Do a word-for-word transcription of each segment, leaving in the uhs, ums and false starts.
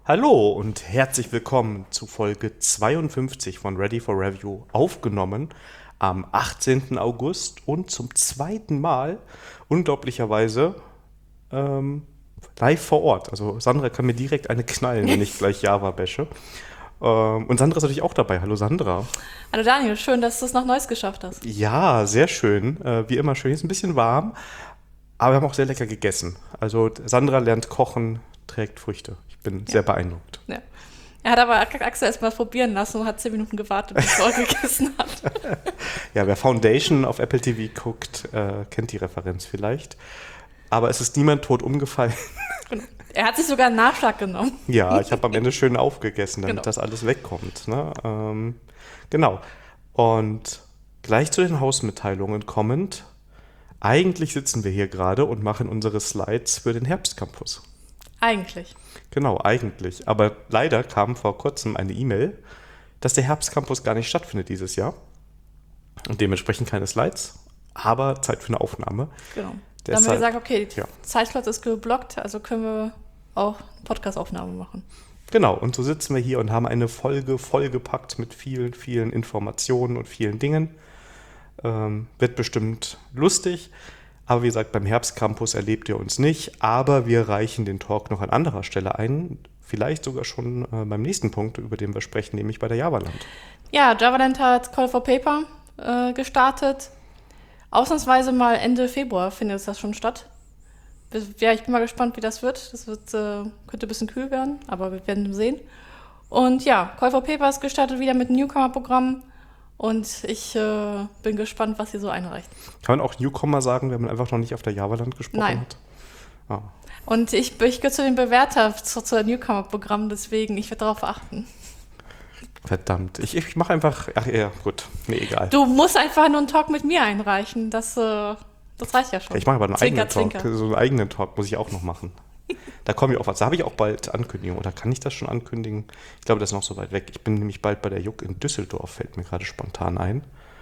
Hallo und herzlich willkommen zu Folge zweiundfünfzig von Ready for Review, aufgenommen am achtzehnten August und zum zweiten Mal, unglaublicherweise, ähm, live vor Ort. Also Sandra kann mir direkt eine knallen, wenn ich gleich Java bashe. Ähm, und Sandra ist natürlich auch dabei. Hallo Sandra. Hallo Daniel, schön, dass du es nach Neuss geschafft hast. Ja, sehr schön. Äh, wie immer schön. Ist ein bisschen warm, aber wir haben auch sehr lecker gegessen. Also Sandra lernt kochen, trägt Früchte. Ich bin ja. sehr beeindruckt. Ja. Er hat aber Axel erst mal probieren lassen und hat zehn Minuten gewartet, bis er gegessen hat. Ja, wer Foundation auf Apple T V guckt, äh, kennt die Referenz vielleicht. Aber es ist niemand tot umgefallen. Er hat sich sogar einen Nachschlag genommen. Ja, ich habe am Ende schön aufgegessen, damit genau. das alles wegkommt. Ne? Ähm, genau. Und gleich zu den Hausmitteilungen kommend. Eigentlich sitzen wir hier gerade und machen unsere Slides für den Herbstcampus. Eigentlich. Genau, eigentlich. Aber leider kam vor kurzem eine E-Mail, dass der Herbstcampus gar nicht stattfindet dieses Jahr. Und dementsprechend keine Slides, aber Zeit für eine Aufnahme. Genau. Deshalb, dann haben wir gesagt, okay, ja. Zeitslot ist geblockt, also können wir auch Podcast-Aufnahme machen. Genau, und so sitzen wir hier und haben eine Folge vollgepackt mit vielen, vielen Informationen und vielen Dingen. Ähm, wird bestimmt lustig. Aber wie gesagt, beim Herbstcampus erlebt ihr uns nicht. Aber wir reichen den Talk noch an anderer Stelle ein. Vielleicht sogar schon äh, beim nächsten Punkt, über den wir sprechen, nämlich bei der Javaland. Ja, Javaland hat Call for Paper äh, gestartet. Ausnahmsweise mal Ende Februar findet das schon statt. Ja, ich bin mal gespannt, wie das wird. Das wird, äh, könnte ein bisschen kühl werden, aber wir werden sehen. Und ja, Call for Paper ist gestartet wieder mit einem Newcomer-Programm. Und ich äh, bin gespannt, was sie so einreicht. Kann man auch Newcomer sagen, wenn man einfach noch nicht auf der Javaland gesprochen Nein. hat? Ah. Und ich, ich gehöre zu den Bewerter zu, zu Newcomer-Programm, deswegen ich werde darauf achten. Verdammt. Ich, ich mache einfach. Ach ja, gut. Nee, egal. Du musst einfach nur einen Talk mit mir einreichen. Das, äh, das reicht ja schon. Ich mache aber einen Zwinker, eigenen Talk. Zwinker. So einen eigenen Talk muss ich auch noch machen. Da komme ich auch was. Da habe ich auch bald Ankündigung. Oder kann ich das schon ankündigen? Ich glaube, das ist noch so weit weg. Ich bin nämlich bald bei der J U K in Düsseldorf, fällt mir gerade spontan ein.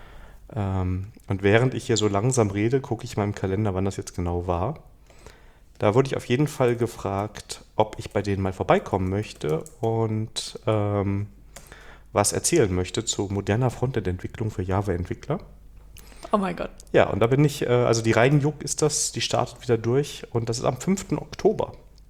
Ähm, und während ich hier so langsam rede, gucke ich mal im Kalender, wann das jetzt genau war. Da wurde ich auf jeden Fall gefragt, ob ich bei denen mal vorbeikommen möchte und ähm, was erzählen möchte zu moderner Frontend-Entwicklung für Java-Entwickler. Oh mein Gott. Ja, und da bin ich, äh, also die Rhein J U K ist das, die startet wieder durch und das ist am fünften Oktober.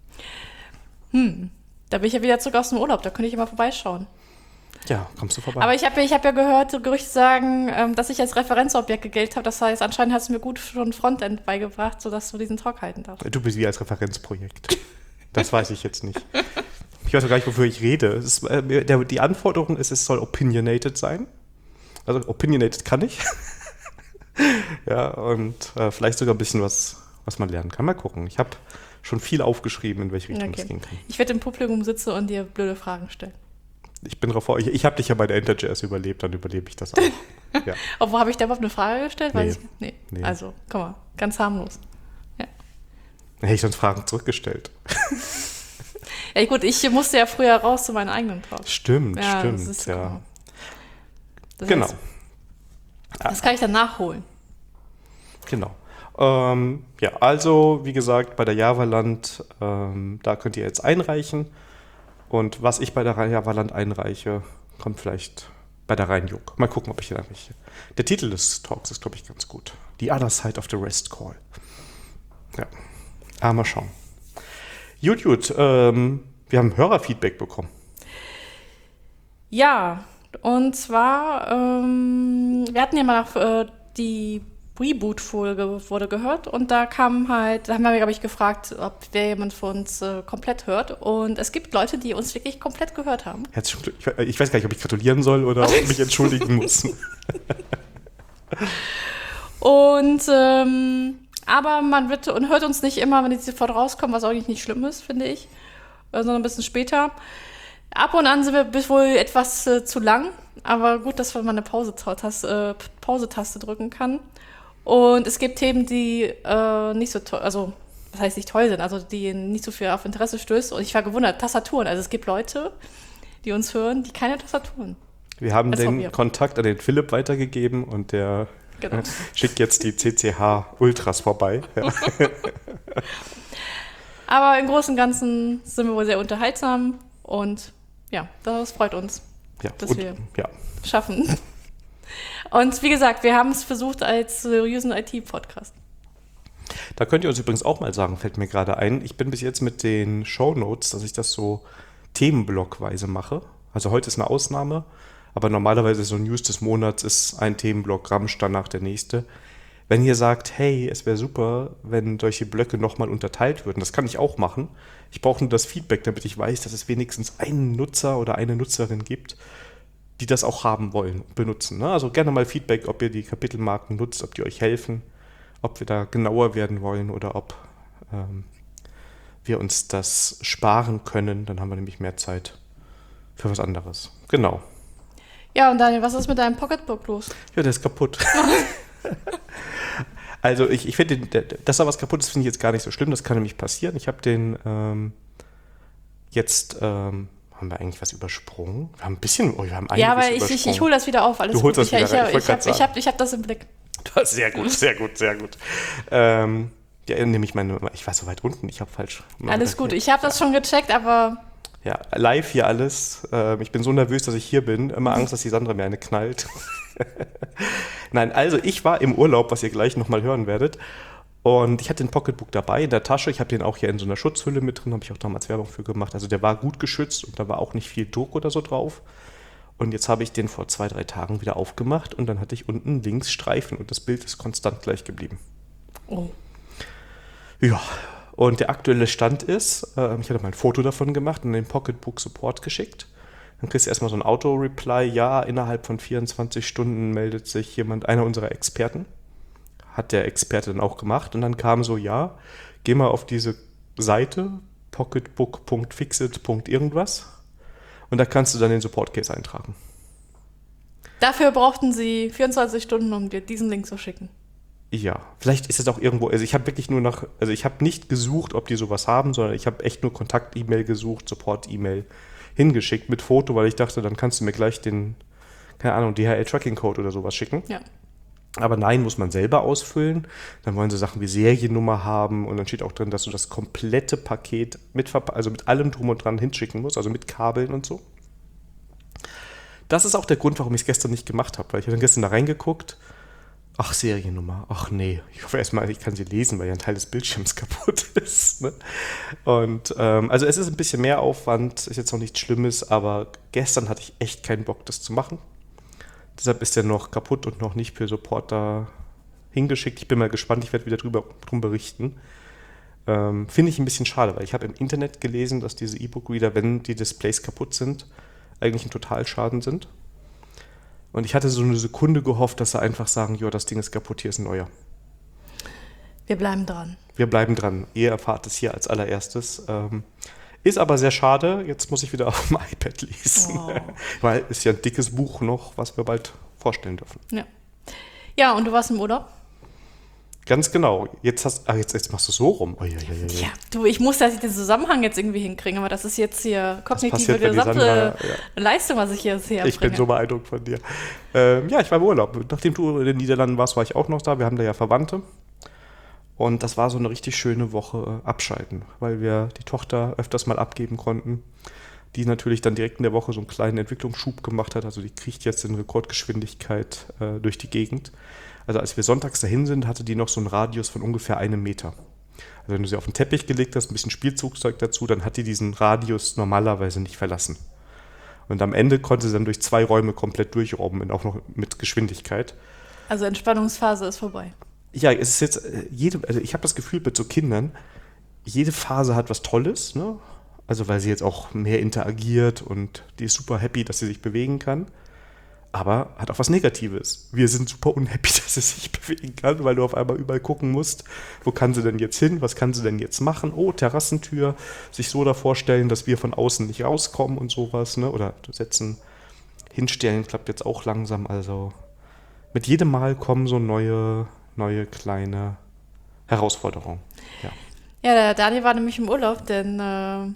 Hm, da bin ich ja wieder zurück aus dem Urlaub, da könnte ich mal vorbeischauen. Ja, kommst du vorbei. Aber ich habe ich hab ja gehört, so Gerüchte sagen, ähm, dass ich als Referenzobjekt gegelt habe. Das heißt, anscheinend hast du mir gut schon Frontend beigebracht, sodass du diesen Talk halten darfst. Du bist wie als Referenzprojekt. Das weiß ich jetzt nicht. Ich weiß auch gar nicht, wofür ich rede. Es ist, äh, der, die Anforderung ist, es soll opinionated sein. Also opinionated kann ich. Ja, und äh, vielleicht sogar ein bisschen was, was man lernen kann. Mal gucken. Ich habe schon viel aufgeschrieben, in welche Richtung Okay. es gehen kann. Ich werde im Publikum sitzen und dir blöde Fragen stellen. Ich bin drauf vor. Ich, ich habe dich ja bei der InterJS überlebt, dann überlebe ich das auch. Ja. Obwohl, habe ich da überhaupt eine Frage gestellt? Nee. Weiß ich, nee. Nee. Also, guck mal, ganz harmlos. Ja. Dann hätte ich sonst Fragen zurückgestellt. Ja gut, ich musste ja früher raus zu meinen eigenen Talks. Stimmt, Ja, stimmt. das ist, ja. Das Genau. heißt, das kann ich dann nachholen. Genau. Ähm, ja, also wie gesagt, bei der Javaland, ähm, da könnt ihr jetzt einreichen. Und was ich bei der Javaland einreiche, kommt vielleicht bei der Rhein J U K. Mal gucken, ob ich ihn einreiche. Der Titel des Talks ist, glaube ich, ganz gut. The Other Side of the REST Call. Ja, aber mal schauen. Gut, gut. Ähm, wir haben Hörerfeedback bekommen. Ja, und zwar, ähm, wir hatten ja mal nach, äh, die Reboot-Folge wurde gehört und da kam halt, da haben wir, glaube ich, gefragt, ob wer jemand von uns äh, komplett hört. Und es gibt Leute, die uns wirklich komplett gehört haben. Herzlichen Glück. Ich weiß gar nicht, ob ich gratulieren soll oder ob ich mich entschuldigen muss. Und ähm, aber man wird und hört uns nicht immer, wenn die sofort rauskommen, was eigentlich nicht schlimm ist, finde ich, äh, sondern ein bisschen später. Ab und an sind wir bis wohl etwas äh, zu lang, aber gut, dass man mal eine Pause-Taste, äh, Pause-Taste drücken kann. Und es gibt Themen, die äh, nicht so toll, also das heißt nicht toll sind, also die nicht so viel auf Interesse stößt. Und ich war gewundert, Tastaturen. Also es gibt Leute, die uns hören, die keine Tastaturen. Wir haben Als den Hobby. Kontakt an den Philipp weitergegeben und der Genau. äh, schickt jetzt die C C H Ultras vorbei. Ja. Aber im Großen und Ganzen sind wir wohl sehr unterhaltsam Und ja, das freut uns, Ja, dass und, wir ja. schaffen. Und wie gesagt, wir haben es versucht als seriösen I T-Podcast. Da könnt ihr uns übrigens auch mal sagen, fällt mir gerade ein, ich bin bis jetzt mit den Shownotes, dass ich das so themenblockweise mache. Also heute ist eine Ausnahme, aber normalerweise so News des Monats ist ein Themenblock, Rammstein nach der nächste. Wenn ihr sagt, hey, es wäre super, wenn solche Blöcke nochmal unterteilt würden, das kann ich auch machen. Ich brauche nur das Feedback, damit ich weiß, dass es wenigstens einen Nutzer oder eine Nutzerin gibt, die das auch haben wollen und benutzen. Ne? Also gerne mal Feedback, ob ihr die Kapitelmarken nutzt, ob die euch helfen, ob wir da genauer werden wollen oder ob ähm, wir uns das sparen können. Dann haben wir nämlich mehr Zeit für was anderes. Genau. Ja, und Daniel, was ist mit deinem Pocketbook los? Ja, der ist kaputt. Also ich, ich finde, dass da was kaputt ist, finde ich jetzt gar nicht so schlimm. Das kann nämlich passieren. Ich habe den ähm, jetzt, ähm, haben wir eigentlich was übersprungen? Wir haben ein bisschen, oh, wir haben einiges Ja, aber ich, übersprungen. ich, ich hole das wieder auf. Alles Du holst gut. das wieder ich rein. ich, Ich wollte ich habe grad ich hab, ich hab das im Blick. Das ist sehr gut, sehr gut, sehr gut. Ähm, ja, nämlich meine, ich war so weit unten, ich habe falsch. Alles gut, ich habe das schon gecheckt, aber... Ja, live hier alles. Ähm, ich bin so nervös, dass ich hier bin. Immer Angst, dass die Sandra mir eine knallt. Nein, also ich war im Urlaub, was ihr gleich nochmal hören werdet. Und ich hatte den Pocketbook dabei in der Tasche. Ich habe den auch hier in so einer Schutzhülle mit drin, habe ich auch damals Werbung für gemacht. Also der war gut geschützt und da war auch nicht viel Druck oder so drauf. Und jetzt habe ich den vor zwei, drei Tagen wieder aufgemacht und dann hatte ich unten links Streifen und das Bild ist konstant gleich geblieben. Oh. Ja, und der aktuelle Stand ist, äh, ich hatte mal ein Foto davon gemacht und den Pocketbook Support geschickt. Dann kriegst du erstmal so ein Auto-Reply, ja, innerhalb von vierundzwanzig Stunden meldet sich jemand, einer unserer Experten. Hat der Experte dann auch gemacht und dann kam so, ja, geh mal auf diese Seite, pocketbook punkt fixit punkt irgendwas. Und da kannst du dann den Support-Case eintragen. Dafür brauchten sie vierundzwanzig Stunden, um dir diesen Link zu schicken. Ja, vielleicht ist es auch irgendwo, also ich habe wirklich nur nach, also ich habe nicht gesucht, ob die sowas haben, sondern ich habe echt nur Kontakt-E-Mail gesucht, Support-E-Mail hingeschickt mit Foto, weil ich dachte, dann kannst du mir gleich den, keine Ahnung, D H L-Tracking-Code oder sowas schicken. Ja. Aber nein, muss man selber ausfüllen. Dann wollen sie Sachen wie Seriennummer haben und dann steht auch drin, dass du das komplette Paket mit, also mit allem drum und dran hinschicken musst, also mit Kabeln und so. Das ist auch der Grund, warum ich es gestern nicht gemacht habe, weil ich habe dann gestern da reingeguckt. Ach, Seriennummer, ach nee. Ich hoffe erstmal, ich kann sie lesen, weil ja ein Teil des Bildschirms kaputt ist. Ne? Und ähm, also es ist ein bisschen mehr Aufwand, ist jetzt noch nichts Schlimmes, aber gestern hatte ich echt keinen Bock, das zu machen. Deshalb ist der noch kaputt und noch nicht für Support da hingeschickt. Ich bin mal gespannt, ich werde wieder drüber drum berichten. Ähm, Finde ich ein bisschen schade, weil ich habe im Internet gelesen, dass diese E-Book-Reader, wenn die Displays kaputt sind, eigentlich ein Totalschaden sind. Und ich hatte so eine Sekunde gehofft, dass sie einfach sagen, ja, das Ding ist kaputt, hier ist ein neuer. Wir bleiben dran. Wir bleiben dran. Ihr erfahrt es hier als allererstes. Ähm, ist aber sehr schade. Jetzt muss ich wieder auf dem iPad lesen. Oh. Weil es ist ja ein dickes Buch noch, was wir bald vorstellen dürfen. Ja. Ja, und du warst im Urlaub? Ganz genau. Jetzt hast, ah, jetzt, jetzt machst du so rum. Oh, ja, ja, ja. Ja, du, ich muss dass ich den Zusammenhang jetzt irgendwie hinkriegen, aber das ist jetzt hier kognitive passiert, wenn die gesamte Sandra- ja. Leistung, was ich hier herbringe. Ich bin so beeindruckt von dir. Ähm, ja, ich war im Urlaub. Nachdem du in den Niederlanden warst, war ich auch noch da. Wir haben da ja Verwandte. Und das war so eine richtig schöne Woche äh, abschalten, weil wir die Tochter öfters mal abgeben konnten, die natürlich dann direkt in der Woche so einen kleinen Entwicklungsschub gemacht hat. Also die kriecht jetzt in Rekordgeschwindigkeit äh, durch die Gegend. Also als wir sonntags dahin sind, hatte die noch so einen Radius von ungefähr einem Meter. Also wenn du sie auf den Teppich gelegt hast, ein bisschen Spielzeugzeug dazu, dann hat die diesen Radius normalerweise nicht verlassen. Und am Ende konnte sie dann durch zwei Räume komplett durchrobben, auch noch mit Geschwindigkeit. Also Entspannungsphase ist vorbei. Ja, es ist jetzt, äh, jede, also ich habe das Gefühl mit so Kindern, jede Phase hat was Tolles, ne? Also weil sie jetzt auch mehr interagiert und die ist super happy, dass sie sich bewegen kann. Aber hat auch was Negatives. Wir sind super unhappy, dass sie sich bewegen kann, weil du auf einmal überall gucken musst, wo kann sie denn jetzt hin, was kann sie denn jetzt machen? Oh, Terrassentür, sich so davor stellen, dass wir von außen nicht rauskommen und sowas, ne? Oder setzen, hinstellen, klappt jetzt auch langsam. Also mit jedem Mal kommen so neue, neue kleine Herausforderungen. Ja. Ja, der Daniel war nämlich im Urlaub, denn, äh,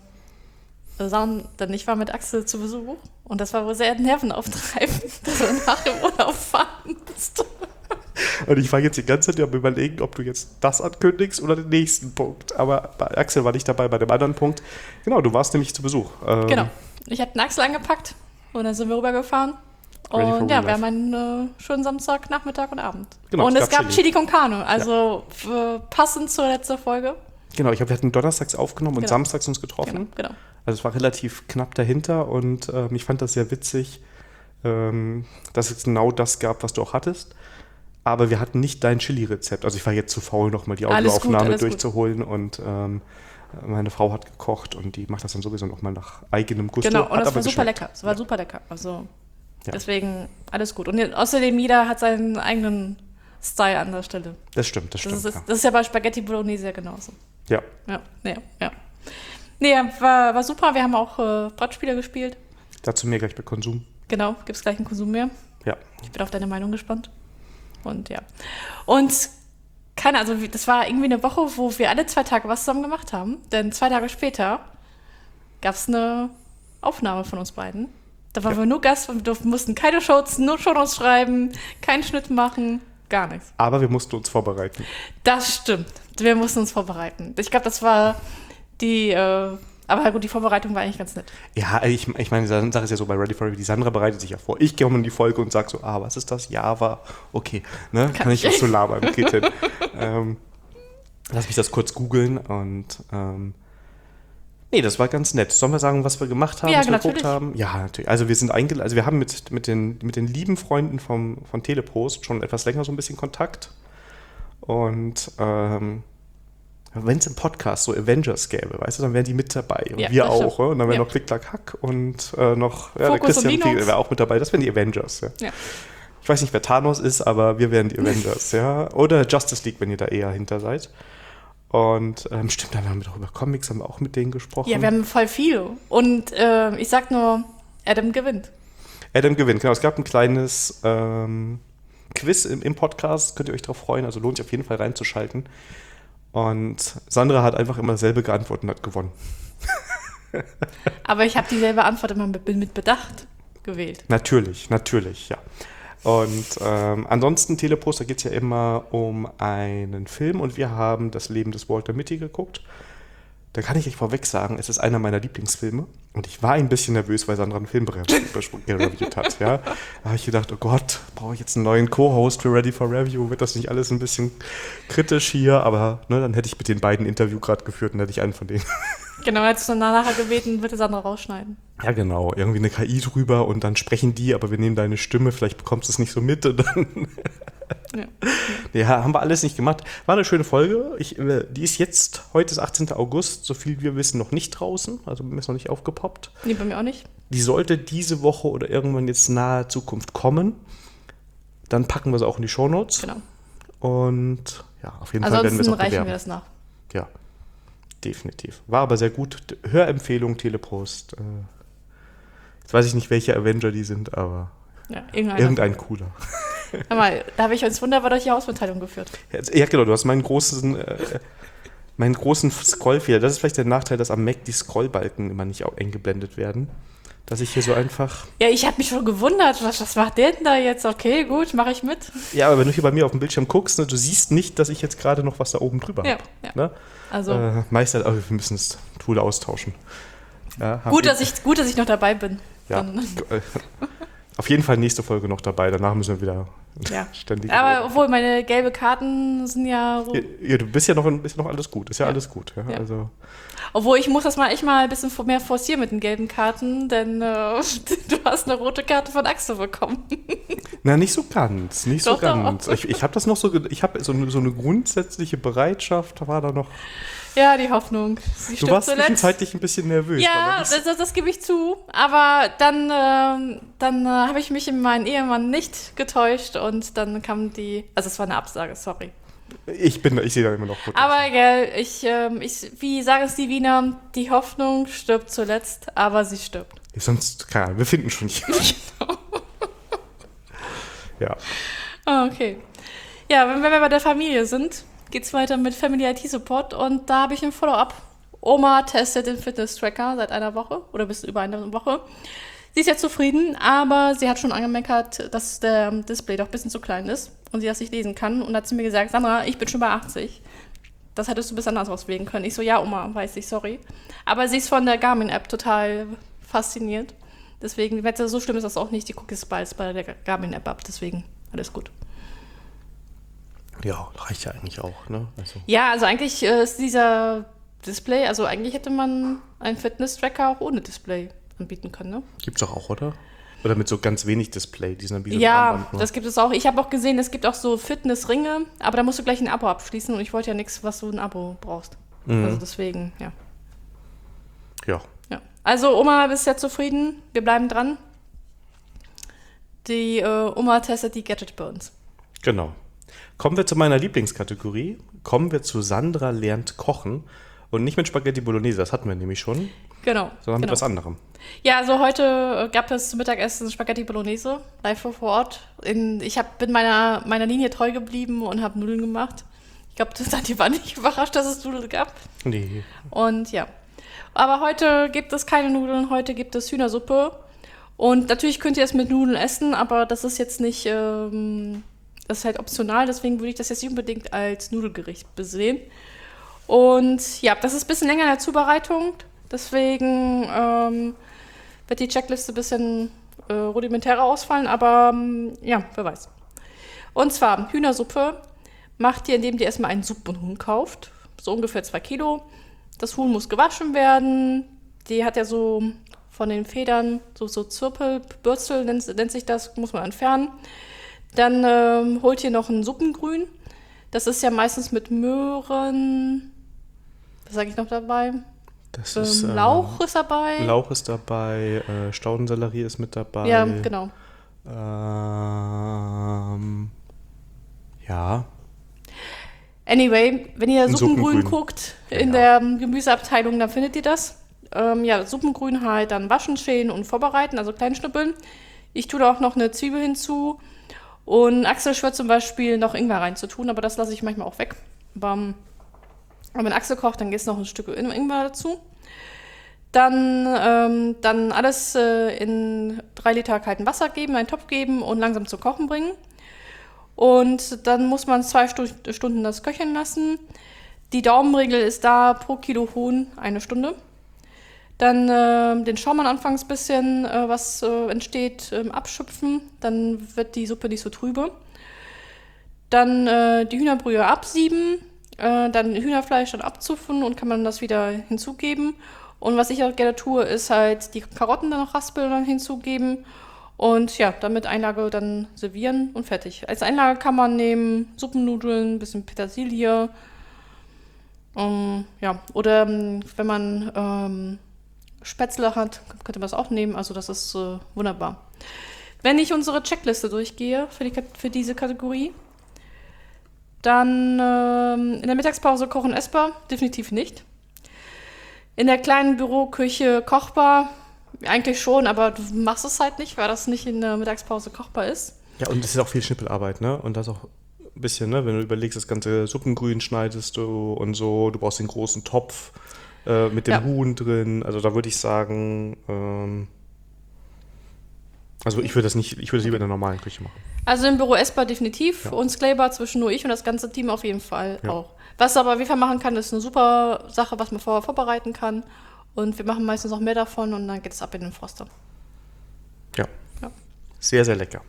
denn ich war mit Axel zu Besuch und das war wohl sehr nervenaufreibend, dass er nach dem Urlaub fahren musste. Und ich war jetzt die ganze Zeit am Überlegen, ob du jetzt das ankündigst oder den nächsten Punkt. Aber bei Axel war nicht dabei bei dem anderen Punkt. Genau, du warst nämlich zu Besuch. Ähm, Genau. Ich habe den Axel angepackt und dann sind wir rübergefahren. Ready for Und ja, real wir life. haben einen äh, schönen Samstag, Nachmittag und Abend. Genau, und es es gab gab Chili. Chili con Carne, also äh, passend zur letzten Folge. Genau, ich glaube, wir hatten donnerstags aufgenommen und Genau. samstags uns getroffen. Genau, genau. Also es war relativ knapp dahinter und ähm, ich fand das sehr witzig, ähm, dass es genau das gab, was du auch hattest. Aber wir hatten nicht dein Chili-Rezept. Also ich war jetzt zu faul, nochmal die Alles gut, Audioaufnahme alles gut. durchzuholen und ähm, meine Frau hat gekocht und die macht das dann sowieso nochmal nach eigenem Gusto. Genau, und Hat das aber war super geschmeckt. lecker. Es war super lecker. Also Ja. deswegen alles gut. Und außerdem jeder hat seinen eigenen Style an der Stelle. Das stimmt, das Das stimmt. ist, das ist ja bei Spaghetti Bolognese ja genauso. ja. Ja, ja, ja. Nee, war, war super. Wir haben auch äh, Brettspiele gespielt. Dazu mehr gleich bei Konsum. Genau, gibt es gleich einen Konsum mehr. Ja. Ich bin auf deine Meinung gespannt. Und ja. Und keine, also wie- das war irgendwie eine Woche, wo wir alle zwei Tage was zusammen gemacht haben. Denn zwei Tage später gab es eine Aufnahme von uns beiden. Da waren Ja. wir nur Gast und wir durften, mussten keine Shows, nur Shownotes schreiben, keinen Schnitt machen, gar nichts. Aber wir mussten uns vorbereiten. Das stimmt. Wir mussten uns vorbereiten. Ich glaube, das war die, äh, aber gut, die Vorbereitung war eigentlich ganz nett. Ja, ich, ich meine, die Sache ist ja so bei Ready for Review, die Sandra bereitet sich ja vor. Ich gehe um in die Folge und sage so, ah, was ist das? Java, okay, ne? Kann, Kann ich was so labern, geht hin. ähm, lass mich das kurz googeln und ähm, nee, das war ganz nett. Sollen wir sagen, was wir gemacht haben, Ja, was wir natürlich. geguckt haben? Ja, natürlich. Also wir sind eingeladen, also wir haben mit, mit, den, mit den lieben Freunden vom, von Telepost schon etwas länger so ein bisschen Kontakt. Und ähm, wenn es im Podcast so Avengers gäbe, weißt du, dann wären die mit dabei. Und Ja, wir das auch. stimmt. Ne? Und dann wäre Ja. noch Klick, Klack, Hack und äh, noch ja, der Fokus und Christian Linux. Friedel wäre auch mit dabei. Das wären die Avengers. Ja. Ja. Ich weiß nicht, wer Thanos ist, aber wir wären die Avengers. ja. Oder Justice League, wenn ihr da eher hinter seid. Und ähm, stimmt, dann haben wir doch über Comics, haben wir auch mit denen gesprochen. Ja, wir haben voll viel. Und äh, ich sag nur, Adam gewinnt. Adam gewinnt, genau. Es gab ein kleines ähm, Quiz im, im Podcast, könnt ihr euch darauf freuen, also lohnt sich auf jeden Fall reinzuschalten. Und Sandra hat einfach immer dasselbe geantwortet und hat gewonnen. Aber ich habe dieselbe Antwort immer mit, mit Bedacht gewählt. Natürlich, natürlich, ja. Und ähm, ansonsten, Teleposter geht es ja immer um einen Film und wir haben das Leben des Walter Mitty geguckt. Da kann ich euch vorweg sagen, es ist einer meiner Lieblingsfilme und ich war ein bisschen nervös, weil Sandra einen Film reviewt hat. Ja. Da habe ich gedacht, oh Gott, brauche ich jetzt einen neuen Co-Host für Ready for Review? Wird das nicht alles ein bisschen kritisch hier? Aber ne, dann hätte ich mit den beiden Interview gerade geführt und hätte ich einen von denen. Genau, jetzt dann nachher gebeten, bitte Sandra rausschneiden. Ja, genau. Irgendwie eine K I drüber und dann sprechen die, aber wir nehmen deine Stimme, vielleicht bekommst du es nicht so mit. Und dann Ja. ja, haben wir alles nicht gemacht. War eine schöne Folge. Ich, äh, die ist jetzt, heute ist achtzehnter August, so viel wir wissen, noch nicht draußen. Also ist noch nicht aufgepoppt. Nee, bei mir auch nicht. Die sollte diese Woche oder irgendwann jetzt nahe Zukunft kommen. Dann packen wir sie auch in die Shownotes. Genau. Und ja, auf jeden Fall werden wir Ansonsten es auch reichen bewerben. wir das nach. Ja, definitiv. War aber sehr gut. Hörempfehlung, Telepost. Äh, jetzt weiß ich nicht, welche Avenger die sind, aber Ja, irgendeiner. irgendein cooler. Hör mal, da habe ich uns wunderbar durch die Hausmitteilung geführt. Ja, genau, du hast meinen großen, äh, meinen großen Scrollfehler. Das ist vielleicht der Nachteil, dass am Mac die Scrollbalken immer nicht auch eingeblendet werden. Dass ich hier so einfach. Ja, ich habe mich schon gewundert, was, was macht der denn da jetzt? Okay, gut, mache ich mit. Ja, aber wenn du hier bei mir auf dem Bildschirm guckst, ne, du siehst nicht, dass ich jetzt gerade noch was da oben drüber Ja, habe. ja. Ne? Also Äh, Meister, oh, wir müssen das Tool austauschen. Ja, haben gut, wir- dass ich, gut, dass ich noch dabei bin. Ja. Dann, Äh, Auf jeden Fall nächste Folge noch dabei. Danach müssen wir wieder ja. ständig. Aber obwohl, meine gelbe Karten sind ja so. ja, ja, du bist ja noch, bist ja noch alles gut. Ist ja, Ja. alles gut. Ja? Ja. Also, Obwohl, ich muss das mal echt mal ein bisschen mehr forcieren mit den gelben Karten, denn äh, du hast eine rote Karte von Axel bekommen. na, nicht so ganz. Nicht so Doch, doch. ganz. Ich, ich habe das noch so. ge- Ich habe so, eine- so eine grundsätzliche Bereitschaft. War da noch. Ja, die Hoffnung. Sie Du stirbt warst zuletzt. zwischenzeitlich ein bisschen nervös. Ja, weil das, das, das gebe ich zu. Aber dann, ähm, dann äh, habe ich mich in meinen Ehemann nicht getäuscht und dann kam die. Also, es war eine Absage, sorry. ich, ich bin, ich sehe da immer noch gut. Aber, gell, ich, ähm, ich, wie sagen es die Wiener, die Hoffnung stirbt zuletzt, aber sie stirbt. Sonst, keine Ahnung, wir finden schon jemanden. Ja. Ah, okay. Ja, wenn wir bei der Familie sind, geht's weiter mit Family I T Support und da habe ich ein Follow-up. Oma testet den Fitness-Tracker seit einer Woche oder bis über eine Woche. Sie ist jetzt zufrieden, aber sie hat schon angemeckert, dass der Display doch ein bisschen zu klein ist. und sie das nicht lesen kann. Und hat sie mir gesagt, Sandra, ich bin schon bei achtzig. Das hättest du bis anders auswählen können. Ich so, ja, Oma, weiß ich, sorry. Aber sie ist von der Garmin-App total fasziniert. Deswegen, wenn es so schlimm ist, das auch nicht. Die guckt es bald bei der Garmin-App ab. Deswegen, alles gut. Ja, reicht ja eigentlich auch, ne? Also. Ja, also eigentlich äh, ist dieser Display, also eigentlich hätte man einen Fitness-Tracker auch ohne Display anbieten können, ne? Gibt's doch auch, oder? Oder mit so ganz wenig Display, die sind dann wie so ein Ja, Armband nur. das gibt es auch. Ich habe auch gesehen, es gibt auch so Fitnessringe, aber da musst du gleich ein Abo abschließen und ich wollte ja nichts, was du ein Abo brauchst. Mhm. Also deswegen, ja. Ja. ja. Also Oma ist sehr zufrieden, wir bleiben dran. Die äh, Oma testet die Gadget bei uns. Genau. Kommen wir zu meiner Lieblingskategorie. Kommen wir zu Sandra lernt kochen. Und nicht mit Spaghetti Bolognese, das hatten wir nämlich schon. Genau. Sondern mit genau. was anderem. Ja, also heute gab es zum Mittagessen Spaghetti Bolognese, live vor Ort. In, ich hab, bin meiner, meiner Linie treu geblieben und habe Nudeln gemacht. Ich glaube, die waren nicht überrascht, dass es Nudeln gab. Nee. Und ja. Aber heute gibt es keine Nudeln, heute gibt es Hühnersuppe. Und natürlich könnt ihr es mit Nudeln essen, aber das ist jetzt nicht... Ähm, Das ist halt optional, deswegen würde ich das jetzt nicht unbedingt als Nudelgericht besehen. Und ja, das ist ein bisschen länger in der Zubereitung. Deswegen ähm, wird die Checkliste ein bisschen äh, rudimentärer ausfallen, aber ähm, ja, wer weiß. Und zwar Hühnersuppe macht ihr, indem ihr erstmal einen Suppenhuhn kauft. So ungefähr zwei Kilo. Das Huhn muss gewaschen werden. Die hat ja so von den Federn so, so Zirpel, Bürzel nennt, nennt sich das, muss man entfernen. Dann ähm, holt ihr noch ein Suppengrün. Das ist ja meistens mit Möhren. Was sage ich noch dabei? Das ähm, ist, äh, Lauch ist dabei. Lauch ist dabei, äh, Staudensellerie ist mit dabei. Ja, genau. Ähm, ja. Anyway, wenn ihr Ein Suppengrün, Suppengrün. guckt Ja, in ja. der Gemüseabteilung, dann findet ihr das. Ähm, ja, Suppengrün halt dann waschen, schälen und vorbereiten, also klein schnippeln. Ich tue da auch noch eine Zwiebel hinzu. Und Axel schwört zum Beispiel noch Ingwer reinzutun, aber das lasse ich manchmal auch weg. Aber, aber wenn Axel kocht, dann geht es noch ein Stück Ingwer dazu. Dann, ähm, dann alles äh, in drei Liter kaltem Wasser geben, einen Topf geben und langsam zu kochen bringen. Und dann muss man zwei Stu- Stunden das köcheln lassen. Die Daumenregel ist da pro Kilo Huhn eine Stunde. Dann äh, den Schaum anfangs ein bisschen, äh, was äh, entsteht, äh, abschöpfen. Dann wird die Suppe nicht so trübe. Dann äh, die Hühnerbrühe absieben. Äh, dann Hühnerfleisch dann abzupfen und kann man das wieder hinzugeben. Und was ich auch gerne tue, ist halt die Karotten dann noch raspeln und dann hinzugeben. Und ja, dann mit Einlage dann servieren und fertig. Als Einlage kann man nehmen Suppennudeln, ein bisschen Petersilie. Ähm, ja, oder ähm, wenn man... Ähm, Spätzle hat, könnte man das auch nehmen. Also das ist äh, wunderbar. Wenn ich unsere Checkliste durchgehe für, die, für diese Kategorie, dann ähm, in der Mittagspause kochen essbar, definitiv nicht. In der kleinen Büroküche kochbar, eigentlich schon, aber du machst es halt nicht, weil das nicht in der Mittagspause kochbar ist. Ja, und es ist auch viel Schnippelarbeit, ne? Und das auch ein bisschen, ne? Wenn du überlegst, das ganze Suppengrün schneidest du und so, du brauchst den großen Topf äh, mit dem Ja. Huhn drin. Also da würde ich sagen, ähm, also ich würde das nicht, ich würde es lieber in der normalen Küche machen. Also im Büro essbar definitiv, Ja. für uns Kleber zwischen nur ich und das ganze Team auf jeden Fall Ja. auch. Was aber auf jeden Fall machen kann, ist eine super Sache, was man vorher vorbereiten kann. Und wir machen meistens noch mehr davon und dann geht es ab in den Froster. Ja. Ja. Sehr, sehr lecker.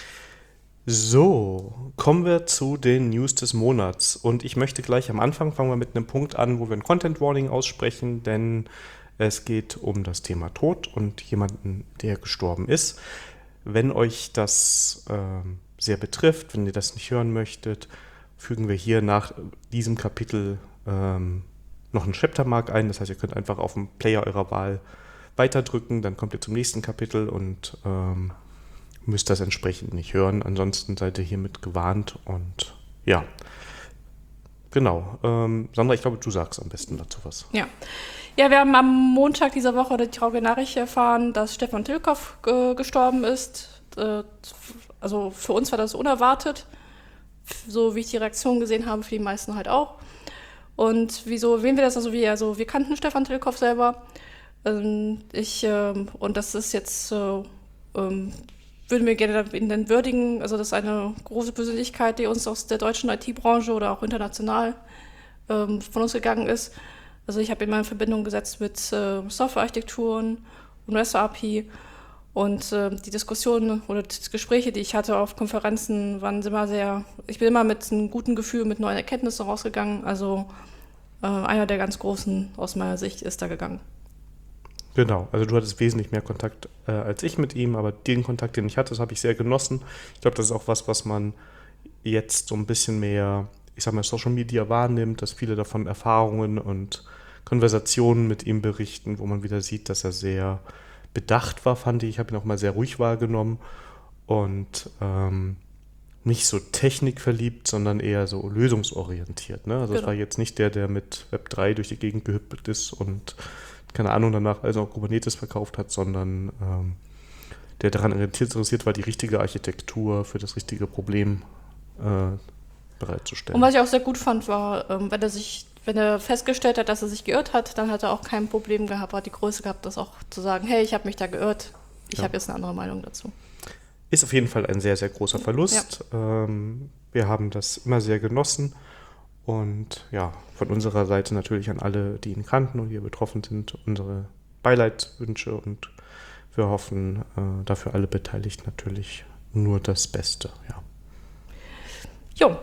So, kommen wir zu den News des Monats. Und ich möchte gleich am Anfang, fangen wir mit einem Punkt an, wo wir ein Content Warning aussprechen, denn es geht um das Thema Tod und jemanden, der gestorben ist. Wenn euch das ähm, sehr betrifft, wenn ihr das nicht hören möchtet, fügen wir hier nach diesem Kapitel ähm, noch einen Chaptermark ein. Das heißt, ihr könnt einfach auf den Player eurer Wahl weiterdrücken, dann kommt ihr zum nächsten Kapitel und ähm, müsst das entsprechend nicht hören. Ansonsten seid ihr hiermit gewarnt und ja, genau. Ähm, Sandra, ich glaube, du sagst am besten dazu was. Ja. Ja, wir haben am Montag dieser Woche die traurige Nachricht erfahren, dass Stefan Tilkoff äh, gestorben ist. Äh, also für uns war das unerwartet, so wie ich die Reaktion gesehen habe, für die meisten halt auch. Und wieso erwähnen wir das? Also wir, also wir kannten Stefan Tilkoff selber. Ähm, ich, ähm, und das ist jetzt, äh, ähm, würde mir gerne ihn dann würdigen. Also das ist eine große Persönlichkeit, die uns aus der deutschen I T-Branche oder auch international ähm, von uns gegangen ist. Also ich habe ihn mal in Verbindung gesetzt mit äh, Softwarearchitekturen und REST-A P I. Und äh, die Diskussionen oder die Gespräche, die ich hatte auf Konferenzen, waren immer sehr, ich bin immer mit einem guten Gefühl, mit neuen Erkenntnissen rausgegangen. Also äh, einer der ganz Großen aus meiner Sicht ist da gegangen. Genau, also du hattest wesentlich mehr Kontakt äh, als ich mit ihm, aber den Kontakt, den ich hatte, das habe ich sehr genossen. Ich glaube, das ist auch was, was man jetzt so ein bisschen mehr, ich sag mal, Social Media wahrnimmt, dass viele davon Erfahrungen und Konversationen mit ihm berichten, wo man wieder sieht, dass er sehr bedacht war, fand ich. Ich habe ihn auch mal sehr ruhig wahrgenommen und ähm, nicht so technikverliebt, sondern eher so lösungsorientiert. Ne? Also es Genau. war jetzt nicht der, der mit Web drei durch die Gegend gehüpft ist und keine Ahnung danach also auch Kubernetes verkauft hat, sondern ähm, der daran interessiert war, die richtige Architektur für das richtige Problem äh, bereitzustellen. Und was ich auch sehr gut fand, war, ähm, wenn er sich, wenn er festgestellt hat, dass er sich geirrt hat, dann hat er auch kein Problem gehabt, hat die Größe gehabt, das auch zu sagen, hey, ich habe mich da geirrt, ich Ja. habe jetzt eine andere Meinung dazu. Ist auf jeden Fall ein sehr, sehr großer Verlust. Ja. Ähm, wir haben das immer sehr genossen. Und ja, von unserer Seite natürlich an alle, die ihn kannten und hier betroffen sind, unsere Beileidswünsche und wir hoffen äh, dafür alle Beteiligten natürlich nur das Beste. Ja. Jo.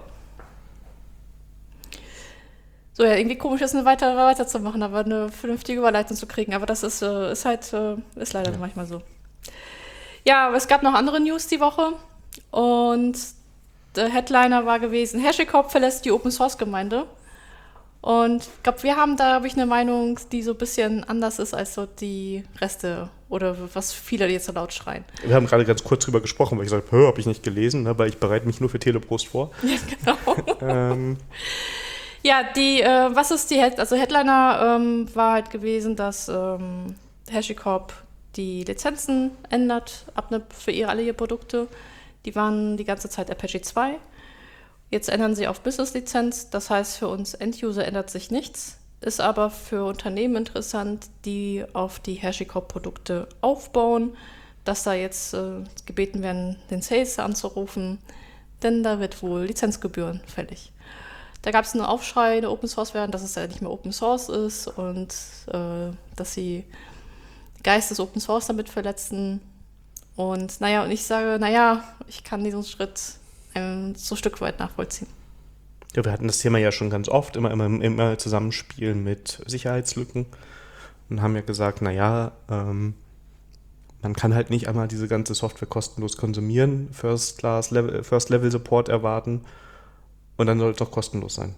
So, ja, irgendwie komisch ist, eine weitere weiterzumachen, aber eine vernünftige Überleitung zu kriegen. Aber das ist, äh, ist halt, äh, ist leider Ja. manchmal so. Ja, aber es gab noch andere News die Woche und der Headliner war gewesen, HashiCorp verlässt die Open-Source-Gemeinde. Und ich glaube, wir haben da, habe ich eine Meinung, die so ein bisschen anders ist als so die Reste oder was viele jetzt so laut schreien. Wir haben gerade ganz kurz drüber gesprochen, weil ich gesagt habe, habe ich nicht gelesen, ne, weil ich bereite mich nur für Teleprost vor. Ja, genau. ähm, Ja, die, äh, was ist die, Head also Headliner ähm, war halt gewesen, dass ähm, HashiCorp die Lizenzen ändert ab ne, für ihre, alle ihre Produkte. Die waren die ganze Zeit Apache zwei. Jetzt ändern sie auf Business-Lizenz. Das heißt, für uns End-User ändert sich nichts. Ist aber für Unternehmen interessant, die auf die HashiCorp-Produkte aufbauen, dass da jetzt äh, gebeten werden, den Sales anzurufen, denn da wird wohl Lizenzgebühren fällig. Da gab es einen Aufschrei in der Open Source werden, dass es ja nicht mehr Open Source ist und äh, dass sie den Geist des Open Source damit verletzen. Und naja, und ich sage, naja, ich kann diesen Schritt ein so ein Stück weit nachvollziehen. ja, wir hatten das Thema ja schon ganz oft, immer, immer, immer Zusammenspielen mit Sicherheitslücken und haben ja gesagt, naja, ähm, man kann halt nicht einmal diese ganze Software kostenlos konsumieren, First Class, Level, First Level Support erwarten und dann soll es doch kostenlos sein.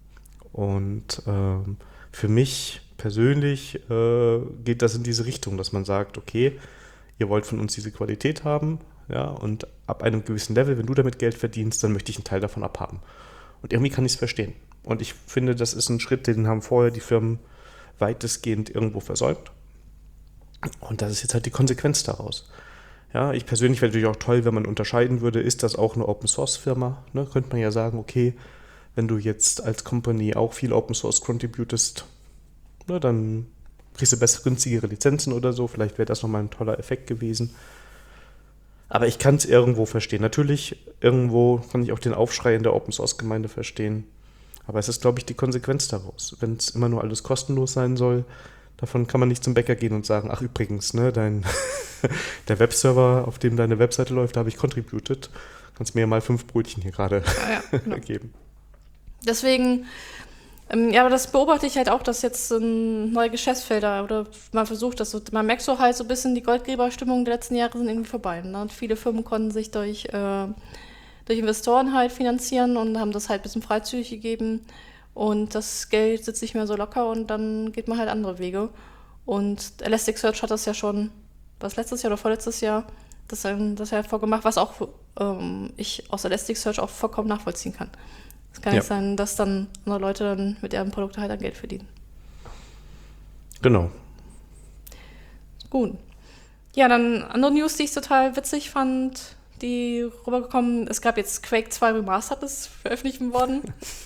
Und ähm, für mich persönlich äh, geht das in diese Richtung, dass man sagt, okay, ihr wollt von uns diese Qualität haben, ja, und ab einem gewissen Level, wenn du damit Geld verdienst, dann möchte ich einen Teil davon abhaben. Und irgendwie kann ich es verstehen. Und ich finde, das ist ein Schritt, den haben vorher die Firmen weitestgehend irgendwo versäumt. Und das ist jetzt halt die Konsequenz daraus. Ja, ich persönlich wäre natürlich auch toll, wenn man unterscheiden würde, ist das auch eine Open-Source-Firma? Ne, könnte man ja sagen, okay, wenn du jetzt als Company auch viel Open-Source contributest, ne, dann kriegst du besser, günstigere Lizenzen oder so. Vielleicht wäre das nochmal ein toller Effekt gewesen. Aber ich kann es irgendwo verstehen. Natürlich, irgendwo kann ich auch den Aufschrei in der Open-Source-Gemeinde verstehen. Aber es ist, glaube ich, die Konsequenz daraus. Wenn es immer nur alles kostenlos sein soll, davon kann man nicht zum Bäcker gehen und sagen, ach übrigens, ne, dein der Webserver, auf dem deine Webseite läuft, da habe ich contributed. Kannst mir mal fünf Brötchen hier gerade Ja, ja, genau. geben. Deswegen, ähm, ja, aber das beobachte ich halt auch, dass jetzt ähm, neue Geschäftsfelder oder man versucht das so, man merkt so halt so ein bisschen, die Goldgräberstimmung der letzten Jahre sind irgendwie vorbei. Ne? Und viele Firmen konnten sich durch, äh, durch Investoren halt finanzieren und haben das halt ein bisschen freizügig gegeben. Und das Geld sitzt nicht mehr so locker und dann geht man halt andere Wege. Und Elasticsearch hat das ja schon, was letztes Jahr oder vorletztes Jahr, das, ähm, das ja vorgemacht, was auch ähm, ich aus Elasticsearch auch vollkommen nachvollziehen kann. Es kann Ja. nicht sein, dass dann andere Leute dann mit ihren Produkten halt dann Geld verdienen. Genau. Gut. Ja, dann andere News, die ich total witzig fand, die rübergekommen, es gab jetzt Quake zwei Remastered, ist veröffentlicht worden.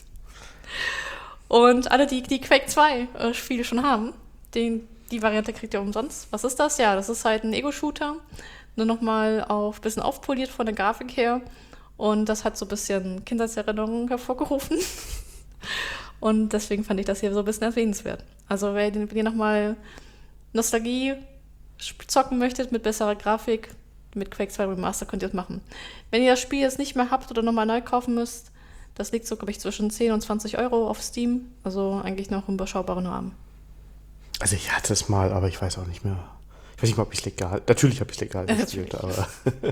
Und alle, die die Quake zwei äh, Spiele schon haben, den, die Variante kriegt ihr umsonst. Was ist das? Ja, das ist halt ein Ego-Shooter. nur nochmal auf bisschen aufpoliert von der Grafik her. Und das hat so ein bisschen Kindheitserinnerungen hervorgerufen. Und deswegen fand ich das hier so ein bisschen erwähnenswert. Also wenn ihr nochmal Nostalgie zocken möchtet mit besserer Grafik, mit Quake zwei Remaster könnt ihr das machen. Wenn ihr das Spiel jetzt nicht mehr habt oder nochmal neu kaufen müsst, das liegt so, glaube ich, zwischen zehn und zwanzig Euro auf Steam. Also eigentlich noch im überschaubaren Rahmen. Also ich hatte es mal, aber ich weiß auch nicht mehr. Ich weiß nicht mal, ob ich es legal... Natürlich habe ich es legal gespielt, aber...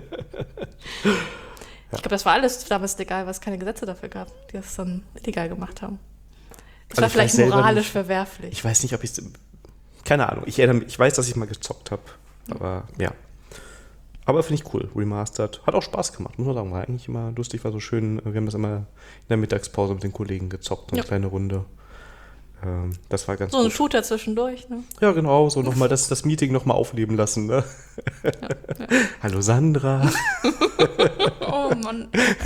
Ich glaube, das war alles damals legal, weil es keine Gesetze dafür gab, die das dann illegal gemacht haben. Das Also war vielleicht moralisch nicht, verwerflich. Ich weiß nicht, ob ich es... Keine Ahnung. Ich erinnere mich, ich weiß, dass ich mal gezockt habe. Aber ja. Aber finde ich cool. Remastered. Hat auch Spaß gemacht, muss man sagen. War eigentlich immer lustig, war so schön. Wir haben das immer in der Mittagspause mit den Kollegen gezockt. Eine ja. kleine Runde. Ähm, das war ganz So gut. Ein Shooter zwischendurch, ne? Ja, genau. So nochmal das, das Meeting nochmal aufleben lassen, ne? Ja, ja. Hallo Sandra. Oh Mann.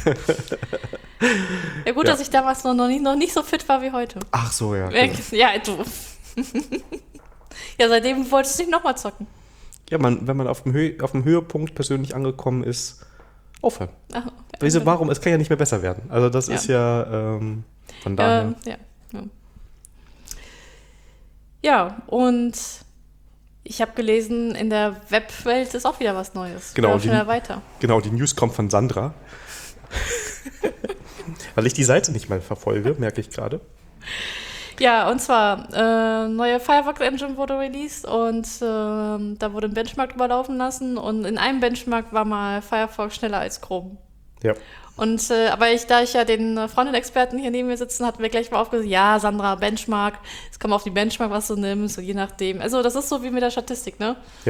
Ja gut, ja. dass ich damals noch, noch, nicht, noch nicht so fit war wie heute. Ach so, ja. Ja, ja du. Ja, seitdem wolltest du nicht nochmal zocken. Ja, man, wenn man auf dem, Hö- auf dem Höhepunkt persönlich angekommen ist, aufhören. Ach, okay. Weißt du, warum? Es kann ja nicht mehr besser werden. Also das ja. ist ja ähm, von daher. Ja, ja, ja. Ja, und ich habe gelesen, in der Webwelt ist auch wieder was Neues. Genau, die, weiter. Genau, die News kommt von Sandra. Weil ich die Seite nicht mal verfolge, merke ich gerade. Ja, und zwar, äh, neue Firefox Engine wurde released und äh, da wurde ein Benchmark drüber laufen lassen und in einem Benchmark war mal Firefox schneller als Chrome. Ja. Und, äh, aber ich, da ich ja den Frontend-Experten hier neben mir sitzen, hatten wir gleich mal aufgesagt, ja, Sandra, Benchmark, es kommt auf die Benchmark, was du nimmst, so je nachdem. Also das ist so wie mit der Statistik, ne? Ja.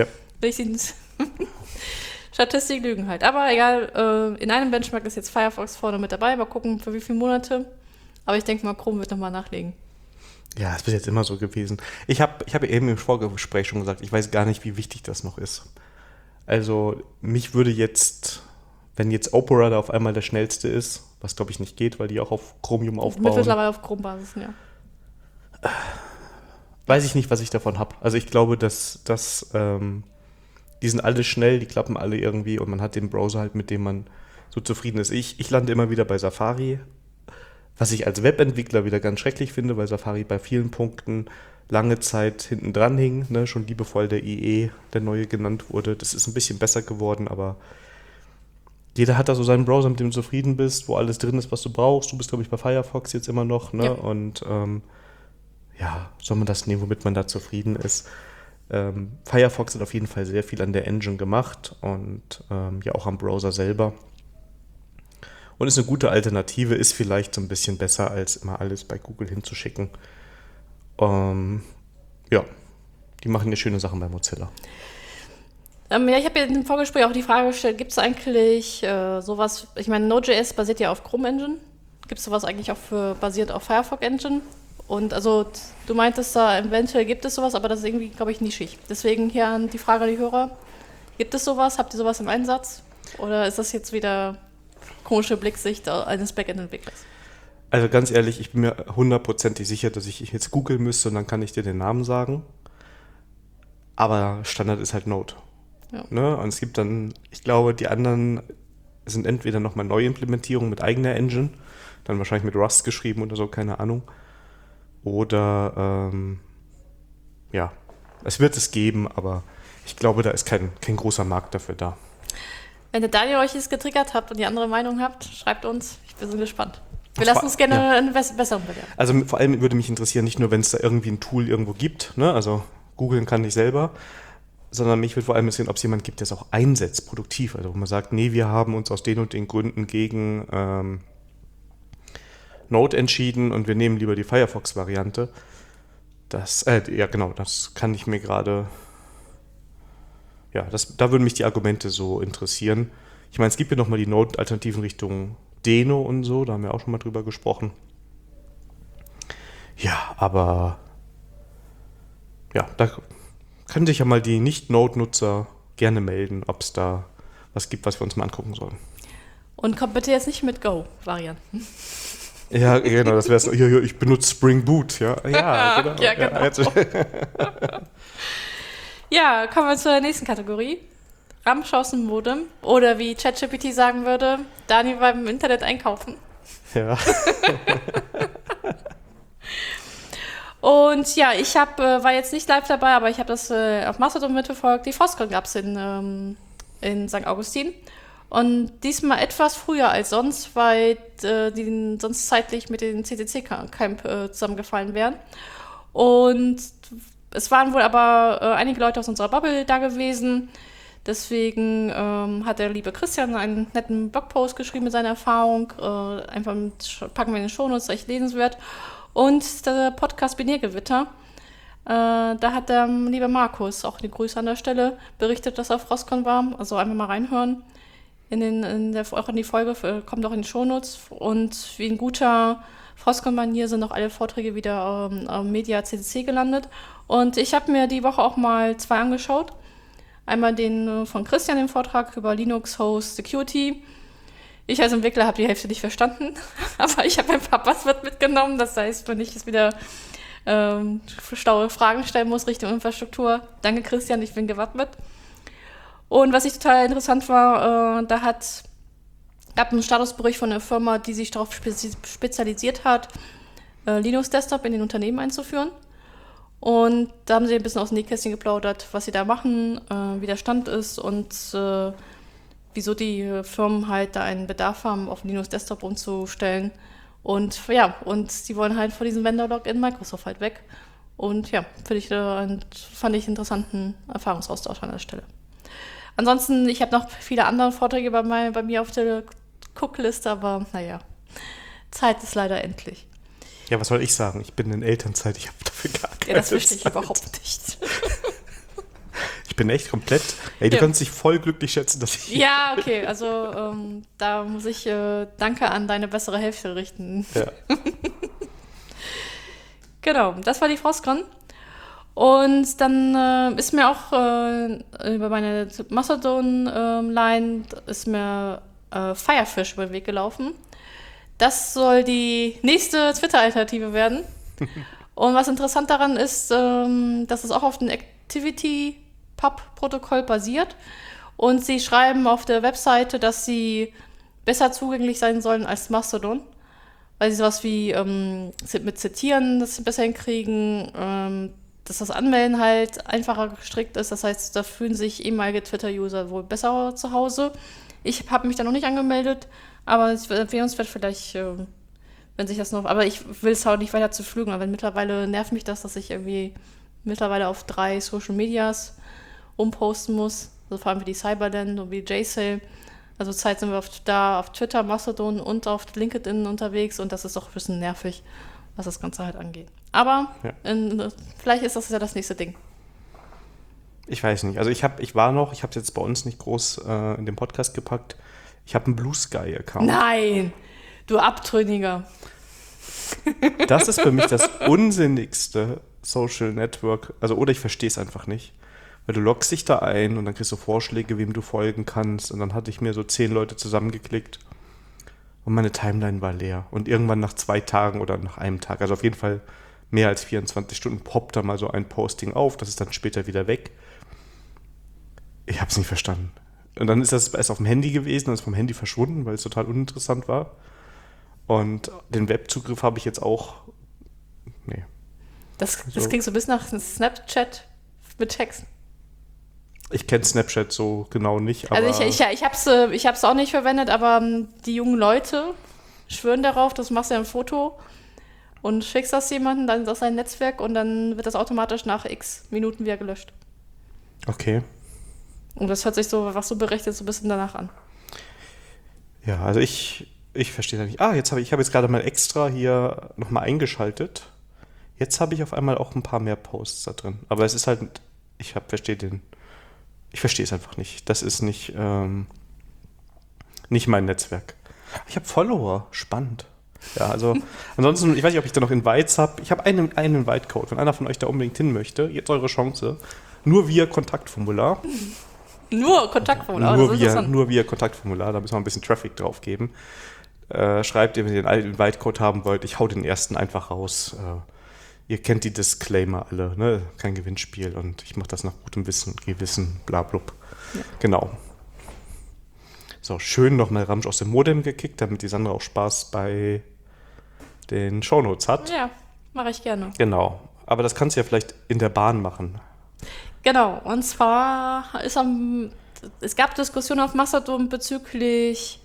Statistik lügen halt. Aber egal, äh, in einem Benchmark ist jetzt Firefox vorne mit dabei, mal gucken, für wie viele Monate. Aber ich denke mal, Chrome wird nochmal nachlegen. Ja, ist bis jetzt immer so gewesen. Ich habe ich hab eben im Vorgespräch schon gesagt, ich weiß gar nicht, wie wichtig das noch ist. Also mich würde jetzt... Wenn jetzt Opera da auf einmal der schnellste ist, was glaube ich nicht geht, weil die auch auf Chromium aufbauen. Mittlerweile auf Chrome-Basis, ja. Weiß ich nicht, was ich davon habe. Also ich glaube, dass, dass ähm, die sind alle schnell, die klappen alle irgendwie und man hat den Browser halt, mit dem man so zufrieden ist. Ich, ich lande immer wieder bei Safari, was ich als Webentwickler wieder ganz schrecklich finde, weil Safari bei vielen Punkten lange Zeit hinten dran hing, ne? Schon liebevoll der I E, der neue genannt wurde. Das ist ein bisschen besser geworden, aber jeder hat da so seinen Browser, mit dem du zufrieden bist, wo alles drin ist, was du brauchst. Du bist, glaube ich, bei Firefox jetzt immer noch, ne? Ja. Und ähm, ja, soll man das nehmen, womit man da zufrieden ist. Ähm, Firefox hat auf jeden Fall sehr viel an der Engine gemacht und ähm, ja auch am Browser selber. Und ist eine gute Alternative, ist vielleicht so ein bisschen besser, als immer alles bei Google hinzuschicken. Ähm, ja, die machen ja schöne Sachen bei Mozilla. Ähm, ja, ich habe ja im Vorgespräch auch die Frage gestellt, gibt es eigentlich äh, sowas, ich meine, Node.js basiert ja auf Chrome Engine. Gibt es sowas eigentlich auch für basiert auf Firefox Engine? Und also du meintest da, eventuell gibt es sowas, aber das ist irgendwie, glaube ich, nischig. Deswegen hier an die Frage an die Hörer, gibt es sowas? Habt ihr sowas im Einsatz? Oder ist das jetzt wieder komische Blicksicht eines Backend-Entwicklers? Also ganz ehrlich, ich bin mir hundertprozentig sicher, dass ich jetzt googeln müsste und dann kann ich dir den Namen sagen. Aber Standard ist halt Node. Ja. Ne? Und es gibt dann, ich glaube, die anderen sind entweder nochmal Neuimplementierungen mit eigener Engine, dann wahrscheinlich mit Rust geschrieben oder so, keine Ahnung. Oder, ähm, ja, es wird es geben, aber ich glaube, da ist kein, kein großer Markt dafür da. Wenn der Daniel euch jetzt getriggert habt und die andere Meinung habt, schreibt uns. Wir sind gespannt. Wir lassen uns gerne ja. einen besseren bewerten. Also vor allem würde mich interessieren, nicht nur, wenn es da irgendwie ein Tool irgendwo gibt, ne? Also googeln kann ich selber, sondern mich würde vor allem interessieren, ob es jemand gibt, der es auch einsetzt, produktiv. Also wo man sagt, nee, wir haben uns aus den und den Gründen gegen ähm, Node entschieden und wir nehmen lieber die Firefox-Variante. Das, äh, ja genau, das kann ich mir gerade, ja, das, da würden mich die Argumente so interessieren. Ich meine, es gibt ja nochmal die Node-Alternativen Richtung Deno und so, da haben wir auch schon mal drüber gesprochen. Ja, aber ja, da können sich ja mal die Nicht-Node-Nutzer gerne melden, ob es da was gibt, was wir uns mal angucken sollen. Und kommt bitte jetzt nicht mit Go-Varianten. Ja, genau, das wäre es. Ja, ja, ich benutze Spring Boot, ja. Ja, genau. ja, genau. Ja, ja, kommen wir zur nächsten Kategorie. Ramsch aus dem Modem. Oder wie ChatGPT sagen würde, Dani war im Internet einkaufen. Ja. Und ja, ich hab, äh, war jetzt nicht live dabei, aber ich habe das äh, auf Mastodon mitverfolgt. Die Frostcon gab es in, ähm, in Sankt Augustin. Und diesmal etwas früher als sonst, weil äh, die sonst zeitlich mit den C C C-Camp äh, zusammengefallen wären. Und es waren wohl aber äh, einige Leute aus unserer Bubble da gewesen. Deswegen ähm, hat der liebe Christian einen netten Blogpost geschrieben mit seiner Erfahrung. Äh, einfach mit, packen wir in den Shownotes, echt lesenswert. Und der Podcast Binärgewitter, äh, da hat der liebe Markus, auch die Grüße an der Stelle, berichtet, dass er auf Frostcon war. Also einfach mal reinhören. In den, in der, auch in die Folge, kommt auch in die Shownotes. Und wie ein guter Frostcon-Manier sind auch alle Vorträge wieder ähm, am Media C C C gelandet. Und ich habe mir die Woche auch mal zwei angeschaut. Einmal den äh, von Christian, den Vortrag über Linux Host Security. Ich als Entwickler habe die Hälfte nicht verstanden, aber ich habe ein paar Buzzwörter mitgenommen. Das heißt, wenn ich jetzt wieder ähm, schlaue Fragen stellen muss Richtung Infrastruktur, danke Christian, ich bin gewappnet. Und was ich total interessant war, äh, da hat gab einen Statusbericht von einer Firma, die sich darauf spezi- spezialisiert hat, äh, Linux Desktop in den Unternehmen einzuführen. Und da haben sie ein bisschen aus dem Nähkästchen geplaudert, was sie da machen, äh, wie der Stand ist und äh, wieso die Firmen halt da einen Bedarf haben, auf Linux Desktop umzustellen. Und ja, und sie wollen halt von diesem Vendor-Log in Microsoft halt weg. Und ja, finde ich, äh, fand ich einen interessanten Erfahrungsaustausch an der Stelle. Ansonsten, ich habe noch viele andere Vorträge bei, mein, bei mir auf der Guckliste, aber naja, Zeit ist leider endlich. Ja, was soll ich sagen? Ich bin in Elternzeit, ich habe dafür gar keine Zeit. Ja, das verstehe ich überhaupt nicht. Ich bin echt komplett, ey, du ja. kannst dich voll glücklich schätzen, dass ich... Ja, okay, also ähm, da muss ich äh, Danke an deine bessere Hälfte richten. Ja. Genau, das war die Frostcon. Und dann äh, ist mir auch äh, über meine Mastodon-Line äh, ist mir äh, Firefish über den Weg gelaufen. Das soll die nächste Twitter-Alternative werden. Und was interessant daran ist, ähm, dass es auch auf dem Activity-Pub-Protokoll basiert. Und sie schreiben auf der Webseite, dass sie besser zugänglich sein sollen als Mastodon. Weil sie sowas wie ähm, mit Zitieren das sie besser hinkriegen, ähm, dass das Anmelden halt einfacher gestrickt ist. Das heißt, da fühlen sich ehemalige Twitter-User wohl besser zu Hause. Ich habe mich da noch nicht angemeldet, aber es wäre empfehlenswert vielleicht, äh, wenn sich das noch... Aber ich will es auch nicht weiter zu flügen, aber mittlerweile nervt mich das, dass ich irgendwie mittlerweile auf drei Social Medias umposten muss. Also vor allem wie die Cyberland und wie J-Sale. Also zurzeit sind wir auf, da auf Twitter, Mastodon und auf LinkedIn unterwegs und das ist doch ein bisschen nervig, was das Ganze halt angeht. Aber Ja. in, vielleicht ist das ja das nächste Ding. Ich weiß nicht. Also ich habe, ich war noch, ich habe es jetzt bei uns nicht groß äh, in den Podcast gepackt. Ich habe einen Blue Sky-Account. Nein, du Abtrünniger. Das ist für mich das unsinnigste Social Network. Also oder ich verstehe es einfach nicht. Weil du loggst dich da ein und dann kriegst du Vorschläge, wem du folgen kannst. Und dann hatte ich mir so zehn Leute zusammengeklickt und meine Timeline war leer. Und irgendwann nach zwei Tagen oder nach einem Tag, also auf jeden Fall mehr als vierundzwanzig Stunden, poppt da mal so ein Posting auf. Das ist dann später wieder weg. Ich habe es nicht verstanden. Und dann ist das erst auf dem Handy gewesen und ist vom Handy verschwunden, weil es total uninteressant war. Und den Webzugriff habe ich jetzt auch... Nee. Das, das So. klingt so ein bisschen nach Snapchat mit Text. Ich kenne Snapchat so genau nicht, aber... Also ich, ich, ich habe es äh, ich hab's auch nicht verwendet, aber ähm, die jungen Leute schwören darauf, das machst du ja ein Foto und schickst das jemandem, dann ist das ein Netzwerk und dann wird das automatisch nach x Minuten wieder gelöscht. Okay. Und das hört sich so, was du berichtest, so ein bisschen danach an. Ja, also ich, ich verstehe das nicht. Ah, jetzt habe ich, ich habe jetzt gerade mal extra hier nochmal eingeschaltet. Jetzt habe ich auf einmal auch ein paar mehr Posts da drin. Aber es ist halt, ich hab, verstehe den, ich verstehe es einfach nicht. Das ist nicht, ähm, nicht mein Netzwerk. Ich habe Follower, spannend. Ja, also ansonsten, ich weiß nicht, ob ich da noch Invites habe. Ich habe einen, einen Invite-Code. Wenn einer von euch da unbedingt hin möchte, jetzt eure Chance. Nur via Kontaktformular. Nur Kontaktformular, Nur das ist via, interessant. nur via Kontaktformular, da müssen wir ein bisschen Traffic drauf geben. Äh, schreibt ihr, wenn ihr den alten Invite-Code haben wollt, ich hau den ersten einfach raus. Äh, ihr kennt die Disclaimer alle, ne? Kein Gewinnspiel und ich mache das nach gutem Wissen und Gewissen, bla blub. Ja. Genau. So, schön nochmal Ramsch aus dem Modem gekickt, damit die Sandra auch Spaß bei den Shownotes hat. Ja, mache ich gerne. Genau. Aber das kannst du ja vielleicht in der Bahn machen. Genau, und zwar ist am, es gab Diskussionen auf Mastodon bezüglich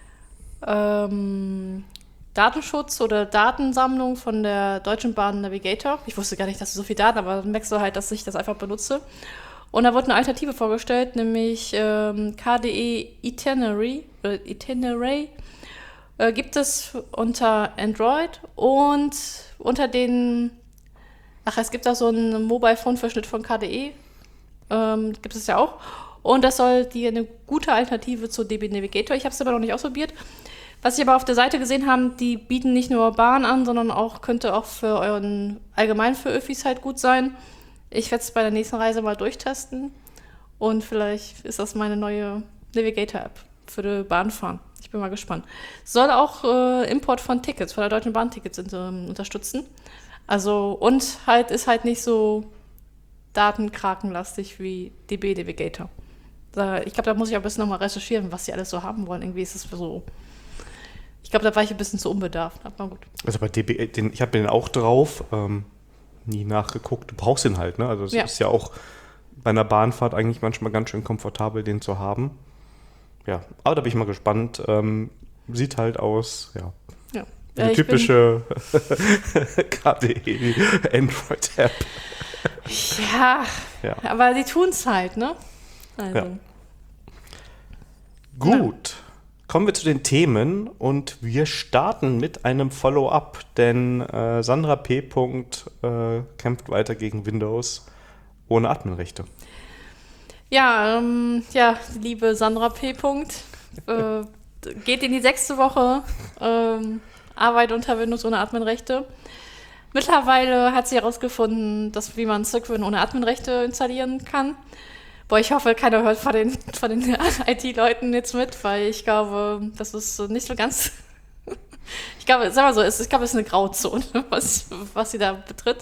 ähm, Datenschutz oder Datensammlung von der Deutschen Bahn Navigator. Ich wusste gar nicht, dass du so viel Daten, aber dann merkst du halt, dass ich das einfach benutze. Und da wurde eine Alternative vorgestellt, nämlich ähm, K D E Itinerary, äh, Itinerary äh, gibt es unter Android und unter den, ach, es gibt auch so einen Mobile-Phone-Verschnitt von K D E, ähm, gibt es ja auch. Und das soll die eine gute Alternative zu D B Navigator. Ich habe es aber noch nicht ausprobiert. Was ich aber auf der Seite gesehen habe, die bieten nicht nur Bahn an, sondern auch könnte auch für euren, allgemein für Öffis halt gut sein. Ich werde es bei der nächsten Reise mal durchtesten und vielleicht ist das meine neue Navigator-App für die Bahnfahren. Ich bin mal gespannt. Soll auch äh, Import von Tickets, von der Deutschen Bahn Tickets ähm, unterstützen. Also und halt ist halt nicht so datenkrakenlastig wie D B Navigator. Da, ich glaube, da muss ich auch ein bisschen nochmal recherchieren, was sie alles so haben wollen. Irgendwie ist es so. Ich glaube, da war ich ein bisschen zu unbedarft, aber gut. Also bei D B, den, ich habe den auch drauf. Ähm nie nachgeguckt. Du brauchst ihn halt, ne? Also es Ja. ist ja auch bei einer Bahnfahrt eigentlich manchmal ganz schön komfortabel, den zu haben. Ja, aber da bin ich mal gespannt. Ähm, sieht halt aus, ja. Ja. Eine Äh, typische K D E Android-App. Ja, Ja. aber die tun es halt, ne? Also. Ja. Gut. Kommen wir zu den Themen und wir starten mit einem Follow-up, denn äh, Sandra P. Äh, kämpft weiter gegen Windows ohne Adminrechte. Ja, ähm, ja, liebe Sandra P. äh, geht in die sechste Woche ähm, Arbeit unter Windows ohne Adminrechte. Mittlerweile hat sie herausgefunden, dass wie man Cygwin ohne Adminrechte installieren kann. Boah, ich hoffe, keiner hört von den, von den I T-Leuten jetzt mit, weil ich glaube, das ist nicht so ganz. ich glaube, sag mal so, ich glaube, es ist eine Grauzone, was, was sie da betritt.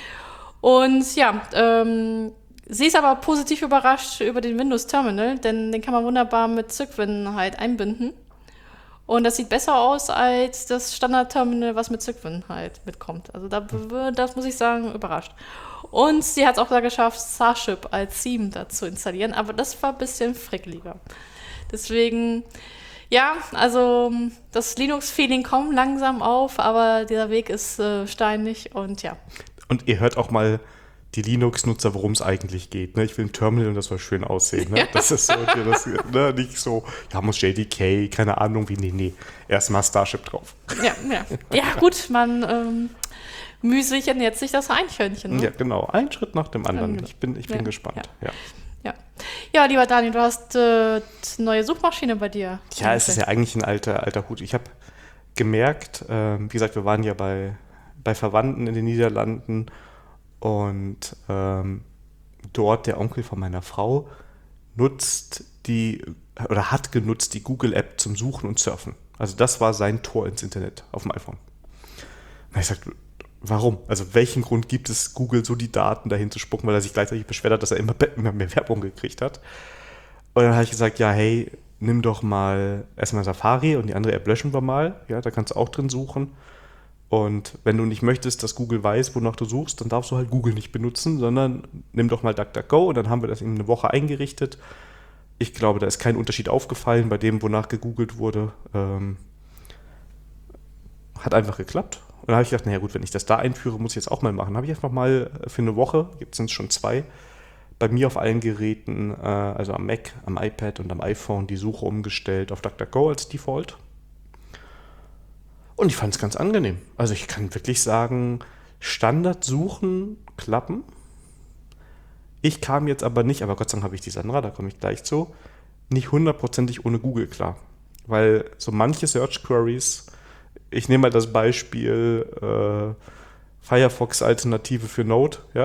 Und ja, ähm, sie ist aber positiv überrascht über den Windows-Terminal, denn den kann man wunderbar mit Cygwin halt einbinden. Und das sieht besser aus als das Standard-Terminal, was mit Cygwin halt mitkommt. Also da, das muss ich sagen, überrascht. Und sie hat es auch da geschafft, Starship als Theme dazu installieren, aber das war ein bisschen frickeliger. Deswegen, ja, also das Linux-Feeling kommt langsam auf, aber dieser Weg ist äh, steinig und ja. Und ihr hört auch mal die Linux-Nutzer, worum es eigentlich geht. Ne? Ich will ein Terminal und das soll schön aussehen. Ne? Ja. Das ist so, das, ne? Nicht so, ja, muss J D K, keine Ahnung wie, nee, nee. Erstmal Starship drauf. Ja, ja. Ja, gut, man ähm, mühselig ernährt sich das Eichhörnchen. Ne? Ja, genau. Ein Schritt nach dem anderen. Ja. Ich bin, ich bin Ja. gespannt. Ja. Ja. Ja. Ja, lieber Daniel, du hast äh, neue Suchmaschine bei dir. Ja, es ist ja eigentlich ein alter, alter Hut. Ich habe gemerkt, äh, wie gesagt, wir waren ja bei, bei Verwandten in den Niederlanden und ähm, dort der Onkel von meiner Frau nutzt die oder hat genutzt die Google-App zum Suchen und Surfen. Also das war sein Tor ins Internet auf dem iPhone. Und ich sagte, warum? Also welchen Grund gibt es, Google so die Daten dahin zu spucken, weil er sich gleichzeitig beschwert hat, dass er immer, immer mehr Werbung gekriegt hat. Und dann habe ich gesagt, ja, hey, nimm doch mal erstmal Safari und die andere App löschen wir mal. Ja, da kannst du auch drin suchen. Und wenn du nicht möchtest, dass Google weiß, wonach du suchst, dann darfst du halt Google nicht benutzen, sondern nimm doch mal DuckDuckGo und dann haben wir das in eine Woche eingerichtet. Ich glaube, da ist kein Unterschied aufgefallen bei dem, wonach gegoogelt wurde. Ähm, hat einfach geklappt. Und dann habe ich gedacht, naja gut, wenn ich das da einführe, muss ich jetzt auch mal machen. Habe ich einfach mal für eine Woche, jetzt sind es schon zwei, bei mir auf allen Geräten, äh, also am Mac, am iPad und am iPhone, die Suche umgestellt auf DuckDuckGo als Default. Und ich fand es ganz angenehm. Also ich kann wirklich sagen, Standardsuchen klappen. Ich kam jetzt aber nicht, aber Gott sei Dank habe ich die Sandra, da komme ich gleich zu, nicht hundertprozentig ohne Google klar. Weil so manche Search Queries, ich nehme mal das Beispiel äh, Firefox-Alternative für Node, ja.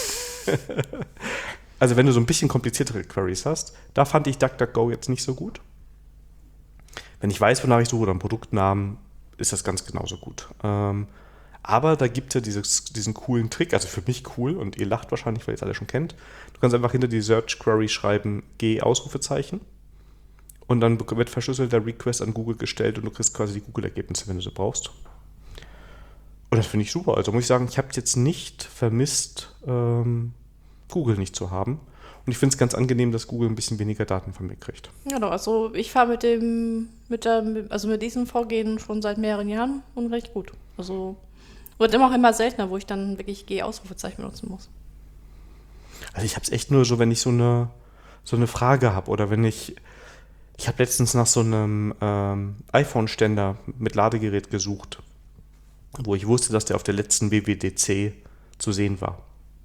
Also wenn du so ein bisschen kompliziertere Queries hast, da fand ich DuckDuckGo jetzt nicht so gut. Wenn ich weiß, wonach ich suche oder einen Produktnamen, ist das ganz genauso gut. Ähm, aber da gibt es ja dieses, diesen coolen Trick, also für mich cool, und ihr lacht wahrscheinlich, weil ihr es alle schon kennt. Du kannst einfach hinter die Search Query schreiben, G Ausrufezeichen. Und dann wird verschlüsselter Request an Google gestellt und du kriegst quasi die Google-Ergebnisse, wenn du sie brauchst. Und das finde ich super. Also muss ich sagen, ich habe jetzt nicht vermisst, ähm, Google nicht zu haben. Und ich finde es ganz angenehm, dass Google ein bisschen weniger Daten von mir kriegt. Genau, also ich fahre mit dem, mit der, also mit diesem Vorgehen schon seit mehreren Jahren und recht gut. Also wird immer auch immer seltener, wo ich dann wirklich G-Ausrufezeichen benutzen muss. Also ich habe es echt nur so, wenn ich so eine, so eine Frage habe oder wenn ich, ich habe letztens nach so einem ähm, iPhone-Ständer mit Ladegerät gesucht, wo ich wusste, dass der auf der letzten W W D C zu sehen war.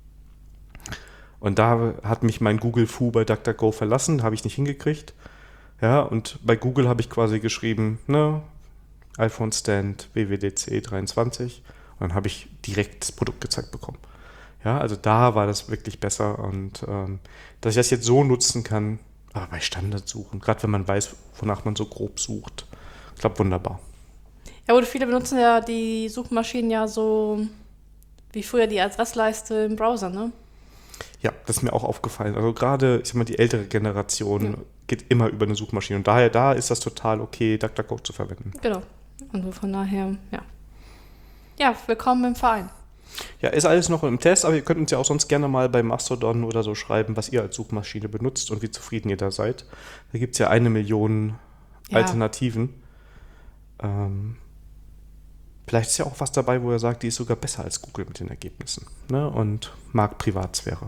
Und da hat mich mein Google-Fu bei DuckDuckGo verlassen, habe ich nicht hingekriegt. Ja, und bei Google habe ich quasi geschrieben, ne, iPhone-Stand W W D C dreiundzwanzig. Und dann habe ich direkt das Produkt gezeigt bekommen. Ja, also da war das wirklich besser. Und ähm, dass ich das jetzt so nutzen kann, aber bei Standardsuchen, gerade wenn man weiß, wonach man so grob sucht, klappt wunderbar. Ja gut, viele benutzen ja die Suchmaschinen ja so wie früher die Adressleiste im Browser, ne? Ja, das ist mir auch aufgefallen. Also gerade, ich sag mal, die ältere Generation ja. geht immer über eine Suchmaschine. Und daher, da ist das total okay, DuckDuckGo zu verwenden. Genau. Also von daher, ja. Ja, willkommen im Verein. Ja, ist alles noch im Test, aber ihr könnt uns ja auch sonst gerne mal bei Mastodon oder so schreiben, was ihr als Suchmaschine benutzt und wie zufrieden ihr da seid. Da gibt es ja eine Million ja. Alternativen. Ähm, vielleicht ist ja auch was dabei, wo ihr sagt, die ist sogar besser als Google mit den Ergebnissen. Ne? Und mag Privatsphäre.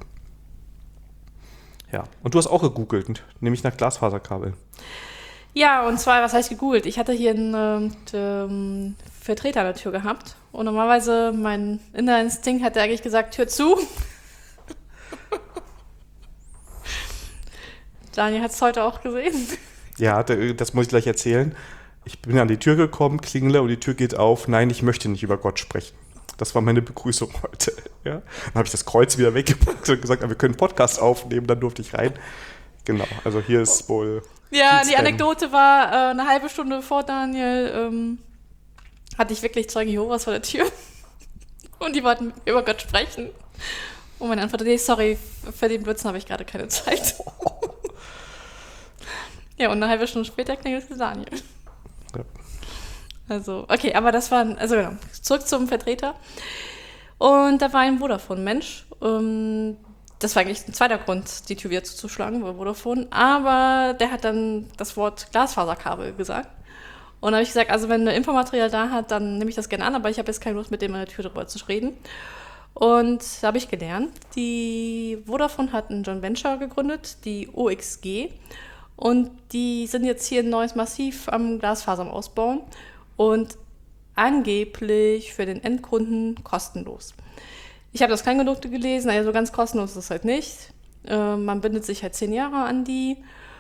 Ja, und du hast auch gegoogelt, nämlich nach Glasfaserkabeln. Ja, und zwar, was heißt gegoogelt? Ich hatte hier einen ähm, Vertreter an der Tür gehabt und normalerweise mein innerer Instinkt hätte eigentlich gesagt, Tür zu. Daniel hat es heute auch gesehen. Ja, das muss ich gleich erzählen. Ich bin an die Tür gekommen, klingele und die Tür geht auf. Nein, ich möchte nicht über Gott sprechen. Das war meine Begrüßung heute. Ja? Dann habe ich das Kreuz wieder weggepackt und gesagt, wir können einen Podcast aufnehmen, dann durfte ich rein. Genau, also hier ist wohl... Ja, die Anekdote war, äh, eine halbe Stunde vor Daniel ähm, hatte ich wirklich Zeugen Jehovas vor der Tür. Und die wollten über Gott sprechen. Und meine Antwort, nee, sorry, für den Blödsinn habe ich gerade keine Zeit. Ja, und eine halbe Stunde später klingelt Daniel. Ja. Also, okay, aber das war, also genau, zurück zum Vertreter. Und da war ein Vodafone-Mensch. Ähm, das war eigentlich ein zweiter Grund, die Tür wieder zuzuschlagen, bei Vodafone. Aber der hat dann das Wort Glasfaserkabel gesagt. Und da habe ich gesagt, also wenn er Infomaterial da hat, dann nehme ich das gerne an, aber ich habe jetzt keine Lust, mit dem an der Tür darüber zu reden. Und da habe ich gelernt, die Vodafone hat ein Joint Venture gegründet, die O X G. Und die sind jetzt hier ein neues Massiv am Glasfaser am Ausbauen und angeblich für den Endkunden kostenlos. Ich habe das Kleingedruckte gelesen, also ganz kostenlos ist es halt nicht. Äh, man bindet sich halt zehn Jahre an die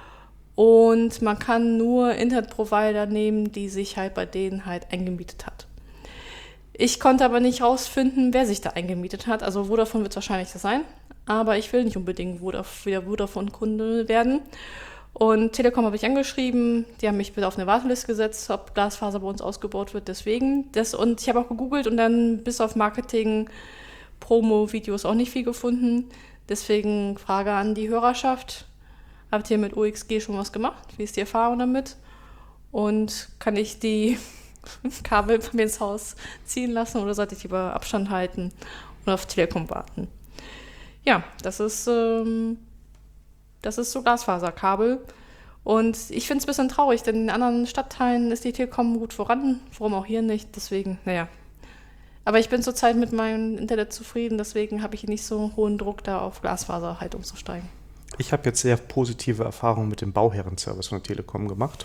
und man kann nur Internetprovider nehmen, die sich halt bei denen halt eingemietet hat. Ich konnte aber nicht rausfinden, wer sich da eingemietet hat. Also Vodafone wird es wahrscheinlich das sein, aber ich will nicht unbedingt wieder Vodafone-Kunde werden. Und Telekom habe ich angeschrieben, die haben mich bitte auf eine Warteliste gesetzt, ob Glasfaser bei uns ausgebaut wird, deswegen. Das, und ich habe auch gegoogelt und dann bis auf Marketing, Promo-Videos auch nicht viel gefunden. Deswegen Frage an die Hörerschaft, habt ihr mit O X G schon was gemacht? Wie ist die Erfahrung damit? Und kann ich die Kabel bei mir ins Haus ziehen lassen oder sollte ich lieber Abstand halten und auf Telekom warten? Ja, das ist... Ähm, Das ist so Glasfaserkabel. Und ich finde es ein bisschen traurig, denn in anderen Stadtteilen ist die Telekom gut voran, warum auch hier nicht. Deswegen, naja. Aber ich bin zurzeit mit meinem Internet zufrieden, deswegen habe ich nicht so hohen Druck, da auf Glasfaser halt umzusteigen. Ich habe jetzt sehr positive Erfahrungen mit dem Bauherrenservice von der Telekom gemacht,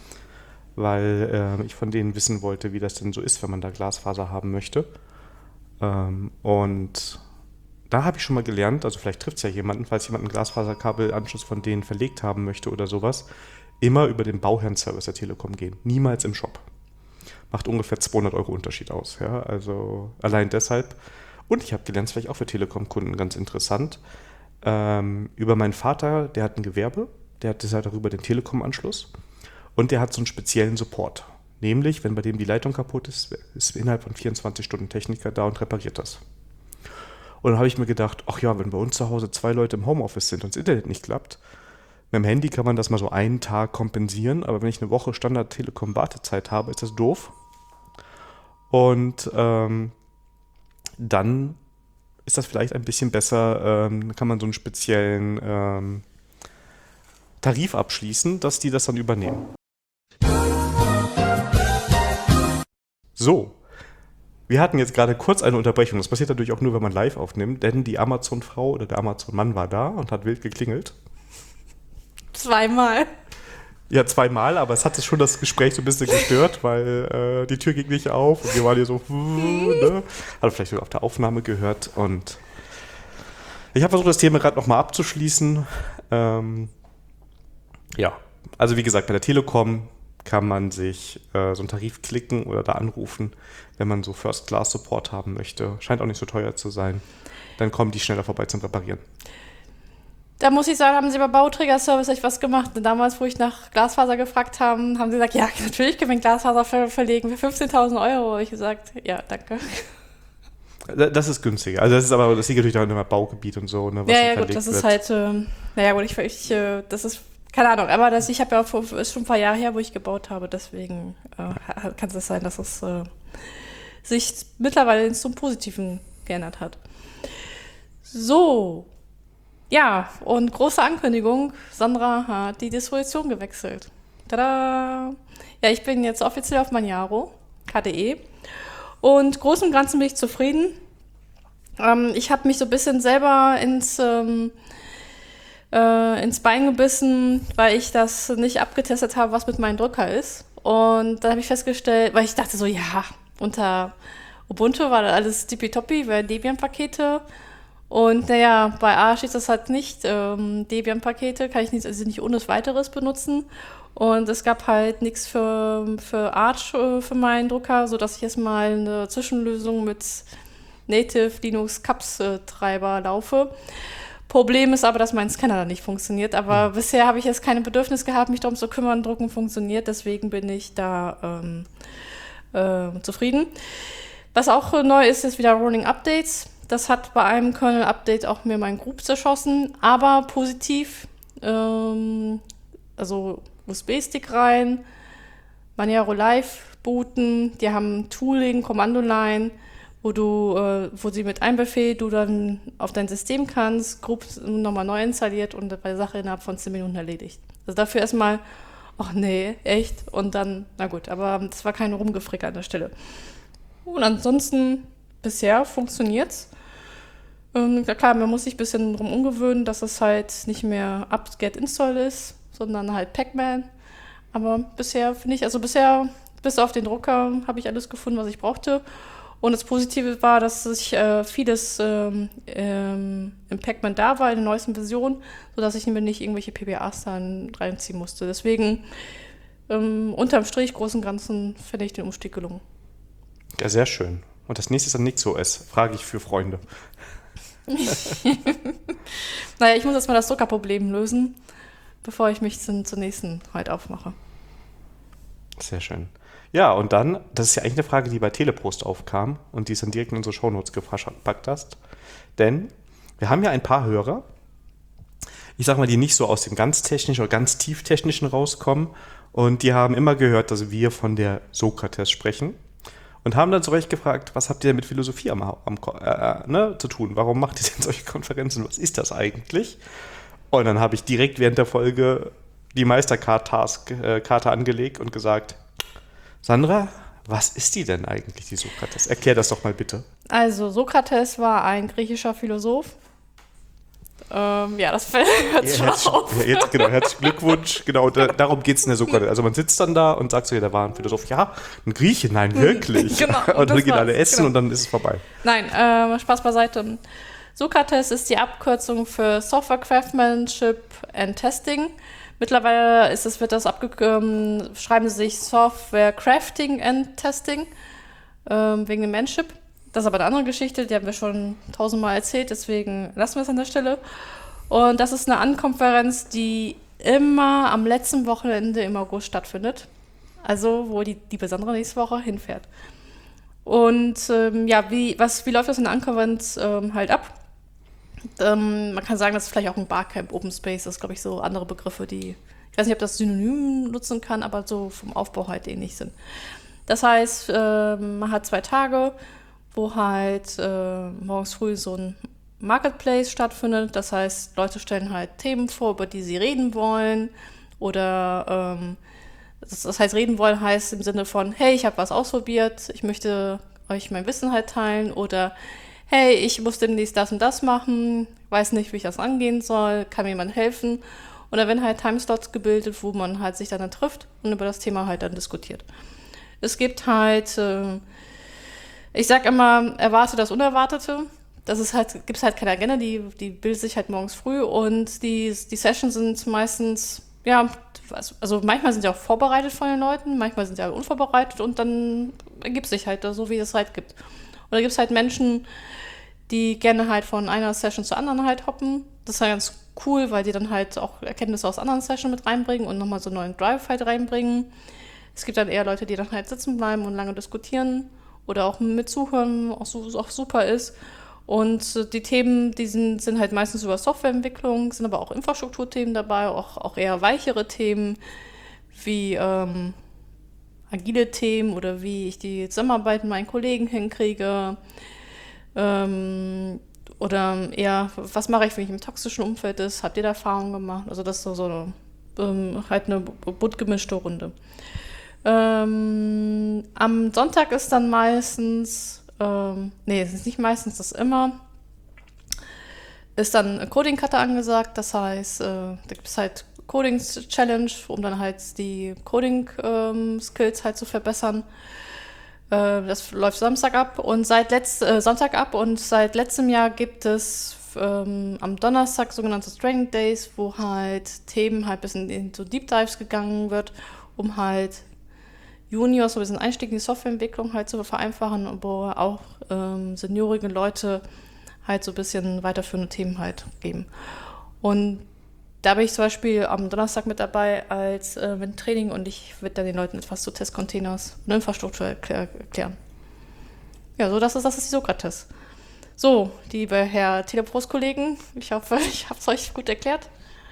weil äh, ich von denen wissen wollte, wie das denn so ist, wenn man da Glasfaser haben möchte. Ähm, und... Da habe ich schon mal gelernt, also vielleicht trifft es ja jemanden, falls jemand einen Glasfaserkabelanschluss von denen verlegt haben möchte oder sowas, immer über den Bauherrenservice der Telekom gehen, niemals im Shop. Macht ungefähr zweihundert Euro Unterschied aus, ja, also allein deshalb. Und ich habe gelernt, das ist vielleicht auch für Telekom-Kunden ganz interessant, ähm, über meinen Vater, der hat ein Gewerbe, der hat deshalb darüber den Telekom-Anschluss und der hat so einen speziellen Support. Nämlich, wenn bei dem die Leitung kaputt ist, ist innerhalb von vierundzwanzig Stunden Techniker da und repariert das. Und dann habe ich mir gedacht, ach ja, wenn bei uns zu Hause zwei Leute im Homeoffice sind und das Internet nicht klappt, Mit dem Handy kann man das mal so einen Tag kompensieren, aber wenn ich eine Woche Standard-Telekom-Wartezeit habe, ist das doof. Und ähm, dann ist das vielleicht ein bisschen besser, ähm, dann kann man so einen speziellen ähm, Tarif abschließen, dass die das dann übernehmen. So, wir hatten jetzt gerade kurz eine Unterbrechung. Das passiert natürlich auch nur, wenn man live aufnimmt, denn die Amazon-Frau oder der Amazon-Mann war da und hat wild geklingelt. Zweimal. Ja, zweimal, aber es hat schon das Gespräch so ein bisschen gestört, weil äh, die Tür ging nicht auf und wir waren hier so, ne? Hat vielleicht sogar auf der Aufnahme gehört und ich habe versucht, das Thema gerade nochmal abzuschließen. Ähm, ja, also wie gesagt, bei der Telekom kann man sich äh, so einen Tarif klicken oder da anrufen, wenn man so First-Class-Support haben möchte. Scheint auch nicht so teuer zu sein. Dann kommen die schneller vorbei zum Reparieren. Da muss ich sagen, haben sie bei Bauträgerservice echt was gemacht. Damals, wo ich nach Glasfaser gefragt habe, haben sie gesagt, ja, natürlich können wir Glasfaser ver- verlegen für fünfzehntausend Euro. Ich gesagt, ja, danke. Das ist günstiger. Also das ist aber, das liegt natürlich daran, immer Baugebiet und so, ne, was ja, so ja, verlegt gut, das wird. ist halt, äh, naja, gut, ich, ich äh, das ist, keine Ahnung, aber das, ich habe ja, vor, ist schon ein paar Jahre her, wo ich gebaut habe, deswegen äh, kann es sein, dass es äh, sich mittlerweile zum Positiven geändert hat. So. Ja, und große Ankündigung, Sandra hat die Disposition gewechselt. Tada! Ja, ich bin jetzt offiziell auf Maniaro, K D E. Und groß und ganzen bin ich zufrieden. Ähm, ich habe mich so ein bisschen selber ins, ähm, äh, ins Bein gebissen, weil ich das nicht abgetestet habe, was mit meinem Drucker ist. Und dann habe ich festgestellt, weil ich dachte so, ja, unter Ubuntu war das alles tippitoppi, weil Debian-Pakete. Und naja, bei Arch ist das halt nicht. Ähm, Debian-Pakete kann ich nicht, also nicht ohne weiteres benutzen. Und es gab halt nichts für, für Arch äh, für meinen Drucker, sodass ich jetzt mal eine Zwischenlösung mit Native Linux Caps äh, Treiber laufe. Problem ist aber, dass mein Scanner da nicht funktioniert. Aber mhm. bisher habe ich jetzt kein Bedürfnis gehabt, mich darum zu kümmern, Drucken funktioniert. Deswegen bin ich da ähm, äh, zufrieden. Was auch neu ist, ist wieder Rolling Updates. Das hat bei einem Kernel-Update auch mir mein Group zerschossen, aber positiv, ähm, also U S B-Stick rein, Maniaro Live booten, die haben Tooling, Kommandoline, wo du, äh, wo sie mit einem Befehl du dann auf dein System kannst, Group nochmal neu installiert und bei der Sache innerhalb von zehn Minuten erledigt. Also dafür erstmal, ach nee, echt? Und dann, na gut, aber das war kein Rumgefrick an der Stelle. Und ansonsten, bisher funktioniert's. Ähm, klar, man muss sich ein bisschen drum umgewöhnen, dass es halt nicht mehr apt-get install ist, sondern halt Pacman. Aber bisher finde ich, also bisher, bis auf den Drucker, habe ich alles gefunden, was ich brauchte. Und das Positive war, dass sich äh, vieles ähm, ähm, im Pacman da war, in der neuesten Version, sodass ich mir nicht irgendwelche P B As dann reinziehen musste. Deswegen, ähm, unterm Strich, großen und Ganzen, finde ich den Umstieg gelungen. Ja, sehr schön. Und das nächste ist dann NixOS, frage ich für Freunde. Naja, ich muss jetzt mal das Druckerproblem lösen, bevor ich mich zum, zur nächsten heute aufmache. Sehr schön. Ja, und dann, das ist ja eigentlich eine Frage, die bei Teleprost aufkam und die es dann direkt in unsere Shownotes gepackt hast. Denn wir haben ja ein paar Hörer, ich sag mal, die nicht so aus dem ganz technischen oder ganz tieftechnischen rauskommen und die haben immer gehört, dass wir von der Sokrates sprechen. Und haben dann zu Recht gefragt, was habt ihr denn mit Philosophie am, am, äh, ne, zu tun? Warum macht ihr denn solche Konferenzen? Was ist das eigentlich? Und dann habe ich direkt während der Folge die Meistercard-Task-Karte angelegt und gesagt, Sandra, was ist die denn eigentlich, die Sokrates? Erklär das doch mal bitte. Also Sokrates war ein griechischer Philosoph. Ähm, ja, das hört ja, schon herzlich, auf. Ja, jetzt, genau, herzlichen Glückwunsch. Genau, da, darum geht es in der Sokrates. Also man sitzt dann da und sagt so, ja, da war ein Philosoph. Ja, ein Grieche? Nein, wirklich. Genau, und, und dann gehen war's. alle essen Genau. Und dann ist es vorbei. Nein, äh, Spaß beiseite. Sokrates ist die Abkürzung für Software Craftsmanship and Testing. Mittlerweile ist es, wird das abgekürzt, ähm, schreiben sie sich Software Crafting and Testing, ähm, wegen dem Manship. Das ist aber eine andere Geschichte, die haben wir schon tausendmal erzählt, deswegen lassen wir es an der Stelle. Und das ist eine Ankonferenz, die immer am letzten Wochenende im August stattfindet. Also, wo die, die besondere nächste Woche hinfährt. Und ähm, ja, wie, was, wie läuft das in der Ankonferenz ähm, halt ab? Ähm, man kann sagen, das ist vielleicht auch ein Barcamp, Open Space, das ist, glaube ich, so andere Begriffe, die, ich weiß nicht, ob das Synonym nutzen kann, aber so vom Aufbau halt ähnlich sind. Das heißt, äh, man hat zwei Tage, wo halt äh, morgens früh so ein Marketplace stattfindet. Das heißt, Leute stellen halt Themen vor, über die sie reden wollen. Oder ähm, das, das heißt, reden wollen heißt im Sinne von, hey, ich habe was ausprobiert, ich möchte euch mein Wissen halt teilen. Oder hey, ich muss demnächst das und das machen, weiß nicht, wie ich das angehen soll, kann mir jemand helfen? Und da werden halt Timeslots gebildet, wo man halt sich dann trifft und über das Thema halt dann diskutiert. Es gibt halt, äh, ich sag immer, erwarte das Unerwartete. Das ist halt, gibt es halt keine Agenda, die, die bildet sich halt morgens früh und die, die Sessions sind meistens, ja, also manchmal sind sie auch vorbereitet von den Leuten, manchmal sind sie halt unvorbereitet und dann ergibt sich halt so, wie es halt gibt. Und da gibt es halt Menschen, die gerne halt von einer Session zur anderen halt hoppen. Das ist halt ganz cool, weil die dann halt auch Erkenntnisse aus anderen Sessions mit reinbringen und nochmal so einen neuen Drive halt reinbringen. Es gibt dann eher Leute, die dann halt sitzen bleiben und lange diskutieren oder auch mit zuhören, auch, so, auch super ist. Und die Themen, die sind, sind halt meistens über Softwareentwicklung, sind aber auch Infrastrukturthemen dabei, auch, auch eher weichere Themen wie ähm, agile Themen oder wie ich die Zusammenarbeit mit meinen Kollegen hinkriege. Ähm, oder eher, was mache ich, wenn ich im toxischen Umfeld ist? Habt ihr da Erfahrungen gemacht? Also das ist so, so eine, ähm, halt eine bunt gemischte Runde. Ähm, am Sonntag ist dann meistens, ähm, nee, es ist nicht meistens, das ist immer, ist dann Coding-Kata angesagt. Das heißt, äh, da gibt es halt Coding-Challenge, um dann halt die Coding-Skills ähm, halt zu verbessern. Das läuft Samstag ab und seit letzt, äh, Sonntag ab und seit letztem Jahr gibt es ähm, am Donnerstag sogenannte Training Days, wo halt Themen halt ein bisschen in so Deep Dives gegangen wird, um halt Juniors so ein bisschen Einstieg in die Softwareentwicklung halt zu vereinfachen, wo auch ähm, seniorige Leute halt so ein bisschen weiterführende Themen halt geben. Und da bin ich zum Beispiel am Donnerstag mit dabei als äh, mit Training und ich werde dann den Leuten etwas zu Testcontainers und Infrastruktur erklär, erklären. Ja, so das ist das ist die Sokrates. So, liebe Herr Telepros-Kollegen, ich hoffe, ich habe es euch gut erklärt.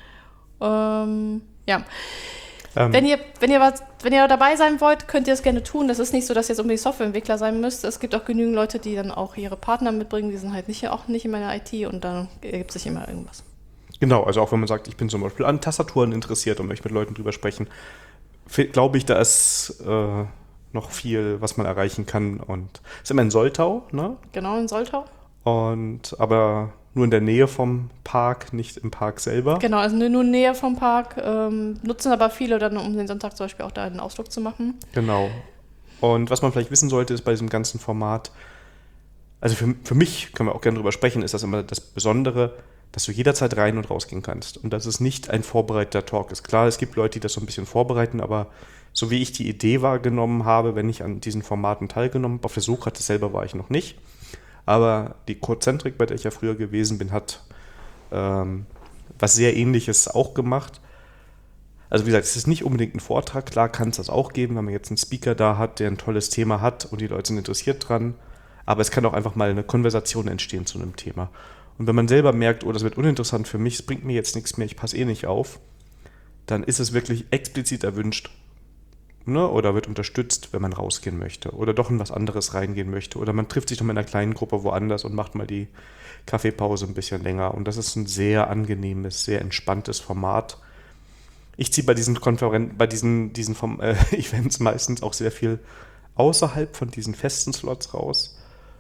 Ähm, ja. Ähm. Wenn ihr, wenn ihr was, wenn ihr dabei sein wollt, könnt ihr es gerne tun. Das ist nicht so, dass ihr jetzt unbedingt Softwareentwickler sein müsst. Es gibt auch genügend Leute, die dann auch ihre Partner mitbringen, die sind halt nicht, auch nicht in meiner I T und dann ergibt sich immer irgendwas. Genau, also auch wenn man sagt, ich bin zum Beispiel an Tastaturen interessiert und möchte mit Leuten drüber sprechen, glaube ich, da ist äh, noch viel, was man erreichen kann. Und es ist immer in Soltau, ne? Genau, in Soltau. Und aber nur in der Nähe vom Park, nicht im Park selber. Genau, also nur in der Nähe vom Park, ähm, nutzen aber viele dann, um den Sonntag zum Beispiel auch da einen Ausflug zu machen. Genau. Und was man vielleicht wissen sollte, ist bei diesem ganzen Format, also für, für mich, können wir auch gerne drüber sprechen, ist das immer das Besondere, dass du jederzeit rein und rausgehen kannst und dass es nicht ein vorbereiteter Talk ist. Klar, es gibt Leute, die das so ein bisschen vorbereiten, aber so wie ich die Idee wahrgenommen habe, wenn ich an diesen Formaten teilgenommen habe, auf der Sokrates selber war ich noch nicht, aber die Codecentrik, bei der ich ja früher gewesen bin, hat ähm, was sehr Ähnliches auch gemacht. Also wie gesagt, es ist nicht unbedingt ein Vortrag, klar kann es das auch geben, wenn man jetzt einen Speaker da hat, der ein tolles Thema hat und die Leute sind interessiert dran, aber es kann auch einfach mal eine Konversation entstehen zu einem Thema. Und wenn man selber merkt, oh, das wird uninteressant für mich, es bringt mir jetzt nichts mehr, ich passe eh nicht auf, dann ist es wirklich explizit erwünscht, ne? Oder wird unterstützt, wenn man rausgehen möchte oder doch in was anderes reingehen möchte. Oder man trifft sich noch mit einer kleinen Gruppe woanders und macht mal die Kaffeepause ein bisschen länger. Und das ist ein sehr angenehmes, sehr entspanntes Format. Ich ziehe bei diesen Konferenzen, bei diesen, diesen äh, Events meistens auch sehr viel außerhalb von diesen festen Slots raus.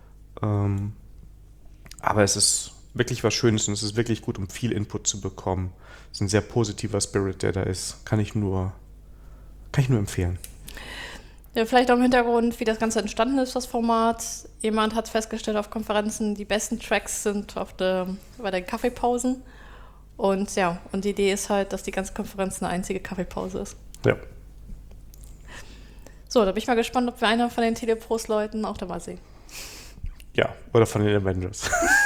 Ähm, aber es ist wirklich was Schönes und es ist wirklich gut, um viel Input zu bekommen. Es ist ein sehr positiver Spirit, der da ist. Kann ich nur, kann ich nur empfehlen. Ja, vielleicht auch im Hintergrund, wie das Ganze entstanden ist, das Format. Jemand hat festgestellt auf Konferenzen, die besten Tracks sind auf der, bei den Kaffeepausen. Und ja, und die Idee ist halt, dass die ganze Konferenz eine einzige Kaffeepause ist. Ja. So, da bin ich mal gespannt, ob wir einer von den Telepros-Leuten auch dabei sehen. Ja, oder von den Avengers.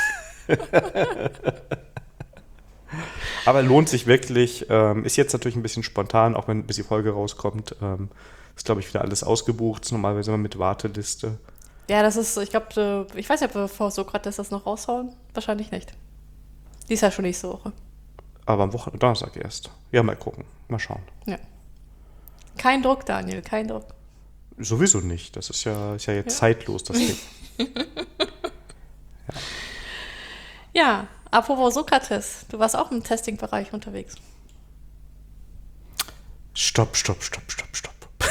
Aber lohnt sich wirklich. Ähm, ist jetzt natürlich ein bisschen spontan, auch wenn bis die Folge rauskommt. Ähm, ist, glaube ich, wieder alles ausgebucht. Normalerweise immer mit Warteliste. Ja, das ist, ich glaube, ich weiß nicht, ob wir vor Sokrates das noch raushauen. Wahrscheinlich nicht. Die ist ja schon nächste Woche. Aber am Wochenende, Donnerstag erst. Ja, mal gucken. Mal schauen. Ja. Kein Druck, Daniel, kein Druck. Sowieso nicht. Das ist ja, ist ja jetzt Ja. zeitlos, das Ding. Ja, apropos Sokrates, du warst auch im Testing-Bereich unterwegs. Stopp, stopp, stopp, stopp, stopp.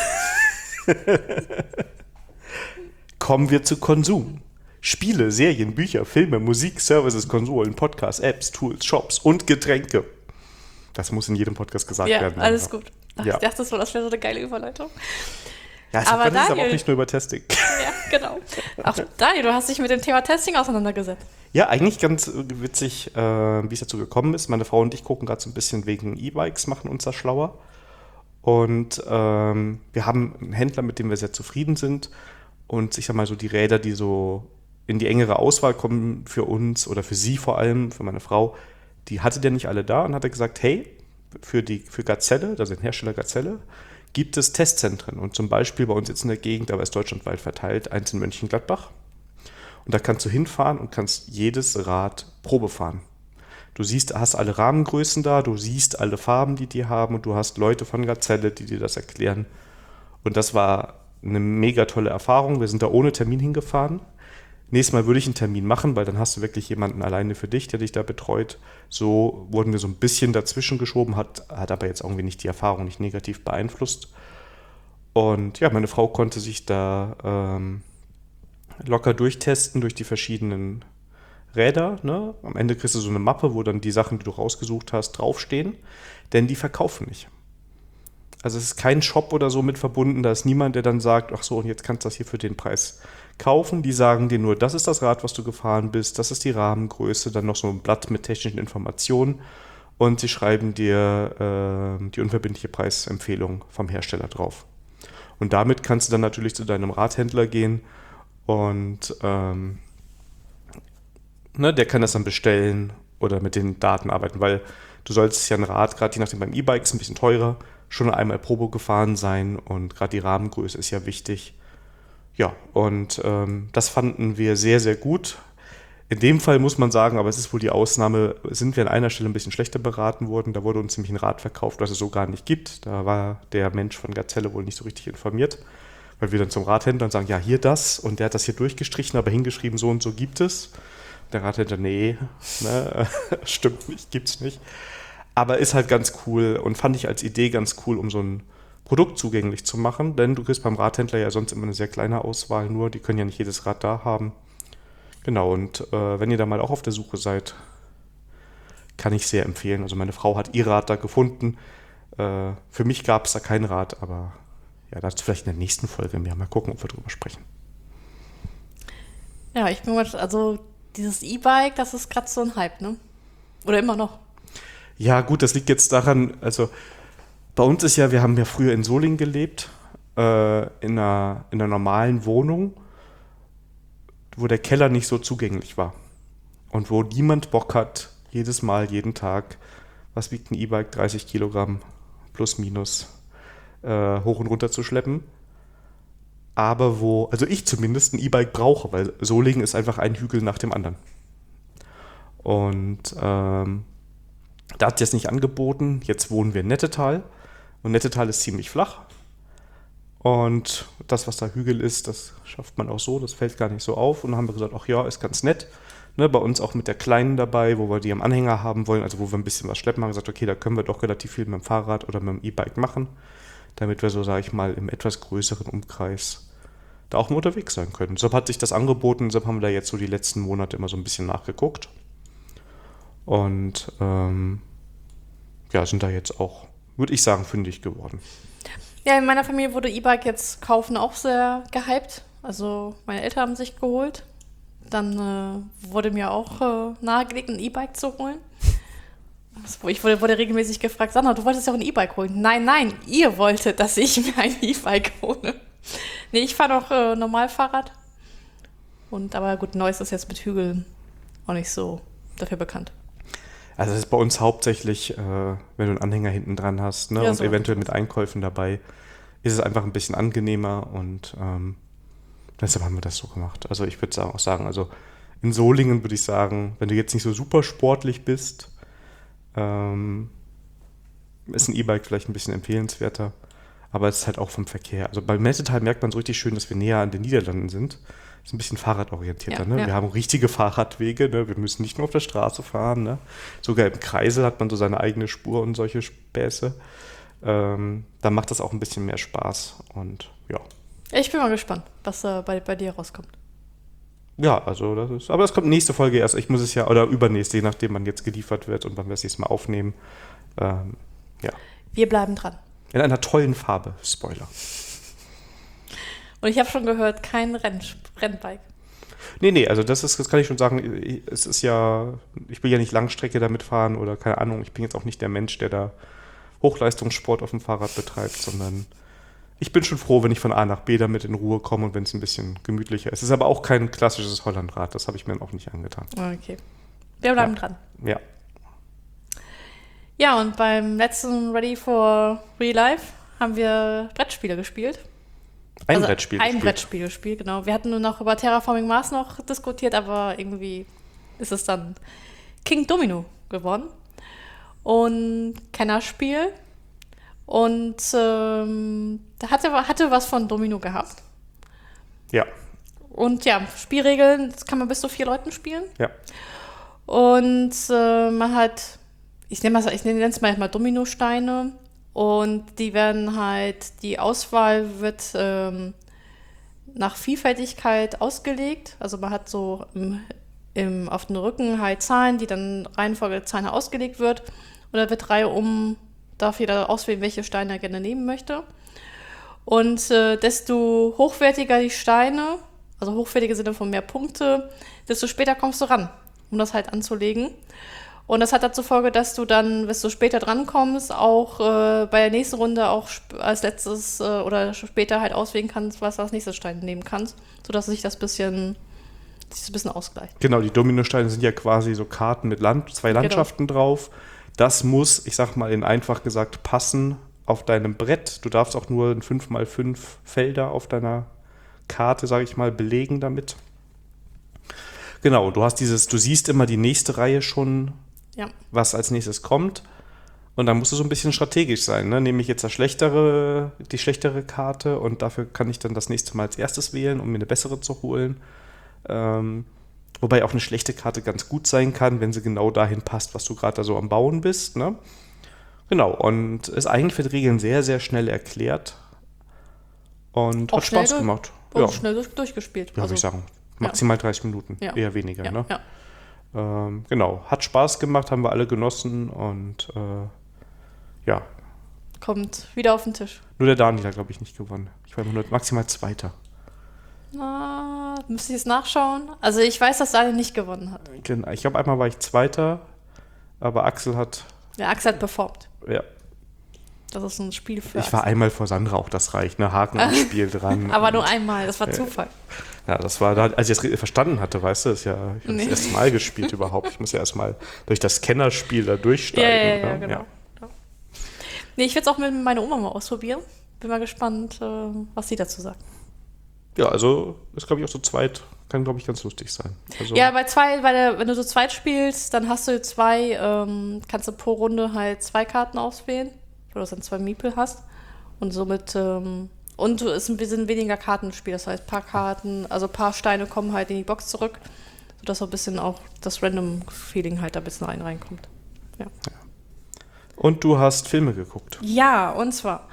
Kommen wir zu Konsum. Spiele, Serien, Bücher, Filme, Musik, Services, Konsolen, Podcasts, Apps, Tools, Shops und Getränke. Das muss in jedem Podcast gesagt Ja, werden. alles gut. Ach, Ja. Ich dachte so, das wäre so eine geile Überleitung. Ja, es Aber ist aber Daniel- auch nicht nur über Testing. Ja, genau. Ach, Daniel, du hast dich mit dem Thema Testing auseinandergesetzt. Ja, eigentlich ganz witzig, äh, wie es dazu gekommen ist. Meine Frau und ich gucken gerade so ein bisschen wegen E-Bikes, machen uns da schlauer. Und ähm, wir haben einen Händler, mit dem wir sehr zufrieden sind. Und ich sag mal so, die Räder, die so in die engere Auswahl kommen für uns oder für sie vor allem, für meine Frau, die hatte der nicht alle da und hat er gesagt, hey, für, die, für Gazelle, also den Hersteller Gazelle, gibt es Testzentren. Und zum Beispiel bei uns jetzt in der Gegend, aber ist deutschlandweit verteilt, eins in Mönchengladbach. Und da kannst du hinfahren und kannst jedes Rad Probe fahren. Du siehst, hast alle Rahmengrößen da, du siehst alle Farben, die die haben und du hast Leute von Gazelle, die dir das erklären. Und das war eine mega tolle Erfahrung. Wir sind da ohne Termin hingefahren. Nächstes Mal würde ich einen Termin machen, weil dann hast du wirklich jemanden alleine für dich, der dich da betreut. So wurden wir so ein bisschen dazwischen geschoben, hat, hat aber jetzt irgendwie nicht die Erfahrung nicht negativ beeinflusst. Und ja, meine Frau konnte sich da ähm, locker durchtesten durch die verschiedenen Räder. Ne? Am Ende kriegst du so eine Mappe, wo dann die Sachen, die du rausgesucht hast, draufstehen. Denn die verkaufen nicht. Also es ist kein Shop oder so mit verbunden. Da ist niemand, der dann sagt, ach so, und jetzt kannst du das hier für den Preis kaufen. Die sagen dir nur, das ist das Rad, was du gefahren bist, das ist die Rahmengröße, dann noch so ein Blatt mit technischen Informationen. Und sie schreiben dir äh, die unverbindliche Preisempfehlung vom Hersteller drauf. Und damit kannst du dann natürlich zu deinem Radhändler gehen und ähm, ne, der kann das dann bestellen oder mit den Daten arbeiten, weil du sollst ja ein Rad, gerade je nachdem beim E-Bike ist ein bisschen teurer, schon einmal Probe gefahren sein und gerade die Rahmengröße ist ja wichtig. Ja, und ähm, das fanden wir sehr, sehr gut. In dem Fall muss man sagen, aber es ist wohl die Ausnahme, sind wir an einer Stelle ein bisschen schlechter beraten worden. Da wurde uns nämlich ein Rad verkauft, was es so gar nicht gibt. Da war der Mensch von Gazelle wohl nicht so richtig informiert, weil wir dann zum Radhändler und sagen, ja, hier das. Und der hat das hier durchgestrichen, aber hingeschrieben, so und so gibt es. Der Radhändler, nee, ne, stimmt nicht, gibt's nicht. Aber ist halt ganz cool und fand ich als Idee ganz cool, um so ein Produkt zugänglich zu machen. Denn du kriegst beim Radhändler ja sonst immer eine sehr kleine Auswahl nur. Die können ja nicht jedes Rad da haben. Genau, und äh, wenn ihr da mal auch auf der Suche seid, kann ich sehr empfehlen. Also meine Frau hat ihr Rad da gefunden. Äh, für mich gab es da kein Rad, aber ja, dazu vielleicht in der nächsten Folge mehr. Mal gucken, ob wir drüber sprechen. Ja, ich bin mal, also dieses E-Bike, das ist gerade so ein Hype, ne? Oder immer noch. Ja, gut, das liegt jetzt daran, also bei uns ist ja, wir haben ja früher in Solingen gelebt, äh, in, einer, in einer normalen Wohnung, wo der Keller nicht so zugänglich war. Und wo niemand Bock hat, jedes Mal, jeden Tag, was wiegt ein E-Bike, dreißig Kilogramm plus minus, äh, hoch und runter zu schleppen. Aber wo, also ich zumindest ein E-Bike brauche, weil Solingen ist einfach ein Hügel nach dem anderen. Und ähm, da hat es jetzt nicht angeboten. Jetzt wohnen wir in Nettetal. Und Nettetal ist ziemlich flach. Und das, was da Hügel ist, das schafft man auch so. Das fällt gar nicht so auf. Und dann haben wir gesagt, ach ja, ist ganz nett. Ne, bei uns auch mit der Kleinen dabei, wo wir die am Anhänger haben wollen, also wo wir ein bisschen was schleppen, haben wir gesagt, okay, da können wir doch relativ viel mit dem Fahrrad oder mit dem E-Bike machen, damit wir so, sage ich mal, im etwas größeren Umkreis da auch mal unterwegs sein können. Deshalb hat sich das angeboten, deshalb haben wir da jetzt so die letzten Monate immer so ein bisschen nachgeguckt. Und ähm, ja, sind da jetzt auch, würde ich sagen, fündig geworden. Ja, in meiner Familie wurde E-Bike jetzt kaufen auch sehr gehypt. Also meine Eltern haben sich geholt. Dann äh, wurde mir auch äh, nahegelegt, ein E-Bike zu holen. Also, ich wurde, wurde regelmäßig gefragt, Sandra, du wolltest ja auch ein E-Bike holen. Nein, nein, ihr wolltet, dass ich mir ein E-Bike hole. Nee, ich fahre doch äh, Normalfahrrad. Und aber gut, Neuss ist jetzt mit Hügeln auch nicht so dafür bekannt. Also das ist bei uns hauptsächlich, äh, wenn du einen Anhänger hinten dran hast, ne, Ja, und so. eventuell mit Einkäufen dabei, ist es einfach ein bisschen angenehmer und ähm, deshalb haben wir das so gemacht. Also ich würde auch sagen, also In Solingen würde ich sagen, wenn du jetzt nicht so super sportlich bist, ähm, ist ein E-Bike vielleicht ein bisschen empfehlenswerter. Aber es ist halt auch vom Verkehr. Also bei Nettetal merkt man so richtig schön, dass wir näher an den Niederlanden sind. Ist ein bisschen fahrradorientierter. Ja, ne? ja. Wir haben richtige Fahrradwege. Ne? Wir müssen nicht nur auf der Straße fahren. Ne? Sogar im Kreisel hat man so seine eigene Spur und solche Späße. Ähm, dann macht das auch ein bisschen mehr Spaß. Und ja. Ich bin mal gespannt, was äh, bei, bei dir rauskommt. Ja, also das ist. Aber das kommt nächste Folge erst. Ich muss es ja, oder übernächste, je nachdem, wann jetzt geliefert wird und wann wir es nächstes Mal aufnehmen. Ähm, ja. Wir bleiben dran. In einer tollen Farbe. Spoiler. Und ich habe schon gehört, kein Renn, Rennbike. Nee, nee, also das ist, das kann ich schon sagen, es ist ja, ich will ja nicht Langstrecke damit fahren oder keine Ahnung, ich bin jetzt auch nicht der Mensch, der da Hochleistungssport auf dem Fahrrad betreibt, sondern ich bin schon froh, wenn ich von A nach B damit in Ruhe komme und wenn es ein bisschen gemütlicher ist. Es ist aber auch kein klassisches Hollandrad, das habe ich mir auch nicht angetan. Okay. Wir bleiben Ja. dran. Ja. Ja, und beim letzten Ready for Real Life haben wir Brettspiele gespielt. Ein Also Brettspiel Ein gespielt. Brettspiel gespielt, genau. Wir hatten nur noch über Terraforming Mars noch diskutiert, aber irgendwie ist es dann King Domino geworden. Und Kennerspiel. Und ähm, da hatte, hatte was von Domino gehabt. Ja, Und ja, Spielregeln, das kann man bis zu vier Leuten spielen. ja. Und äh, man hat, ich nenne es ich nenne es mal Dominosteine. Und die werden halt, die Auswahl wird ähm, nach Vielfältigkeit ausgelegt. Also man hat so im, im, auf den Rücken halt Zahlen, die dann Reihenfolge der Zahlen ausgelegt wird. Und da wird Reihe um, darf jeder auswählen, welche Steine er gerne nehmen möchte. Und äh, desto hochwertiger die Steine, also hochwertige Sinne von mehr Punkte, desto später kommst du ran, um das halt anzulegen. Und das hat dazu Folge, dass du dann, wenn du später drankommst, auch äh, bei der nächsten Runde auch sp- als letztes äh, oder später halt auswählen kannst, was du als nächstes Stein nehmen kannst, sodass sich das bisschen, sich das ein bisschen ausgleicht. Genau, die Dominosteine sind ja quasi so Karten mit Land, zwei Landschaften drauf. Das muss, ich sag mal in einfach gesagt, passen auf deinem Brett. Du darfst auch nur fünf mal fünf Felder auf deiner Karte, sage ich mal, belegen damit. Genau, du hast dieses, du siehst immer die nächste Reihe schon, Ja. was als nächstes kommt. Und dann musst du so ein bisschen strategisch sein. Ne? Nehme ich jetzt das schlechtere, die schlechtere Karte und dafür kann ich dann das nächste Mal als erstes wählen, um mir eine bessere zu holen. Ähm, wobei auch eine schlechte Karte ganz gut sein kann, wenn sie genau dahin passt, was du gerade da so am Bauen bist. Ne? Genau, und ist eigentlich für die Regeln sehr, sehr schnell erklärt. Und Auch hat Spaß schnell gemacht. Und Ja, schnell durch, durchgespielt. ja würde ich sagen. Maximal dreißig Minuten, Ja. eher weniger. Ja, ne? ja. Ähm, genau, hat Spaß gemacht, haben wir alle genossen und äh, ja, Kommt wieder auf den Tisch. nur der Daniel hat, glaube ich, nicht gewonnen. Ich war immer nur maximal Zweiter. Na, müsste ich jetzt nachschauen? Also ich weiß, dass Daniel nicht gewonnen hat. Genau, ich glaube, einmal war ich Zweiter, aber Axel hat, Der Axel hat performt. ja, Das ist ein Spiel für ich war Axel. einmal vor Sandra, auch das reicht, ne, Haken am Spiel dran. Aber nur und, einmal, das war Zufall. Ja, das war, da, als ich das verstanden hatte, weißt du, das ist ja, ich habe Nee. das erste Mal gespielt überhaupt. Ich muss ja erstmal durch das Kennerspiel da durchsteigen. Ja, ja, ja, ne? genau. Ja. Ja. Nee, ich werde es auch mit meiner Oma mal ausprobieren. Bin mal gespannt, äh, was sie dazu sagt. Ja, also ist, glaube ich, auch so zweit, kann, glaube ich, ganz lustig sein. Also, Ja, bei zwei, bei der, wenn du so zweit spielst, dann hast du zwei, ähm, kannst du pro Runde halt zwei Karten auswählen, wo du dann zwei Miepel hast. Und somit, ähm, und du, es sind sind weniger Karten im Spiel, das heißt, ein paar Karten, also ein paar Steine kommen halt in die Box zurück, sodass so ein bisschen auch das Random-Feeling halt da ein bisschen rein reinkommt. Ja. Und du hast Filme geguckt. Ja, und zwar,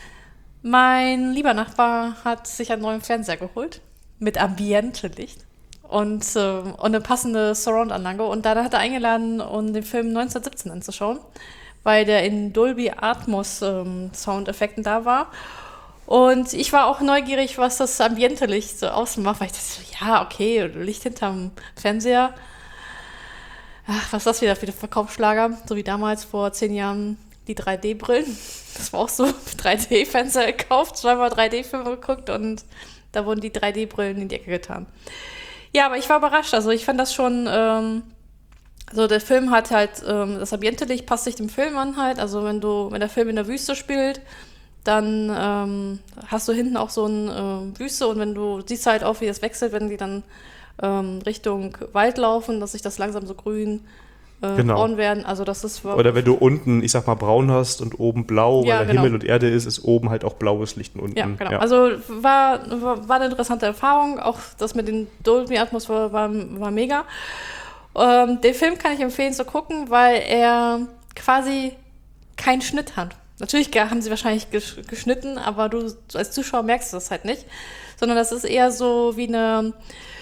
mein lieber Nachbar hat sich einen neuen Fernseher geholt mit Ambiente-Licht und, äh, und eine passende Surround-Anlage. Und da hat er eingeladen, um den Film neunzehnhundertsiebzehn anzuschauen, weil der in Dolby Atmos ähm, Soundeffekten da war. Und ich war auch neugierig, was das Ambiente-Licht so ausmacht, weil ich dachte so, ja, okay, Licht hinterm Fernseher. Ach, was ist das wieder für ein Verkaufsschlager? So wie damals vor zehn Jahren die drei D-Brillen. Das war auch so, drei D-Fernseher gekauft, zweimal drei D-Filme geguckt und da wurden die drei D-Brillen in die Ecke getan. Ja, aber ich war überrascht. Also ich fand das schon, ähm, also der Film hat halt, ähm, das Ambiente-Licht passt sich dem Film an halt. Also wenn du, wenn der Film in der Wüste spielt, dann ähm, hast du hinten auch so eine äh, Wüste und wenn du siehst halt auch, wie das wechselt, wenn die dann ähm, Richtung Wald laufen, dass sich das langsam so grün äh, Genau. braun werden. Also das ist Oder wenn du unten, ich sag mal, braun hast und oben blau, Ja, weil da genau. Himmel und Erde ist, ist oben halt auch blaues Licht und unten. ja, genau. Also war, war, war eine interessante Erfahrung. Auch das mit den Dolby Atmos war, war, war mega. Ähm, den Film kann ich empfehlen zu gucken, weil er quasi keinen Schnitt hat. Natürlich haben sie wahrscheinlich gesch- geschnitten, aber du als Zuschauer merkst das halt nicht. Sondern das ist eher so wie eine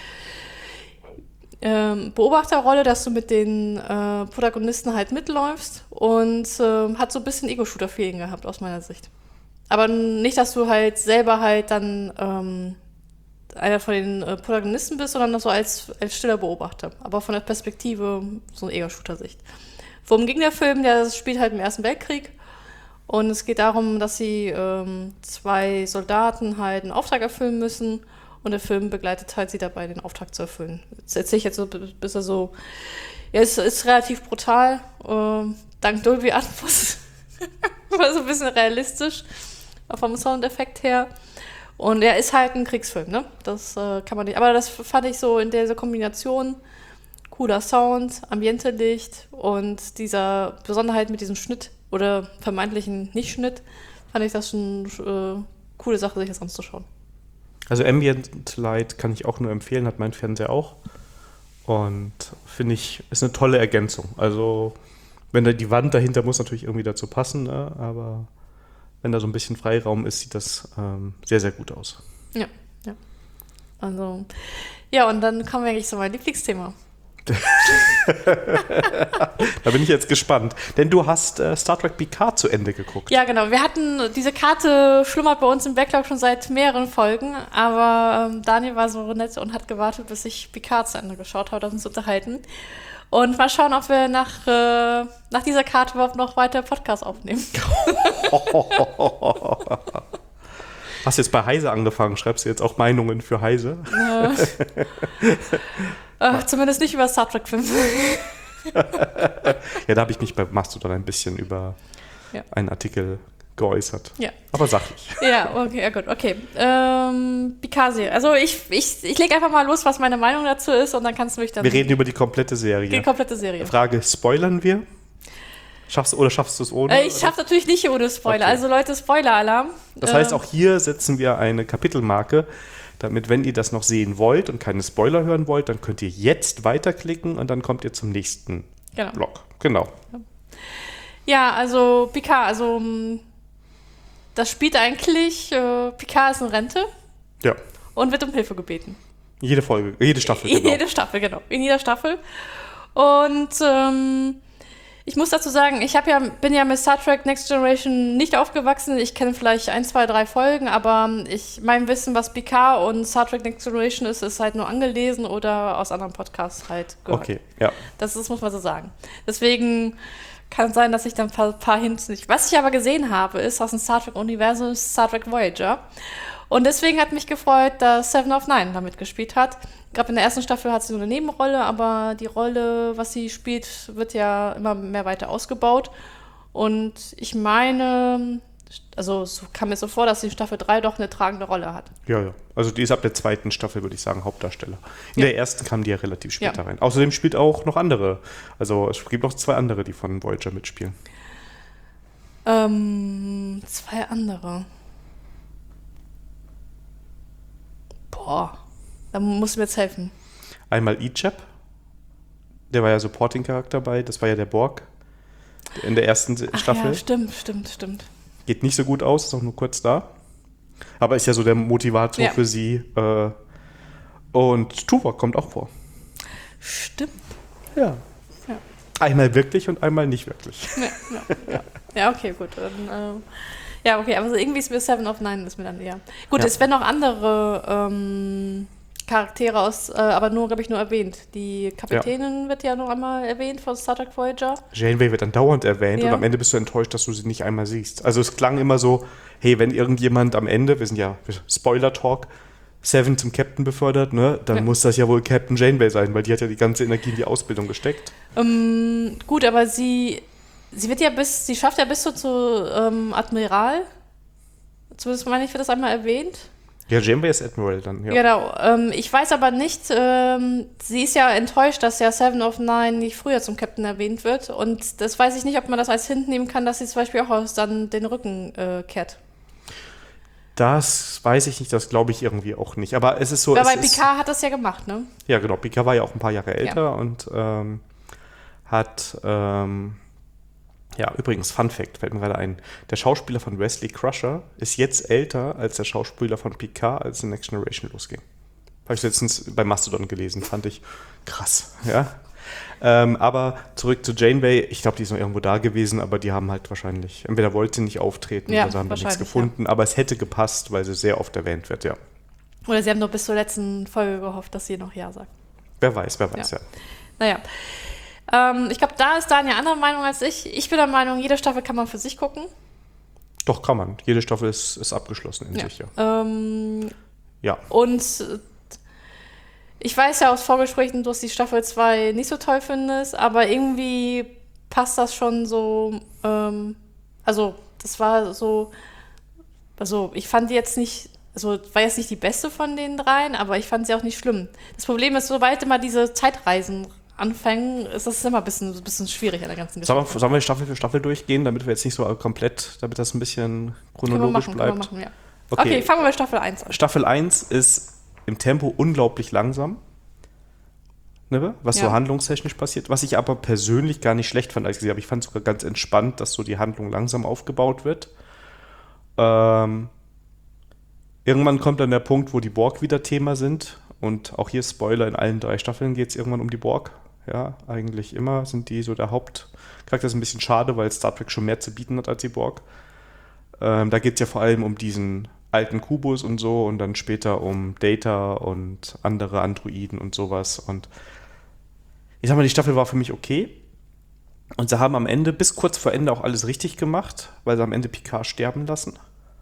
ähm, Beobachterrolle, dass du mit den äh, Protagonisten halt mitläufst und äh, hat so ein bisschen Ego-Shooter-Feeling gehabt aus meiner Sicht. Aber nicht, dass du halt selber halt dann ähm, einer von den äh, Protagonisten bist, sondern so als, als stiller Beobachter. Aber von der Perspektive so eine Ego-Shooter-Sicht. Worum ging der Film? Der spielt halt im Ersten Weltkrieg. Und es geht darum, dass sie ähm, zwei Soldaten halt einen Auftrag erfüllen müssen. Und der Film begleitet halt sie dabei, den Auftrag zu erfüllen. Das erzähle ich jetzt so, bis er so. Ja, es ist relativ brutal. Ähm, dank Dolby Atmos. War so ein bisschen realistisch. Vom Soundeffekt her. Und er ist halt ein Kriegsfilm, ne? Das äh, kann man nicht. Aber das fand ich so in dieser Kombination. Cooler Sound, Ambientelicht und dieser Besonderheit mit diesem Schnitt oder vermeintlichen Nicht-Schnitt, fand ich das schon äh, coole Sache, sich das anzuschauen. Also Ambient Light kann ich auch nur empfehlen, hat mein Fernseher auch. Und finde ich, ist eine tolle Ergänzung. Also wenn da die Wand dahinter muss natürlich irgendwie dazu passen, ne? Aber wenn da so ein bisschen Freiraum ist, sieht das ähm, sehr, sehr gut aus. Ja, ja. Also, ja, und dann kommen wir eigentlich zu meinem Lieblingsthema. Da bin ich jetzt gespannt. Denn du hast äh, Star Trek Picard zu Ende geguckt. Ja, genau. Wir hatten, diese Karte schlummert bei uns im Backlog schon seit mehreren Folgen, aber ähm, Daniel war so nett und hat gewartet, bis ich Picard zu Ende geschaut habe, um uns zu unterhalten. Und mal schauen, ob wir nach, äh, nach dieser Karte überhaupt noch weiter Podcast aufnehmen. Hast du jetzt bei Heise angefangen? Schreibst du jetzt auch Meinungen für Heise? Äh, äh, zumindest nicht über Star Trek-Filme. Ja, da habe ich mich bei Mastodon ein bisschen über Ja. einen Artikel geäußert. Ja. Aber sachlich. Ja, okay, ja gut, okay. Ähm, Picard-Serie. Also ich, ich, ich lege einfach mal los, was meine Meinung dazu ist und dann kannst du mich dann... Wir reden über die komplette Serie. Die komplette Serie. Frage, spoilern wir? Schaffst, oder schaffst du es ohne? Äh, ich schaffe natürlich nicht ohne Spoiler. Okay. Also Leute, Spoiler-Alarm. Das heißt, Ähm, auch hier setzen wir eine Kapitelmarke, damit, wenn ihr das noch sehen wollt und keine Spoiler hören wollt, dann könnt ihr jetzt weiterklicken und dann kommt ihr zum nächsten Genau. Block. Genau. Ja, also Picard, also mh, das spielt eigentlich, äh, Picard ist in Rente Ja. und wird um Hilfe gebeten. Jede Folge, jede Staffel. In Genau. jeder Staffel, genau. In jeder Staffel. Und ähm, ich muss dazu sagen, ich hab ja, bin ja mit Star Trek Next Generation nicht aufgewachsen. Ich kenne vielleicht ein, zwei, drei Folgen, aber ich, mein Wissen, was Picard und Star Trek Next Generation ist, ist halt nur angelesen oder aus anderen Podcasts halt gehört. Okay, ja. Das, das muss man so sagen. Deswegen kann es sein, dass ich dann ein paar, paar Hints nicht... Was ich aber gesehen habe, ist aus dem Star Trek-Universum Star Trek Voyager. Und deswegen hat mich gefreut, dass Seven of Nine da mitgespielt hat. Gerade in der ersten Staffel hat sie nur eine Nebenrolle, aber die Rolle, was sie spielt, wird ja immer mehr weiter ausgebaut. Und ich meine, also es kam mir so vor, dass sie in Staffel drei doch eine tragende Rolle hat. Ja, ja. Also die ist ab der zweiten Staffel, würde ich sagen, Hauptdarsteller. In Ja. der ersten kam die ja relativ später Ja. rein. Außerdem spielt auch noch andere. Also es gibt noch zwei andere, die von Voyager mitspielen. Ähm, zwei andere. Boah, da musst du mir jetzt helfen. Einmal Ichab, der war ja Supporting-Charakter bei, das war ja der Borg in der ersten Ach Staffel. ja, stimmt, stimmt, stimmt. Geht nicht so gut aus, ist auch nur kurz da. Aber ist ja so der Motivator Ja. für sie. Äh, und Tuvok kommt auch vor. Stimmt. Ja. Ja. Einmal wirklich und einmal nicht wirklich. Ja, ja, ja. Ja, okay, gut. Dann, äh, ja, okay, aber so irgendwie ist mir Seven of Nine ist mir dann eher. Gut, Ja. es werden noch andere ähm, Charaktere aus, äh, aber nur, glaube ich, nur erwähnt. Die Kapitänin wird ja noch einmal erwähnt von Star Trek Voyager. Janeway wird dann dauernd erwähnt Ja. und am Ende bist du enttäuscht, dass du sie nicht einmal siehst. Also es klang immer so, hey, wenn irgendjemand am Ende, wir sind ja Spoiler-Talk, Seven zum Captain befördert, ne, dann Ja. muss das ja wohl Captain Janeway sein, weil die hat ja die ganze Energie in die Ausbildung gesteckt. Ähm, gut, aber sie, sie wird ja bis, sie schafft ja bis so zu ähm, Admiral. Zumindest meine ich, wird das einmal erwähnt. Ja, Janeway ist Admiral dann, ja. Genau. Ähm, ich weiß aber nicht, ähm, sie ist ja enttäuscht, dass ja Seven of Nine nicht früher zum Captain erwähnt wird. Und das weiß ich nicht, ob man das als Hint nehmen kann, dass sie zum Beispiel auch aus dann den Rücken äh, kehrt. Das weiß ich nicht, das glaube ich irgendwie auch nicht. Aber es ist so. Weil es bei ist, Picard hat das ja gemacht, ne? Ja, genau. Picard war ja auch ein paar Jahre älter Ja. und ähm, hat. Ähm, ja, übrigens, Fun Fact, fällt mir gerade ein. Der Schauspieler von Wesley Crusher ist jetzt älter als der Schauspieler von Picard, als The Next Generation losging. Habe ich letztens bei Mastodon gelesen, fand ich krass. Ja. Ähm, aber zurück zu Janeway, ich glaube, die ist noch irgendwo da gewesen, aber die haben halt wahrscheinlich, entweder wollte sie nicht auftreten Ja, oder sie haben da nichts wahrscheinlich, gefunden, aber es hätte gepasst, weil sie sehr oft erwähnt wird, ja. Oder sie haben nur bis zur letzten Folge gehofft, dass sie noch Ja sagt. Wer weiß, wer weiß, ja. Ja. Naja. Ähm, ich glaube, da ist Daniel anderer Meinung als ich. Ich bin der Meinung, jede Staffel kann man für sich gucken. Doch, kann man. Jede Staffel ist, ist abgeschlossen in Ja. sich, ja. Ähm, Ja. und äh, ich weiß ja aus Vorgesprächen, dass die Staffel zwei nicht so toll findest, aber irgendwie passt das schon so. Ähm, also, das war so. Also, ich fand die jetzt nicht. Also, war jetzt nicht die beste von den dreien, aber ich fand sie auch nicht schlimm. Das Problem ist, sobald immer diese Zeitreisen anfangen, ist das immer ein bisschen, ein bisschen schwierig an der ganzen Sollen Geschichte. wir, sollen wir Staffel für Staffel durchgehen, damit wir jetzt nicht so komplett, damit das ein bisschen Können wir chronologisch machen, bleibt? können wir machen, ja. Okay. okay, fangen wir bei Staffel eins an. Staffel eins ist im Tempo unglaublich langsam, ne, was Ja. so handlungstechnisch passiert, was ich aber persönlich gar nicht schlecht fand, als ich gesehen habe. Ich fand es sogar ganz entspannt, dass so die Handlung langsam aufgebaut wird. Ähm, irgendwann kommt dann der Punkt, wo die Borg wieder Thema sind und auch hier Spoiler, in allen drei Staffeln geht es irgendwann um die Borg. Ja, eigentlich immer sind die so der Hauptcharakter. Ist ein bisschen schade, weil Star Trek schon mehr zu bieten hat als die Borg. Ähm, da geht es ja vor allem um diesen alten Kubus und so und dann später um Data und andere Androiden und sowas. Und ich sag mal, die Staffel war für mich okay. Und sie haben am Ende, bis kurz vor Ende, auch alles richtig gemacht, weil sie am Ende Picard sterben lassen.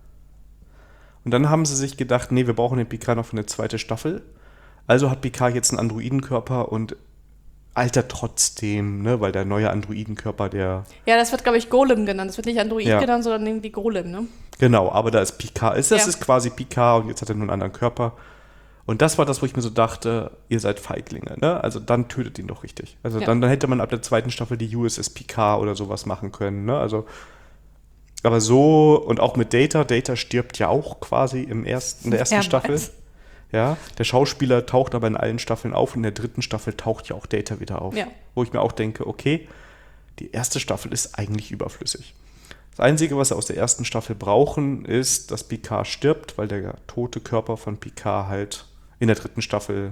Und dann haben sie sich gedacht, nee, wir brauchen den Picard noch für eine zweite Staffel. Also hat Picard jetzt einen Androidenkörper und altert trotzdem, ne, weil der neue Androidenkörper, der... Ja, das wird, glaube ich, Golem genannt. Das wird nicht Android Ja. genannt, sondern irgendwie Golem, ne? Genau, aber da ist Picard. Das Ja. ist quasi Picard und jetzt hat er nur einen anderen Körper. Und das war das, wo ich mir so dachte, ihr seid Feiglinge, ne? Also dann tötet ihn doch richtig. Also Ja. dann, dann hätte man ab der zweiten Staffel die U S S Picard oder sowas machen können, ne? Also, aber so, und auch mit Data, Data stirbt ja auch quasi im ersten, in der ersten Ja, Staffel. weiß. Ja, der Schauspieler taucht aber in allen Staffeln auf und in der dritten Staffel taucht ja auch Data wieder auf. Ja. Wo ich mir auch denke, okay, die erste Staffel ist eigentlich überflüssig. Das Einzige, was sie aus der ersten Staffel brauchen, ist, dass Picard stirbt, weil der tote Körper von Picard halt in der dritten Staffel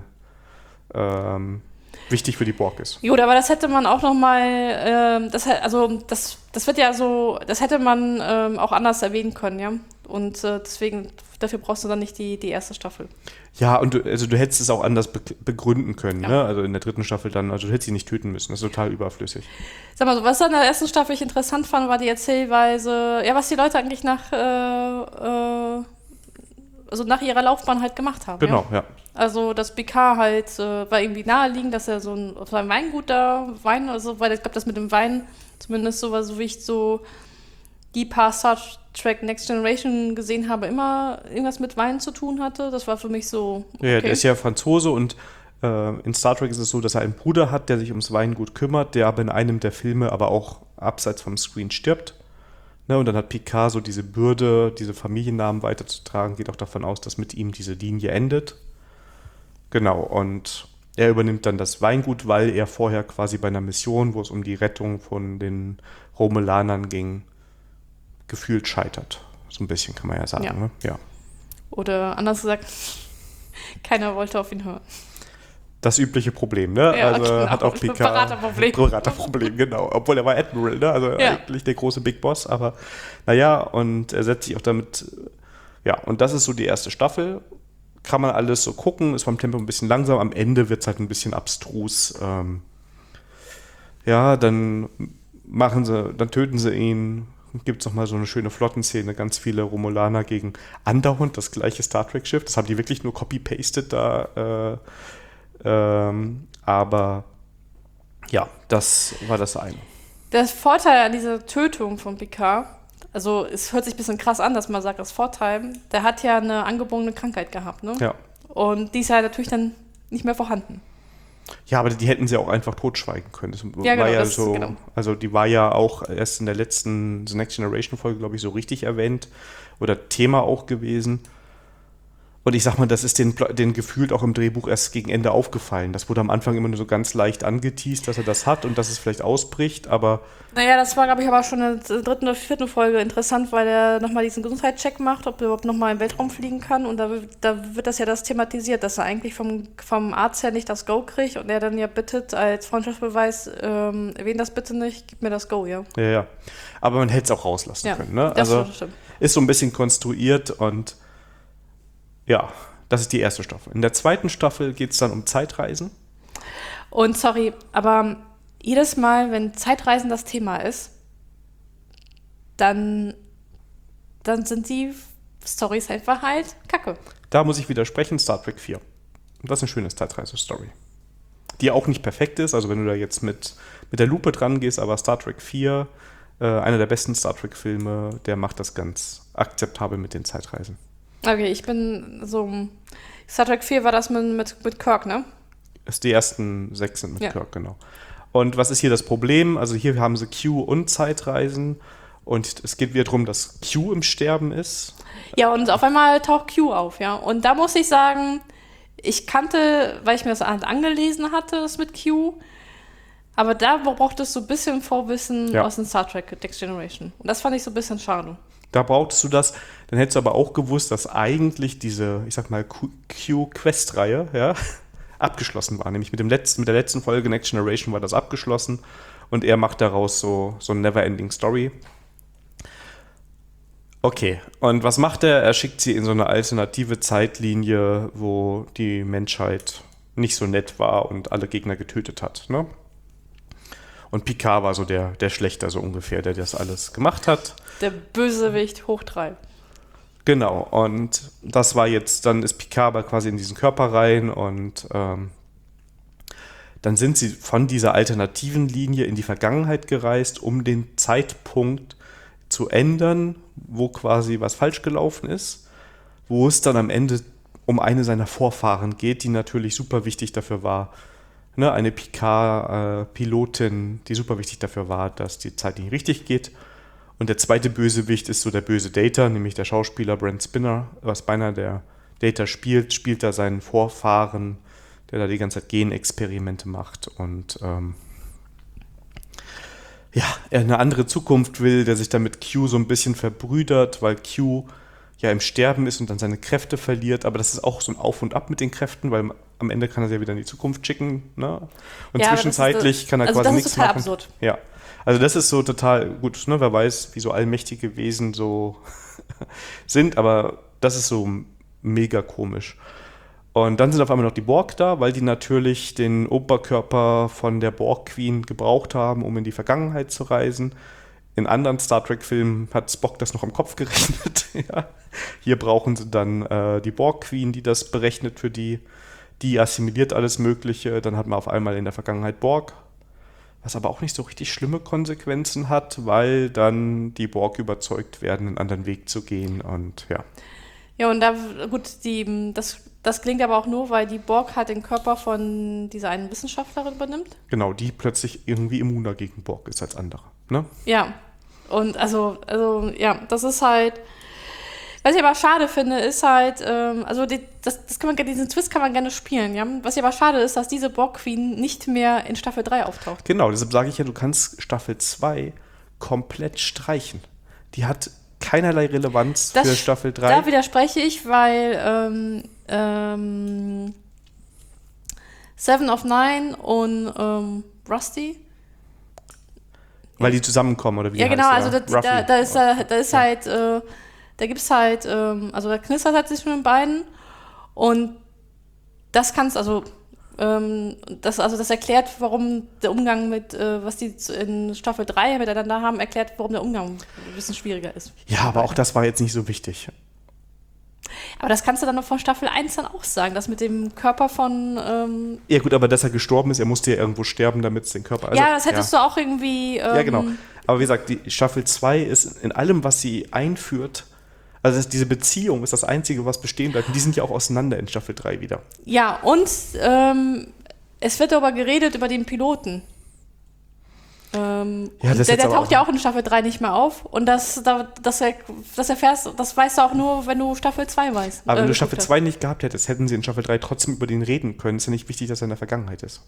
ähm, wichtig für die Borg ist. Gut, aber das hätte man auch noch mal, ähm, das, hä- also das, das wird ja so, das hätte man ähm, auch anders erwähnen können, ja. Und äh, deswegen, dafür brauchst du dann nicht die, die erste Staffel. Ja, und du, also du hättest es auch anders be- begründen können, Ja. ne? Also in der dritten Staffel dann, also du hättest sie nicht töten müssen, das ist total überflüssig. Sag mal so, was an der ersten Staffel ich interessant fand, war die Erzählweise, ja, was die Leute eigentlich nach, äh, äh, also nach ihrer Laufbahn halt gemacht haben. Genau, Ja? ja. Also, dass Picard halt, äh, war irgendwie naheliegend, dass er so ein, auf seinem Weingut da Wein, also, weil ich glaube, das mit dem Wein, zumindest so, so wie ich so die paar Star Trek Next Generation gesehen habe, immer irgendwas mit Wein zu tun hatte. Das war für mich so, okay. Ja, der ist ja Franzose und äh, in Star Trek ist es so, dass er einen Bruder hat, der sich ums Weingut kümmert, der aber in einem der Filme aber auch abseits vom Screen stirbt. Ne, und dann hat Picard so diese Bürde, diese Familiennamen weiterzutragen, geht auch davon aus, dass mit ihm diese Linie endet. Genau, und er übernimmt dann das Weingut, weil er vorher quasi bei einer Mission, wo es um die Rettung von den Romulanern ging, gefühlt scheitert. So ein bisschen kann man ja sagen. Ja. Ne? Ja. Oder anders gesagt, keiner wollte auf ihn hören. Das übliche Problem, ne? Ja, also genau. hat auch Picard Beraterproblem. Beraterproblem, genau. Obwohl er war Admiral, ne? Also Ja. eigentlich der große Big Boss, aber naja, und er setzt sich auch damit, ja, und das ist so die erste Staffel. Kann man alles so gucken, ist beim Tempo ein bisschen langsam, am Ende wird es halt ein bisschen abstrus. Ähm, ja, dann machen sie, dann töten sie ihn. Gibt es nochmal so eine schöne Flottenszene, ganz viele Romulaner gegen andauernd das gleiche Star Trek-Schiff. Das haben die wirklich nur copy-pasted da. Äh, ähm, aber ja, das war das eine. Der Vorteil an dieser Tötung von Picard, also es hört sich ein bisschen krass an, dass man sagt, das Vorteil, der hat ja eine angeborene Krankheit gehabt, ne? Ja. Und die ist ja natürlich dann nicht mehr vorhanden. Ja, aber die hätten sie auch einfach totschweigen können. Das Ja, genau, war ja das- so, genau. Also die war ja auch erst in der letzten The Next Generation Folge, glaube ich, so richtig erwähnt oder Thema auch gewesen. Und ich sag mal, das ist den, den gefühlt auch im Drehbuch erst gegen Ende aufgefallen. Das wurde am Anfang immer nur so ganz leicht angeteased, dass er das hat und dass es vielleicht ausbricht, aber Naja, das war, glaube ich, aber schon in der dritten oder vierten Folge interessant, weil er nochmal diesen Gesundheitscheck macht, ob er überhaupt nochmal im Weltraum fliegen kann. Und da, wird- da wird das ja das thematisiert, dass er eigentlich vom, vom Arzt her nicht das Go kriegt und er dann ja bittet als Freundschaftsbeweis, ähm, erwähne das bitte nicht, gib mir das Go, ja. ja, ja. Aber man hätte es auch rauslassen Ja, können. Ne? das Also stimmt. ist so ein bisschen konstruiert und ja, das ist die erste Staffel. In der zweiten Staffel geht es dann um Zeitreisen. Und sorry, aber jedes Mal, wenn Zeitreisen das Thema ist, dann, dann sind die Storys einfach halt kacke. Da muss ich widersprechen, Star Trek vier. Und das ist eine schöne Zeitreise-Story. Die auch nicht perfekt ist, also wenn du da jetzt mit, mit der Lupe dran gehst, aber Star Trek vier, äh, einer der besten Star Trek-Filme, der macht das ganz akzeptabel mit den Zeitreisen. Okay, ich bin so. Star Trek vier war das mit, mit, mit Kirk, ne? Das die ersten sechs sind mit Ja. Kirk, genau. Und was ist hier das Problem? Also hier haben sie Q und Zeitreisen und es geht wieder darum, dass Q im Sterben ist. Ja, und auf einmal taucht Q auf, ja. Und da muss ich sagen, ich kannte, weil ich mir das halt angelesen hatte, das mit Q, aber da braucht es so ein bisschen Vorwissen Ja. aus dem Star Trek Next Generation. Und das fand ich so ein bisschen schade. Da brauchtest du das, dann hättest du aber auch gewusst, dass eigentlich diese, ich sag mal, Q-Quest-Reihe, ja, abgeschlossen war. Nämlich mit, dem letzten, mit der letzten Folge Next Generation war das abgeschlossen und er macht daraus so, so eine Never-Ending Story. Okay, und was macht er? Er schickt sie in so eine alternative Zeitlinie, wo die Menschheit nicht so nett war und alle Gegner getötet hat, ne? Und Picard war so der, der Schlechter, so ungefähr, der das alles gemacht hat. Der Bösewicht hoch drei. Genau, und das war jetzt, dann ist Picard aber quasi in diesen Körper rein und ähm, dann sind sie von dieser alternativen Linie in die Vergangenheit gereist, um den Zeitpunkt zu ändern, wo quasi was falsch gelaufen ist, wo es dann am Ende um eine seiner Vorfahren geht, die natürlich super wichtig dafür war, ne, eine Picard-Pilotin, die super wichtig dafür war, dass die Zeit nicht richtig geht. Und der zweite Bösewicht ist so der böse Data, nämlich der Schauspieler Brent Spinner, was beinahe der Data spielt, spielt da seinen Vorfahren, der da die ganze Zeit Genexperimente macht und ähm, ja, er eine andere Zukunft will, der sich dann mit Q so ein bisschen verbrüdert, weil Q ja im Sterben ist und dann seine Kräfte verliert, aber das ist auch so ein Auf und Ab mit den Kräften, weil am Ende kann er sie ja wieder in die Zukunft schicken, ne? Und Ja, aber zwischenzeitlich das ist, kann er also quasi das ist nichts total machen. absurd. Ja, also das ist so total gut, ne? Wer weiß, wie so allmächtige Wesen so sind, aber das ist so mega komisch. Und dann sind auf einmal noch die Borg da, weil die natürlich den Oberkörper von der Borg Queen gebraucht haben, um in die Vergangenheit zu reisen. In anderen Star Trek-Filmen hat Spock das noch im Kopf gerechnet. Ja. Hier brauchen sie dann äh, die Borg Queen, die das berechnet für die. Die assimiliert alles Mögliche. Dann hat man auf einmal in der Vergangenheit Borg, was aber auch nicht so richtig schlimme Konsequenzen hat, weil dann die Borg überzeugt werden, einen anderen Weg zu gehen. Und ja. Ja, und da, gut, die, das, das klingt aber auch nur, weil die Borg halt den Körper von dieser einen Wissenschaftlerin übernimmt. Genau, die plötzlich irgendwie immuner gegen Borg ist als andere. Ne? Ja, und also, also ja, das ist halt, was ich aber schade finde, ist halt, ähm, also die, das, das kann man, diesen Twist kann man gerne spielen, ja. Was ich aber schade ist, dass diese Borg Queen nicht mehr in Staffel drei auftaucht. Genau, deshalb sage ich ja, du kannst Staffel zwei komplett streichen. Die hat keinerlei Relevanz Das, für Staffel drei. Da widerspreche ich, weil ähm, ähm, Seven of Nine und ähm, Rusty. Weil die zusammenkommen, oder wie Ja, heißt genau, er? also da, da, da ist, da, da ist Ja. halt, äh, da gibt es halt, ähm, also da knistert halt sich mit den beiden und das kannst, also ähm, das, also das erklärt, warum der Umgang mit, äh, was die in Staffel drei miteinander haben, erklärt, warum der Umgang ein bisschen schwieriger ist. Ja, aber auch das war jetzt nicht so wichtig. Aber das kannst du dann noch von Staffel eins dann auch sagen, das mit dem Körper von, ähm, Ja gut, aber dass er gestorben ist, er musste ja irgendwo sterben, damit es den Körper... Also, ja, das hättest du auch irgendwie, ähm, Ja, genau. Aber wie gesagt, die Staffel zwei ist in allem, was sie einführt, also das, diese Beziehung ist das Einzige, was bestehen bleibt. Und die sind ja auch auseinander in Staffel drei wieder. Ja, und ähm, es wird darüber geredet, über den Piloten. Ähm, Ja, das der jetzt der aber taucht auch- ja auch in Staffel drei nicht mehr auf. Und das, da- das, er, das erfährst, das weißt du auch nur, wenn du Staffel zwei weißt. Aber äh, wenn du geguckt Staffel hast. zwei nicht gehabt hättest, hätten sie in Staffel drei trotzdem über den reden können. Ist ja nicht wichtig, dass er in der Vergangenheit ist.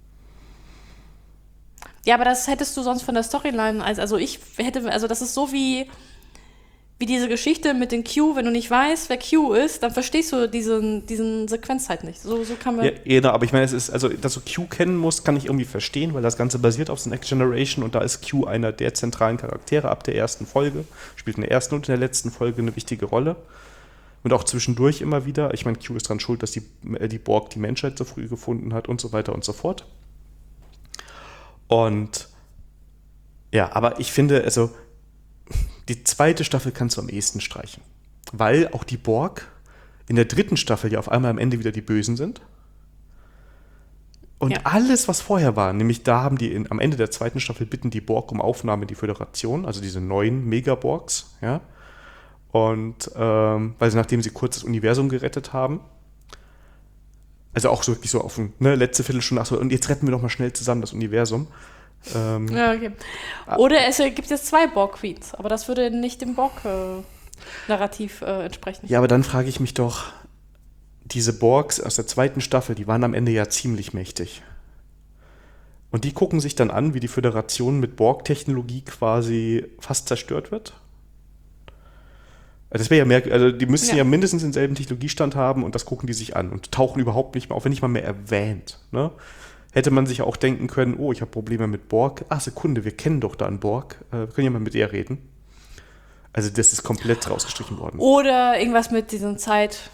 Ja, aber das hättest du sonst von der Storyline, als, also ich hätte, also das ist so wie, wie diese Geschichte mit den Q, wenn du nicht weißt, wer Q ist, dann verstehst du diesen, diesen Sequenz halt nicht. So, so kann man. Ja, ja, aber ich meine, es ist, also, dass du Q kennen musst, kann ich irgendwie verstehen, weil das Ganze basiert auf The Next Generation und da ist Q einer der zentralen Charaktere ab der ersten Folge, spielt in der ersten und in der letzten Folge eine wichtige Rolle. Und auch zwischendurch immer wieder. Ich meine, Q ist dran schuld, dass die, äh, die Borg die Menschheit so früh gefunden hat und so weiter und so fort. Und ja, aber ich finde, also die zweite Staffel kannst du am ehesten streichen. Weil auch die Borg in der dritten Staffel ja auf einmal am Ende wieder die Bösen sind. Und Ja. alles, was vorher war, nämlich da haben die in, am Ende der zweiten Staffel bitten die Borg um Aufnahme in die Föderation, also diese neuen Megaborgs, ja. Und ähm, weil sie, nachdem sie kurz das Universum gerettet haben, also auch so wirklich so auf ein, ne, letzte Viertelstunde, ach so, und jetzt retten wir doch mal schnell zusammen das Universum. Ähm, Ja, okay. Oder es gibt jetzt zwei Borg-Queens, aber das würde nicht dem Borg-Narrativ äh, entsprechen. Ja, aber dann frage ich mich doch, diese Borgs aus der zweiten Staffel, die waren am Ende ja ziemlich mächtig. Und die gucken sich dann an, wie die Föderation mit Borg-Technologie quasi fast zerstört wird. Also das wäre ja mehr, also die müssten ja. Ja. mindestens denselben Technologiestand haben und das gucken die sich an und tauchen überhaupt nicht mehr auf, wenn nicht mal mehr erwähnt. Ne? Hätte man sich auch denken können, oh, ich habe Probleme mit Borg. Ach, Sekunde, wir kennen doch da einen Borg. Äh, wir können ja mal mit ihr reden. Also das ist komplett rausgestrichen worden. Oder irgendwas mit diesen Zeit,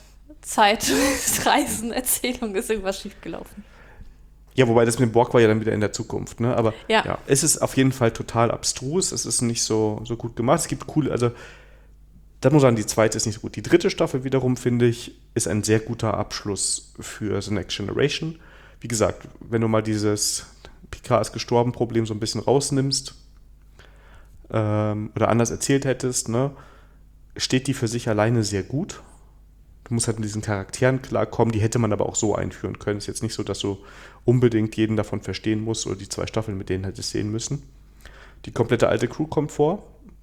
Zeitreisen-Erzählungen ist irgendwas schiefgelaufen. Ja, wobei das mit dem Borg war ja dann wieder in der Zukunft. Ne? Aber ja. Ja. es ist auf jeden Fall total abstrus. Es ist nicht so, so gut gemacht. Es gibt coole, also da muss ich sagen, die zweite ist nicht so gut. Die dritte Staffel wiederum, finde ich, ist ein sehr guter Abschluss für The Next Generation. Wie gesagt, wenn du mal dieses Picard ist gestorben Problem so ein bisschen rausnimmst ähm, oder anders erzählt hättest, ne, steht die für sich alleine sehr gut. Du musst halt mit diesen Charakteren klarkommen, die hätte man aber auch so einführen können. Ist jetzt nicht so, dass du unbedingt jeden davon verstehen musst oder die zwei Staffeln mit denen hättest sehen müssen. Die komplette alte Crew kommt vor,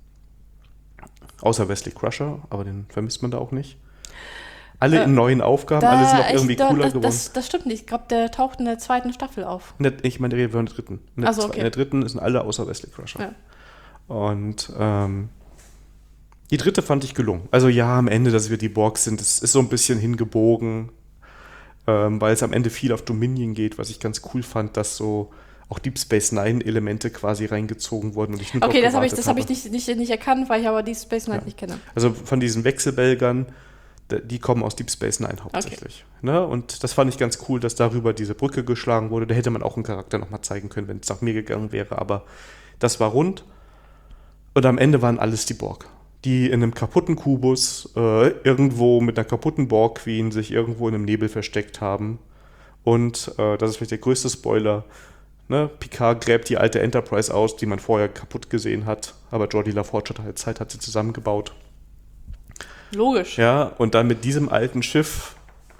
außer Wesley Crusher, aber den vermisst man da auch nicht. Alle Äh, in neuen Aufgaben, Da- alle sind auch ich- irgendwie da- cooler das, geworden. das, das stimmt nicht. Ich glaube, der taucht in der zweiten Staffel auf. In der, ich meine, wir in der dritten. In der, Ach so, zwe- okay. in der dritten sind alle außer Wesley Crusher. Ja. Und ähm, die dritte fand ich gelungen. Also ja, am Ende, dass wir die Borgs sind, das ist so ein bisschen hingebogen, ähm, weil es am Ende viel auf Dominion geht, was ich ganz cool fand, dass so auch Deep Space Nine Elemente quasi reingezogen wurden und ich nur Okay, drauf das habe ich, gewartet das hab ich habe. nicht, nicht, nicht erkannt, weil ich aber die Space Knight Ja. nicht kenne. Also von diesen Wechselbelgern, d- die kommen aus Deep Space Nine hauptsächlich. Ne? Und das fand ich ganz cool, dass darüber diese Brücke geschlagen wurde. Da hätte man auch einen Charakter nochmal zeigen können, wenn es nach mir gegangen wäre. Aber das war rund. Und am Ende waren alles die Borg. Die in einem kaputten Kubus äh, irgendwo mit einer kaputten Borg-Queen sich irgendwo in einem Nebel versteckt haben. Und äh, das ist vielleicht der größte Spoiler. Ne? Picard gräbt die alte Enterprise aus, die man vorher kaputt gesehen hat. Aber Geordi LaForge hatte halt Zeit, hat sie zusammengebaut. Logisch. Ja, und dann mit diesem alten Schiff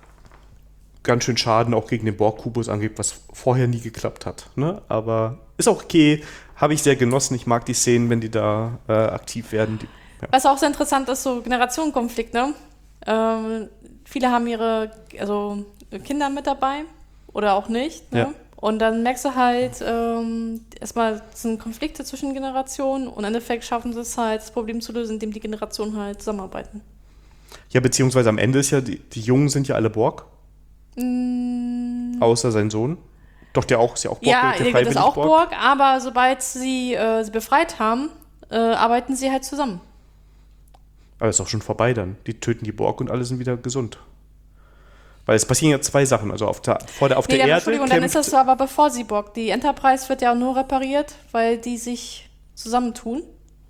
ganz schön Schaden auch gegen den Borg-Kubus angeht, was vorher nie geklappt hat. Ne? Aber ist auch okay, habe ich sehr genossen. Ich mag die Szenen, wenn die da äh, aktiv werden. Die, ja. Was auch sehr interessant ist, so Generationenkonflikt, ne? Ähm, viele haben ihre also Kinder mit dabei oder auch nicht. Ne? Ja. Und dann merkst du halt, ähm, erstmal sind Konflikte zwischen Generationen und im Endeffekt schaffen sie es halt, das Problem zu lösen, indem die Generationen halt zusammenarbeiten. ja, beziehungsweise am Ende ist ja, die, die Jungen sind ja alle Borg, Mm, außer sein Sohn. Doch, der auch, ist ja auch Borg. ja, der der ist freiwillig auch Borg, aber sobald sie äh, sie befreit haben, äh, arbeiten sie halt zusammen. Aber ist auch schon vorbei dann. Die töten die Borg und alle sind wieder gesund. Weil es passieren ja zwei Sachen. Also auf der, vor der, auf Nee, der dann, Erde Entschuldigung, dann ist kämpft- das aber bevor sie Borg. Die Enterprise wird ja auch nur repariert, weil die sich zusammentun.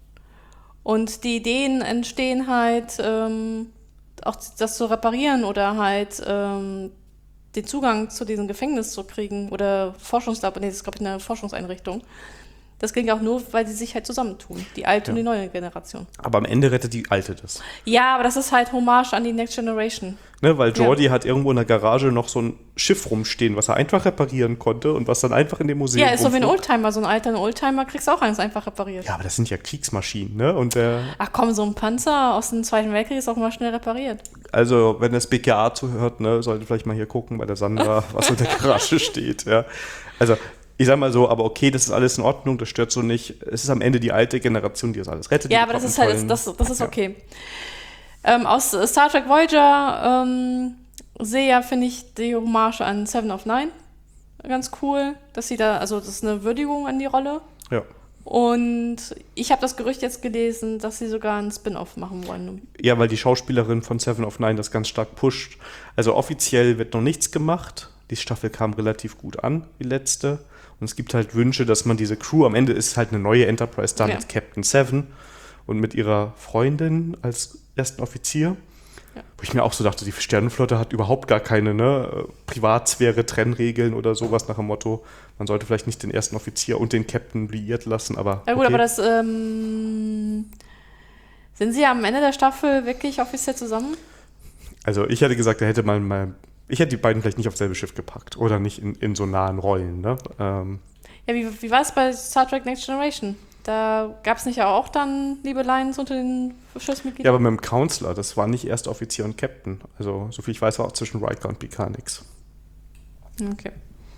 Und die Ideen entstehen halt, ähm, auch das zu reparieren oder halt ähm, den Zugang zu diesem Gefängnis zu kriegen oder Forschungslabor, nee, das ist glaube ich eine Forschungseinrichtung. Das ging auch nur, weil sie sich halt zusammentun. Die alte Ja. und die neue Generation. Aber am Ende rettet die Alte das. Ja, aber das ist halt Hommage an die Next Generation. Ne, weil Ja. Geordi hat irgendwo in der Garage noch so ein Schiff rumstehen, was er einfach reparieren konnte und was dann einfach in dem Museum Ja, ist so wie ein rumflog. Oldtimer. So ein alter Oldtimer kriegst du auch eins einfach repariert. Ja, aber das sind ja Kriegsmaschinen, ne? Und der, Ach komm, so ein Panzer aus dem Zweiten Weltkrieg ist auch mal schnell repariert. also wenn das B K A zuhört, ne, sollte vielleicht mal hier gucken bei der Sandra, was in der Garage steht, ja. Also ich sag mal so, aber okay, das ist alles in Ordnung, das stört so nicht. Es ist am Ende die alte Generation, die das alles rettet. Ja, die aber das bekommen ist halt, tollen- das, das ist Ja. okay. Ähm, aus äh, Star Trek Voyager ähm, sehe ja, finde ich, die Hommage an Seven of Nine ganz cool, dass sie da, also das ist eine Würdigung an die Rolle. Ja. Und ich habe das Gerücht jetzt gelesen, dass sie sogar einen Spin-off machen wollen. Ja, weil die Schauspielerin von Seven of Nine das ganz stark pusht. Also offiziell wird noch nichts gemacht. Die Staffel kam relativ gut an, die letzte. Und es gibt halt Wünsche, dass man diese Crew, am Ende ist halt eine neue Enterprise da Ja. mit Captain Seven und mit ihrer Freundin als ersten Offizier. Ja. Wo ich mir auch so dachte, die Sternenflotte hat überhaupt gar keine ne, Privatsphäre, Trennregeln oder sowas nach dem Motto, man sollte vielleicht nicht den ersten Offizier und den Captain liiert lassen, aber Ja gut, okay. aber das, ähm, sind sie am Ende der Staffel wirklich offiziell zusammen? Also ich hätte gesagt, da hätte man mal, ich hätte die beiden vielleicht nicht aufs selbe Schiff gepackt oder nicht in, in so nahen Rollen. Ne? Ähm, Ja, wie, wie war es bei Star Trek Next Generation? Da gab es nicht ja auch dann Liebeleien unter den ja, Schiffsmitgliedern? aber mit dem Counselor, das war nicht erst Offizier und Captain. Also soviel ich weiß, war auch zwischen Riker und Picard nix. Okay.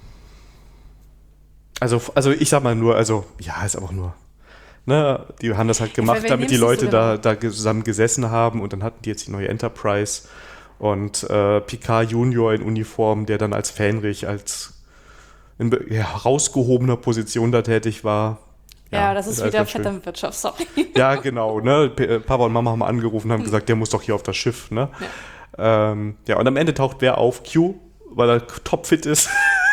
Also, also ich sag mal nur, also ja, ist einfach nur. Ne, die haben das halt gemacht, wen damit die nimmst du Leute so da, genau? da zusammen gesessen haben und dann hatten die jetzt die neue Enterprise und äh, Picard Junior in Uniform, der dann als Fähnrich, als in be- ja, rausgehobener Position da tätig war. Ja, das ist alles wieder ganz schön. Vetternwirtschaft, sorry. Ja, genau. Ne? P- äh, Papa und Mama haben angerufen und haben gesagt, der muss doch hier auf das Schiff. Ne? Ja. Ähm, ja, und am Ende taucht wer auf? Q, weil er topfit ist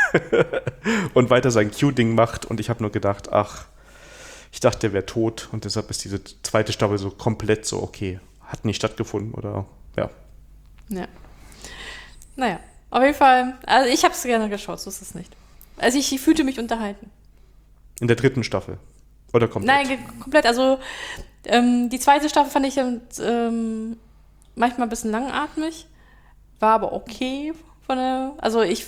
und weiter sein Q-Ding macht. Und ich habe nur gedacht, ach, ich dachte, der wäre tot. Und deshalb ist diese zweite Staffel so komplett so, okay, hat nicht stattgefunden oder ja. Ja. Naja, auf jeden Fall, also ich habe es gerne geschaut, so ist es nicht. Also ich, ich fühlte mich unterhalten. In der dritten Staffel. Oder komplett? Nein, ge- komplett. Also ähm, die zweite Staffel fand ich ähm, manchmal ein bisschen langatmig, war aber okay von der. Also ich,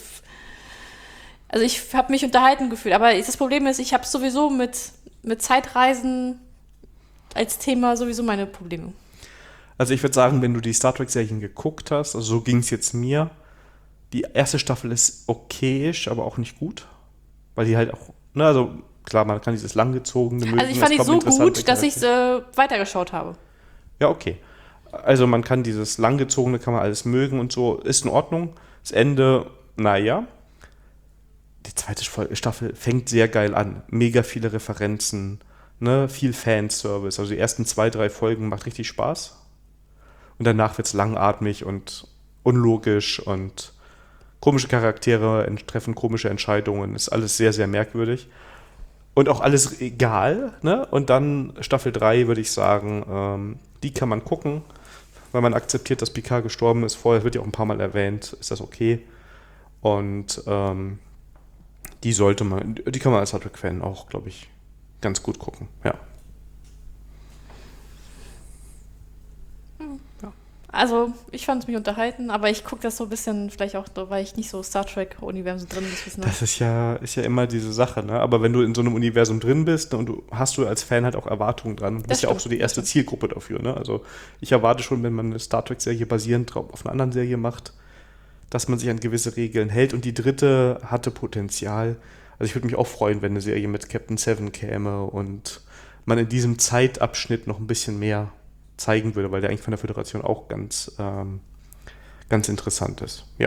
also ich habe mich unterhalten gefühlt. Aber das Problem ist, ich habe sowieso mit mit Zeitreisen als Thema sowieso meine Probleme. Also ich würde sagen, wenn du die Star Trek-Serien geguckt hast, also so ging es jetzt mir, die erste Staffel ist okayisch, aber auch nicht gut. Weil die halt auch, ne, also klar, man kann dieses langgezogene mögen. Also ich fand es die so kommen interessante gut, dass ich es äh, weitergeschaut habe. Ja, okay. Also man kann dieses langgezogene, kann man alles mögen und so, ist in Ordnung. Das Ende, naja. Die zweite Staffel fängt sehr geil an. Mega viele Referenzen, ne, viel Fanservice. Also die ersten zwei, drei Folgen macht richtig Spaß. Und danach wird es langatmig und unlogisch und komische Charaktere ent- treffen komische Entscheidungen. Ist alles sehr, sehr merkwürdig. Und auch alles egal. Ne? Und dann Staffel drei würde ich sagen, ähm, die kann man gucken, weil man akzeptiert, dass Picard gestorben ist. Vorher wird ja auch ein paar Mal erwähnt, ist das okay. Und ähm, die sollte man, die kann man als Star Trek-Fan auch, glaube ich, ganz gut gucken. Ja. Also ich fand es mich unterhalten, aber ich gucke das so ein bisschen, vielleicht auch, weil ich nicht so Star Trek-Universum drin bin. Das ist ja, ist ja immer diese Sache, ne? Aber wenn du in so einem Universum drin bist, ne, und du hast du als Fan halt auch Erwartungen dran. Du Das bist ja auch stimmt, so die das erste stimmt. Zielgruppe dafür, ne? Also ich erwarte schon, wenn man eine Star Trek-Serie basierend drauf auf einer anderen Serie macht, dass man sich an gewisse Regeln hält. Und die dritte hatte Potenzial. Also ich würde mich auch freuen, wenn eine Serie mit Captain Seven käme und man in diesem Zeitabschnitt noch ein bisschen mehr zeigen würde, weil der eigentlich von der Föderation auch ganz, ähm, ganz interessant ist. Ja.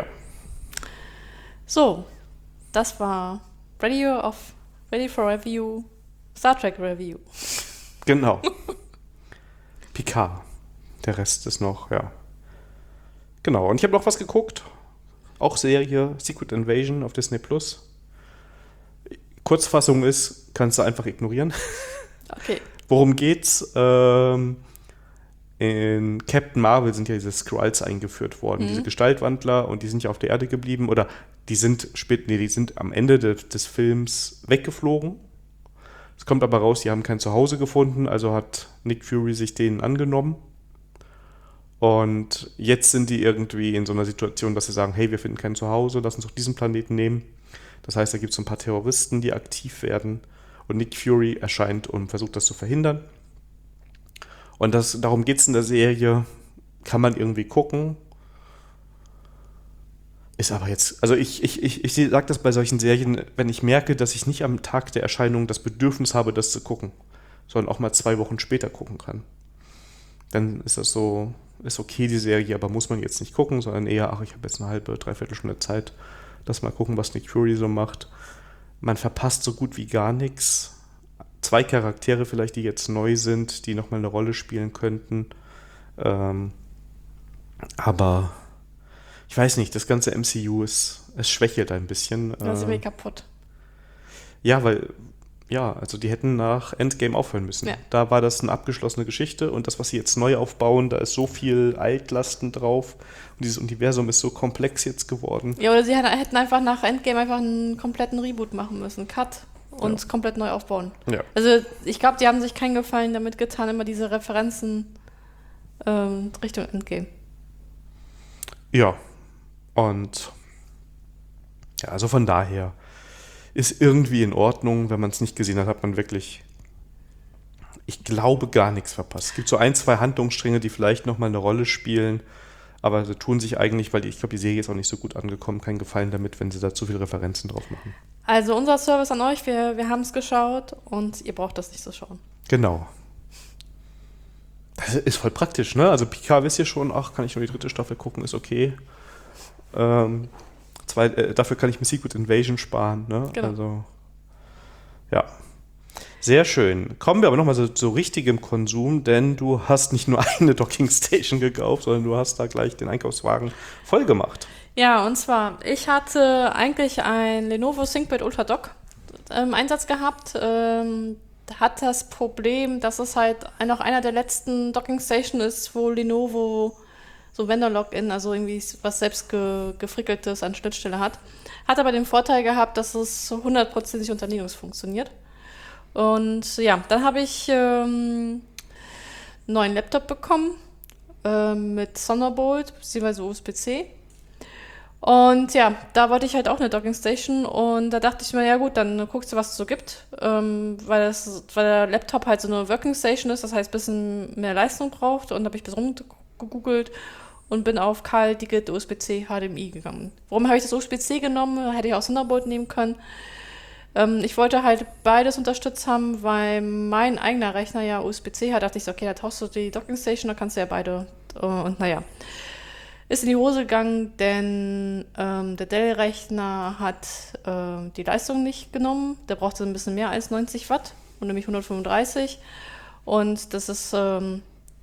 So, das war Ready, of, Ready for Review, Star Trek Review. Genau. Picard. Der Rest ist noch, ja. Genau. Und ich habe noch was geguckt. Auch Serie Secret Invasion auf Disney Plus. Kurzfassung ist, kannst du einfach ignorieren. Okay. Worum geht's? Ähm, in Captain Marvel sind ja diese Skrulls eingeführt worden, Mhm. diese Gestaltwandler, und die sind ja auf der Erde geblieben, oder die sind spät, nee, die sind am Ende de, des Films weggeflogen. Es kommt aber raus, die haben kein Zuhause gefunden, also hat Nick Fury sich denen angenommen. Und jetzt sind die irgendwie in so einer Situation, dass sie sagen, hey, wir finden kein Zuhause, lass uns doch diesen Planeten nehmen. Das heißt, da gibt es ein paar Terroristen, die aktiv werden. Und Nick Fury erscheint und versucht das zu verhindern. Und das, darum geht es in der Serie. Kann man irgendwie gucken. Ist aber jetzt, also ich, ich, ich, ich sage das bei solchen Serien, wenn ich merke, dass ich nicht am Tag der Erscheinung das Bedürfnis habe, das zu gucken, sondern auch mal zwei Wochen später gucken kann. Dann ist das so, ist okay die Serie, aber muss man jetzt nicht gucken, sondern eher, ach, ich habe jetzt eine halbe, dreiviertel Stunde Zeit, lass mal gucken, was Nick Fury so macht. Man verpasst so gut wie gar nichts. Zwei Charaktere vielleicht, die jetzt neu sind, die nochmal eine Rolle spielen könnten. Ähm, aber ich weiß nicht, das ganze M C U ist, es schwächelt ein bisschen. Da sind wir Äh, kaputt. ja, weil, ja, also die hätten nach Endgame aufhören müssen. Ja. Da war das eine abgeschlossene Geschichte und das, was sie jetzt neu aufbauen, da ist so viel Altlasten drauf und dieses Universum ist so komplex jetzt geworden. Ja, oder sie hätten einfach nach Endgame einfach einen kompletten Reboot machen müssen. Cut und Ja. komplett neu aufbauen. Ja. Also ich glaube, die haben sich keinen Gefallen damit getan, immer diese Referenzen ähm, Richtung Endgame. Ja, und ja, also von daher ist irgendwie in Ordnung. Wenn man es nicht gesehen hat, hat man wirklich, ich glaube, gar nichts verpasst. Es gibt so ein, zwei Handlungsstränge, die vielleicht nochmal eine Rolle spielen, aber sie tun sich eigentlich, weil die, ich glaube, die Serie ist auch nicht so gut angekommen, keinen Gefallen damit, wenn sie da zu viele Referenzen drauf machen. Also unser Service an euch, wir, wir haben es geschaut und ihr braucht das nicht so schauen. Genau. Das ist voll praktisch, ne? Also Picard wisst ihr schon, ach, kann ich nur die dritte Staffel gucken, ist okay. Ähm, zwei, äh, dafür kann ich mir Secret Invasion sparen, ne? Genau. Also, ja. Sehr schön. Kommen wir aber nochmal so zu richtigem Konsum, denn du hast nicht nur eine Docking Station gekauft, sondern du hast da gleich den Einkaufswagen voll gemacht. Ja, und zwar, ich hatte eigentlich ein Lenovo ThinkPad Ultra Dock im Einsatz gehabt. Ähm, hat das Problem, dass es halt noch einer der letzten Docking Station ist, wo Lenovo so Vendor-Login, also irgendwie was selbst ge gefrickeltes an Schnittstelle hat. Hat aber den Vorteil gehabt, dass es hundertprozentig unter Linux funktioniert. Und ja, dann habe ich ähm, einen neuen Laptop bekommen äh, mit Thunderbolt bzw. U S B C. Und ja, da wollte ich halt auch eine Docking Station und da dachte ich mir, ja gut, dann guckst du, was es so gibt, ähm, weil, das, weil der Laptop halt so eine Working Station ist, das heißt ein bisschen mehr Leistung braucht und da habe ich ein bisschen rumgegoogelt und bin auf Carl Diggett U S B C H D M I gegangen. Warum habe ich das U S B C genommen? Hätte ich auch Thunderbolt nehmen können. Ähm, ich wollte halt beides unterstützt haben, weil mein eigener Rechner ja U S B C hat. Da dachte ich so, okay, da tauschst du die Docking Station, da kannst du ja beide. Äh, und naja, ist in die Hose gegangen, denn ähm, der Dell-Rechner hat äh, die Leistung nicht genommen. Der brauchte ein bisschen mehr als neunzig Watt und nämlich hundertfünfunddreißig. Und das ist ähm,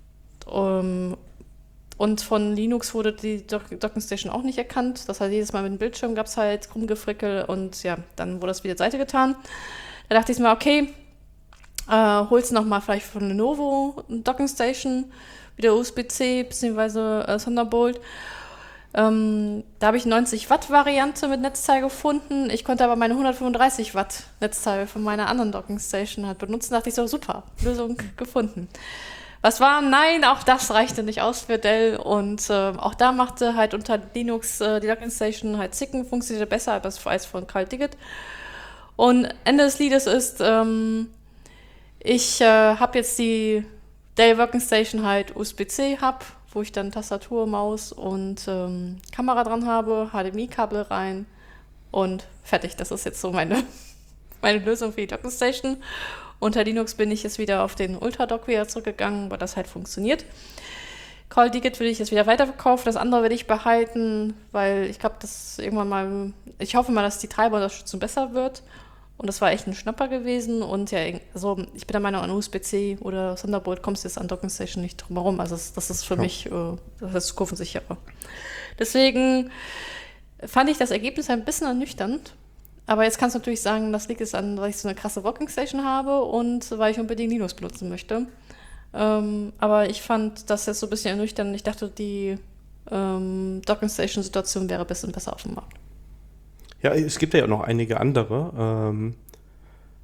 um, und von Linux wurde die Dock- Docking Station auch nicht erkannt. Das heißt, jedes Mal mit dem Bildschirm gab es halt Rumgefrickel und ja, dann wurde das wieder zur Seite getan. Da dachte ich mir, okay, äh, holst nochmal vielleicht von Lenovo eine Docking Station, wieder U S B C bzw. Äh, Thunderbolt. Ähm, da habe ich eine neunzig Watt Variante mit Netzteil gefunden. Ich konnte aber meine hundertfünfunddreißig Watt Netzteil von meiner anderen Docking Station halt benutzen. Da dachte ich so, super, Lösung gefunden. Was war? Nein, auch das reichte nicht aus für Dell und äh, auch da machte halt unter Linux äh, die Docking Station halt zicken, funktionierte besser als, als von Carl Diggett. Und Ende des Liedes ist, ähm, ich äh, habe jetzt die Dell Working Station halt U S B C Hub, wo ich dann Tastatur, Maus und ähm, Kamera dran habe, H D M I-Kabel rein und fertig. Das ist jetzt so meine, meine Lösung für die Docking Station. Unter Linux bin ich jetzt wieder auf den Ultradock wieder zurückgegangen, weil das halt funktioniert. Carl Diggett will ich jetzt wieder weiterverkaufen, das andere will ich behalten, weil ich glaube, dass irgendwann mal, ich hoffe mal, dass die Treiberunterstützung besser wird. Und das war echt ein Schnapper gewesen. Und ja, also ich bin der Meinung, an U S B C oder Thunderbolt kommst du jetzt an Docking Station nicht drum herum. Also das, das ist für ja. mich äh, das ist zukunftssicherer. Deswegen fand ich das Ergebnis ein bisschen ernüchternd. Aber jetzt kannst du natürlich sagen, das liegt jetzt an, weil ich so eine krasse Working Station habe und weil ich unbedingt Linux benutzen möchte. Ähm, aber ich fand das jetzt so ein bisschen ernüchternd. Ich dachte, die ähm, Docking Station-Situation wäre ein bisschen besser auf dem Markt. Ja, es gibt ja noch einige andere. Ähm,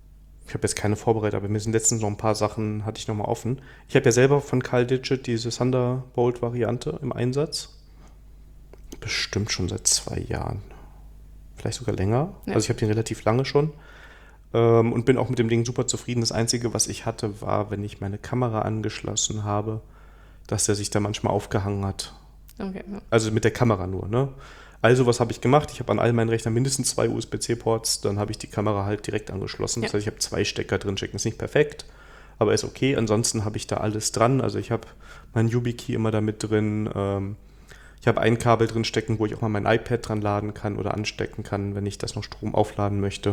Ich habe jetzt keine vorbereitet, aber mir sind letztens noch ein paar Sachen, hatte ich noch mal offen. Ich habe ja selber von CalDigit diese Thunderbolt-Variante im Einsatz. Bestimmt schon seit zwei Jahren. Vielleicht sogar länger. Ja. Also ich habe den relativ lange schon. Ähm, und bin auch mit dem Ding super zufrieden. Das Einzige, was ich hatte, war, wenn ich meine Kamera angeschlossen habe, dass der sich da manchmal aufgehangen hat. Okay, ja. Also mit der Kamera nur, ne? Also was habe ich gemacht? Ich habe an all meinen Rechnern mindestens zwei U S B C-Ports, dann habe ich die Kamera halt direkt angeschlossen. Ja. Das heißt, ich habe zwei Stecker drin stecken. Ist nicht perfekt, aber ist okay. Ansonsten habe ich da alles dran. Also ich habe meinen YubiKey immer da mit drin. Ähm, ich habe ein Kabel drin stecken, wo ich auch mal mein iPad dran laden kann oder anstecken kann, wenn ich das noch Strom aufladen möchte.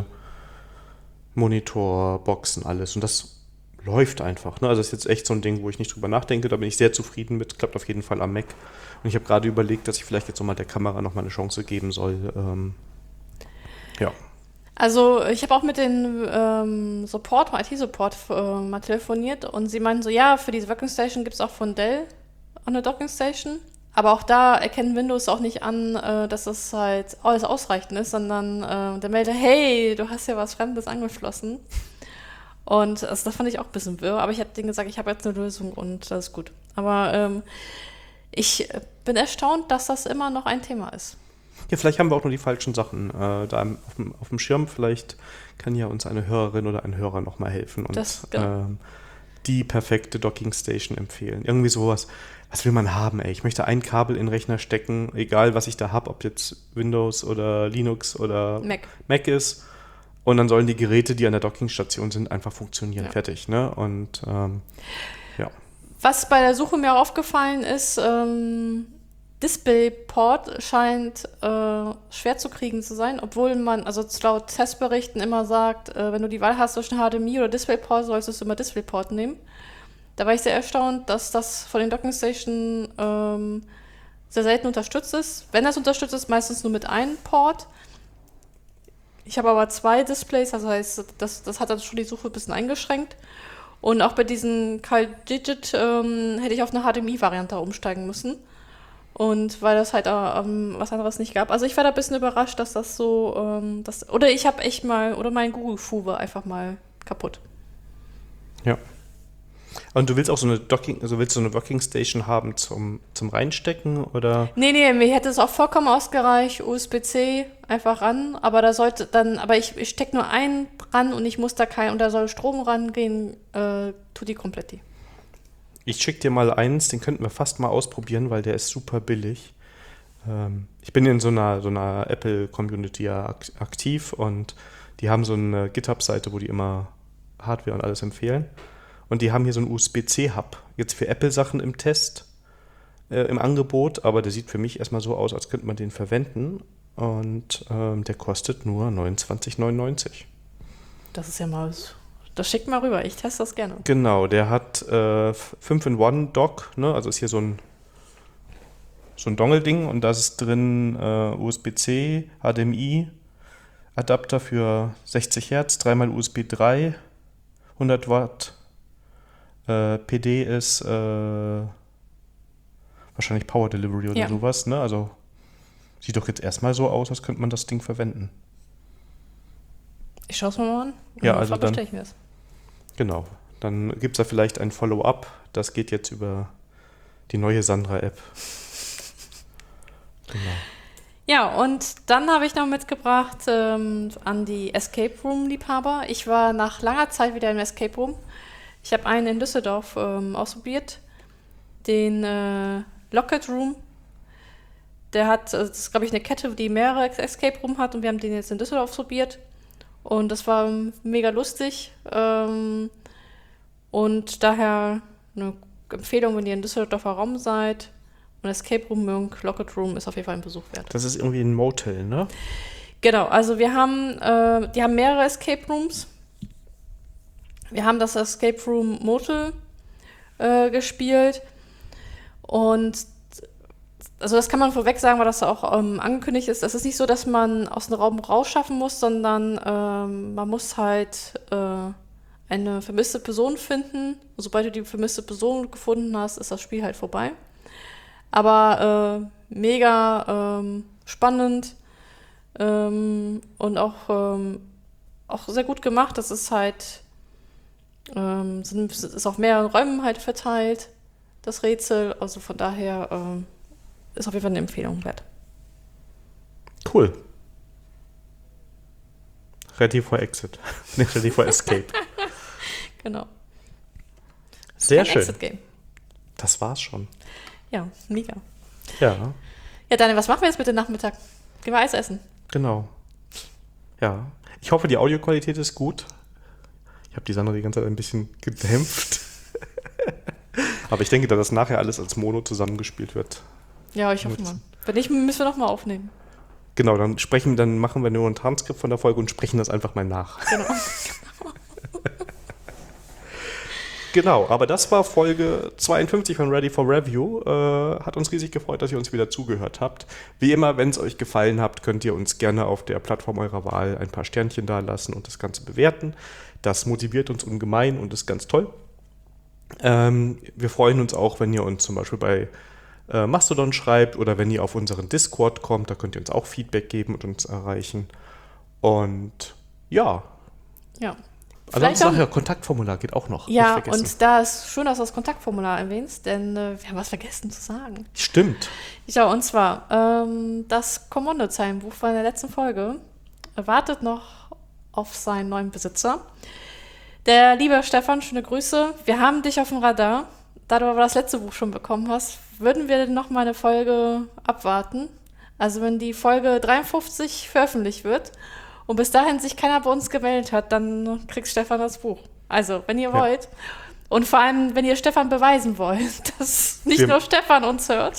Monitor, Boxen, alles. Und das läuft einfach. Ne? Also das ist jetzt echt so ein Ding, wo ich nicht drüber nachdenke. Da bin ich sehr zufrieden mit. Klappt auf jeden Fall am Mac. Und ich habe gerade überlegt, dass ich vielleicht jetzt nochmal der Kamera nochmal eine Chance geben soll. Ähm, ja. Also ich habe auch mit den ähm, Support, I T-Support äh, mal telefoniert und sie meinten so, ja, für diese Docking Station gibt es auch von Dell eine Docking Station. Aber auch da erkennen Windows auch nicht an, äh, dass das halt alles ausreichend ist, sondern äh, der meldet, hey, du hast ja was Fremdes angeschlossen. Und also, das fand ich auch ein bisschen wirr, aber ich habe denen gesagt, ich habe jetzt eine Lösung und das ist gut. Aber ähm, ich bin erstaunt, dass das immer noch ein Thema ist. Ja, vielleicht haben wir auch nur die falschen Sachen äh, da auf dem, auf dem Schirm. Vielleicht kann ja uns eine Hörerin oder ein Hörer nochmal helfen und das, genau. ähm, die perfekte Docking Station empfehlen. Irgendwie sowas. Was will man haben, ey? Ich möchte ein Kabel in den Rechner stecken, egal was ich da habe, ob jetzt Windows oder Linux oder Mac, Mac ist. Und dann sollen die Geräte, die an der Dockingstation sind, einfach funktionieren. Ja. Fertig, ne? Und ähm, ja. Was bei der Suche mir auch aufgefallen ist, ähm, DisplayPort scheint äh, schwer zu kriegen zu sein, obwohl man, also laut Testberichten immer sagt, äh, wenn du die Wahl hast zwischen H D M I oder DisplayPort, solltest du immer DisplayPort nehmen. Da war ich sehr erstaunt, dass das von den Docking Station ähm, sehr selten unterstützt ist. Wenn das unterstützt ist, meistens nur mit einem Port. Ich habe aber zwei Displays, das heißt, das, das hat dann schon die Suche ein bisschen eingeschränkt. Und auch bei diesen CalDigit ähm, hätte ich auf eine H D M I-Variante umsteigen müssen. Und weil das halt ähm, was anderes nicht gab. Also ich war da ein bisschen überrascht, dass das so, ähm, das, oder ich habe echt mal, oder mein Google-Fu war einfach mal kaputt. Ja. Und du willst auch so eine Docking, also willst du so eine Docking Station haben zum, zum Reinstecken oder? Nee, nee, mir hätte es auch vollkommen ausgereicht, U S B C einfach ran, aber da sollte dann, aber ich, ich stecke nur einen ran und ich muss da kein, und da soll Strom rangehen, äh, tut die komplett die. Ich schicke dir mal eins, den könnten wir fast mal ausprobieren, weil der ist super billig. Ähm, ich bin in so einer, so einer Apple-Community ja ak- aktiv und die haben so eine GitHub-Seite, wo die immer Hardware und alles empfehlen. Und die haben hier so einen U S B C-Hub. Jetzt für Apple-Sachen im Test, äh, im Angebot, aber der sieht für mich erstmal so aus, als könnte man den verwenden. Und ähm, der kostet nur neunundzwanzig neunundneunzig. Das ist ja mal, das schickt mal rüber, ich teste das gerne. Genau, der hat äh, fünf in eins Dock, ne? Also ist hier so ein, so ein Dongle-Ding und da ist drin äh, U S B C, H D M I, Adapter für sechzig Hertz, dreimal U S B drei, hundert Watt. Äh, P D ist äh, wahrscheinlich Power Delivery oder ja. sowas, ne? Also sieht doch jetzt erstmal so aus, als könnte man das Ding verwenden. Ich schaue es mir mal an. Ja, also dann, ich mir das. Genau. Dann gibt es da vielleicht ein Follow-up. Das geht jetzt über die neue Sandra-App. Genau. Ja, und dann habe ich noch mitgebracht ähm, an die Escape Room-Liebhaber. Ich war nach langer Zeit wieder im Escape Room. Ich habe einen in Düsseldorf ähm, ausprobiert, den äh, Locket Room. Der hat, also das ist glaube ich eine Kette, die mehrere Escape Room hat und wir haben den jetzt in Düsseldorf ausprobiert. Und das war mega lustig. Ähm, und daher eine Empfehlung, wenn ihr in Düsseldorfer Raum seid und Escape Room mögt, Locket Room ist auf jeden Fall ein Besuch wert. Das ist irgendwie ein Motel, ne? Genau, also wir haben, äh, die haben mehrere Escape Rooms. Wir haben das Escape Room Motel äh, gespielt und also das kann man vorweg sagen, weil das auch ähm, angekündigt ist. Es ist nicht so, dass man aus dem Raum rausschaffen muss, sondern ähm, man muss halt äh, eine vermisste Person finden. Und sobald du die vermisste Person gefunden hast, ist das Spiel halt vorbei. Aber äh, mega ähm, spannend ähm, und auch, ähm, auch sehr gut gemacht. Das ist halt Ähm, sind, ist auf mehreren Räumen halt verteilt, das Rätsel. Also von daher ähm, ist auf jeden Fall eine Empfehlung wert. Cool. Ready for Exit. Nicht Ready for Escape. Genau. Sehr Kein schön. Exit-Game. Das war's schon. Ja, mega. Ja, Ja, Daniel, was machen wir jetzt bitte Nachmittag? Gehen wir Eis essen? genau. Ja. Ich hoffe, die Audioqualität ist gut. Ich habe die Sandra die ganze Zeit ein bisschen gedämpft. Aber ich denke, dass das nachher alles als Mono zusammengespielt wird. Ja, ich hoffe mal. Wenn nicht, müssen wir nochmal aufnehmen. Genau, dann sprechen, dann machen wir nur ein Transkript von der Folge und sprechen das einfach mal nach. Genau. Genau, aber das war Folge zweiundfünfzig von Ready for Review. Äh, hat uns riesig gefreut, dass ihr uns wieder zugehört habt. Wie immer, wenn es euch gefallen hat, könnt ihr uns gerne auf der Plattform eurer Wahl ein paar Sternchen dalassen und das Ganze bewerten. Das motiviert uns ungemein und ist ganz toll. Ähm, wir freuen uns auch, wenn ihr uns zum Beispiel bei äh, Mastodon schreibt oder wenn ihr auf unseren Discord kommt. Da könnt ihr uns auch Feedback geben und uns erreichen. Und ja, Ja. ansonsten auch, nachher Kontaktformular geht auch noch. ja, nicht vergessen. und da ist schön, dass du das Kontaktformular erwähnst, denn äh, wir haben was vergessen zu sagen. Stimmt. Ja, und zwar ähm, das Kommandozeilenbuch von der letzten Folge wartet noch auf seinen neuen Besitzer. Der liebe Stefan, schöne Grüße. Wir haben dich auf dem Radar. Da du aber das letzte Buch schon bekommen hast, würden wir noch mal eine Folge abwarten. Also wenn die Folge dreiundfünfzig veröffentlicht wird und bis dahin sich keiner bei uns gemeldet hat, dann kriegt Stefan das Buch. Also, wenn ihr Ja. wollt. Und vor allem, wenn ihr Stefan beweisen wollt, dass nicht Wir- nur Stefan uns hört,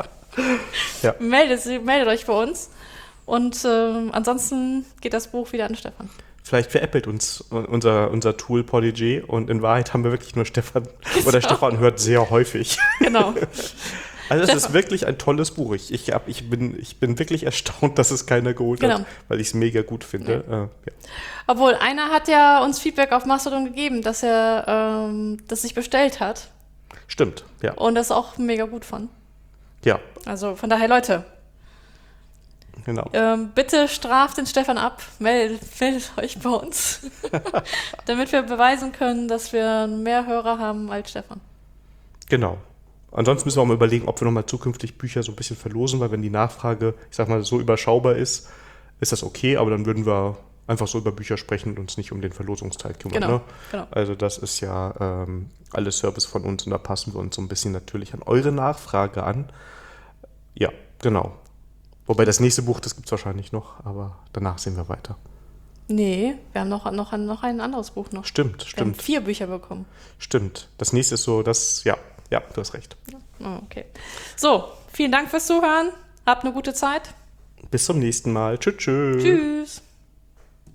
Ja. meldet, meldet euch bei uns. Und ähm, ansonsten geht das Buch wieder an Stefan. Vielleicht veräppelt uns unser, unser Tool Podigy und in Wahrheit haben wir wirklich nur Stefan. Oder Stefan hört sehr häufig. Genau. Also es ist Stefan. wirklich ein tolles Buch. Ich, ich, hab, ich, bin, ich bin wirklich erstaunt, dass es keiner geholt Genau. hat, weil ich es mega gut finde. Ja. Äh, ja. Obwohl, einer hat ja uns Feedback auf Mastodon gegeben, dass er ähm, das sich bestellt hat Stimmt, ja. und das auch mega gut fand. Ja, Also von daher, Leute, genau. ähm, bitte straft den Stefan ab, meldet, meldet euch bei uns, damit wir beweisen können, dass wir mehr Hörer haben als Stefan. Genau. Ansonsten müssen wir auch mal überlegen, ob wir nochmal zukünftig Bücher so ein bisschen verlosen, weil wenn die Nachfrage, ich sag mal, so überschaubar ist, ist das okay, aber dann würden wir einfach so über Bücher sprechen und uns nicht um den Verlosungsteil kümmern. Genau, Ne? genau. Also das ist ja ähm, alles Service von uns und da passen wir uns so ein bisschen natürlich an eure Nachfrage an. Ja, genau. Wobei das nächste Buch, das gibt es wahrscheinlich noch, aber danach sehen wir weiter. Nee, wir haben noch, noch, ein, noch ein anderes Buch noch. Stimmt, Wir haben stimmt, vier Bücher bekommen. stimmt. Das nächste ist so, das, ja, ja, du hast recht. Oh, okay. So, vielen Dank fürs Zuhören. Habt eine gute Zeit. Bis zum nächsten Mal. Tschüss, tschüss. Tschüss.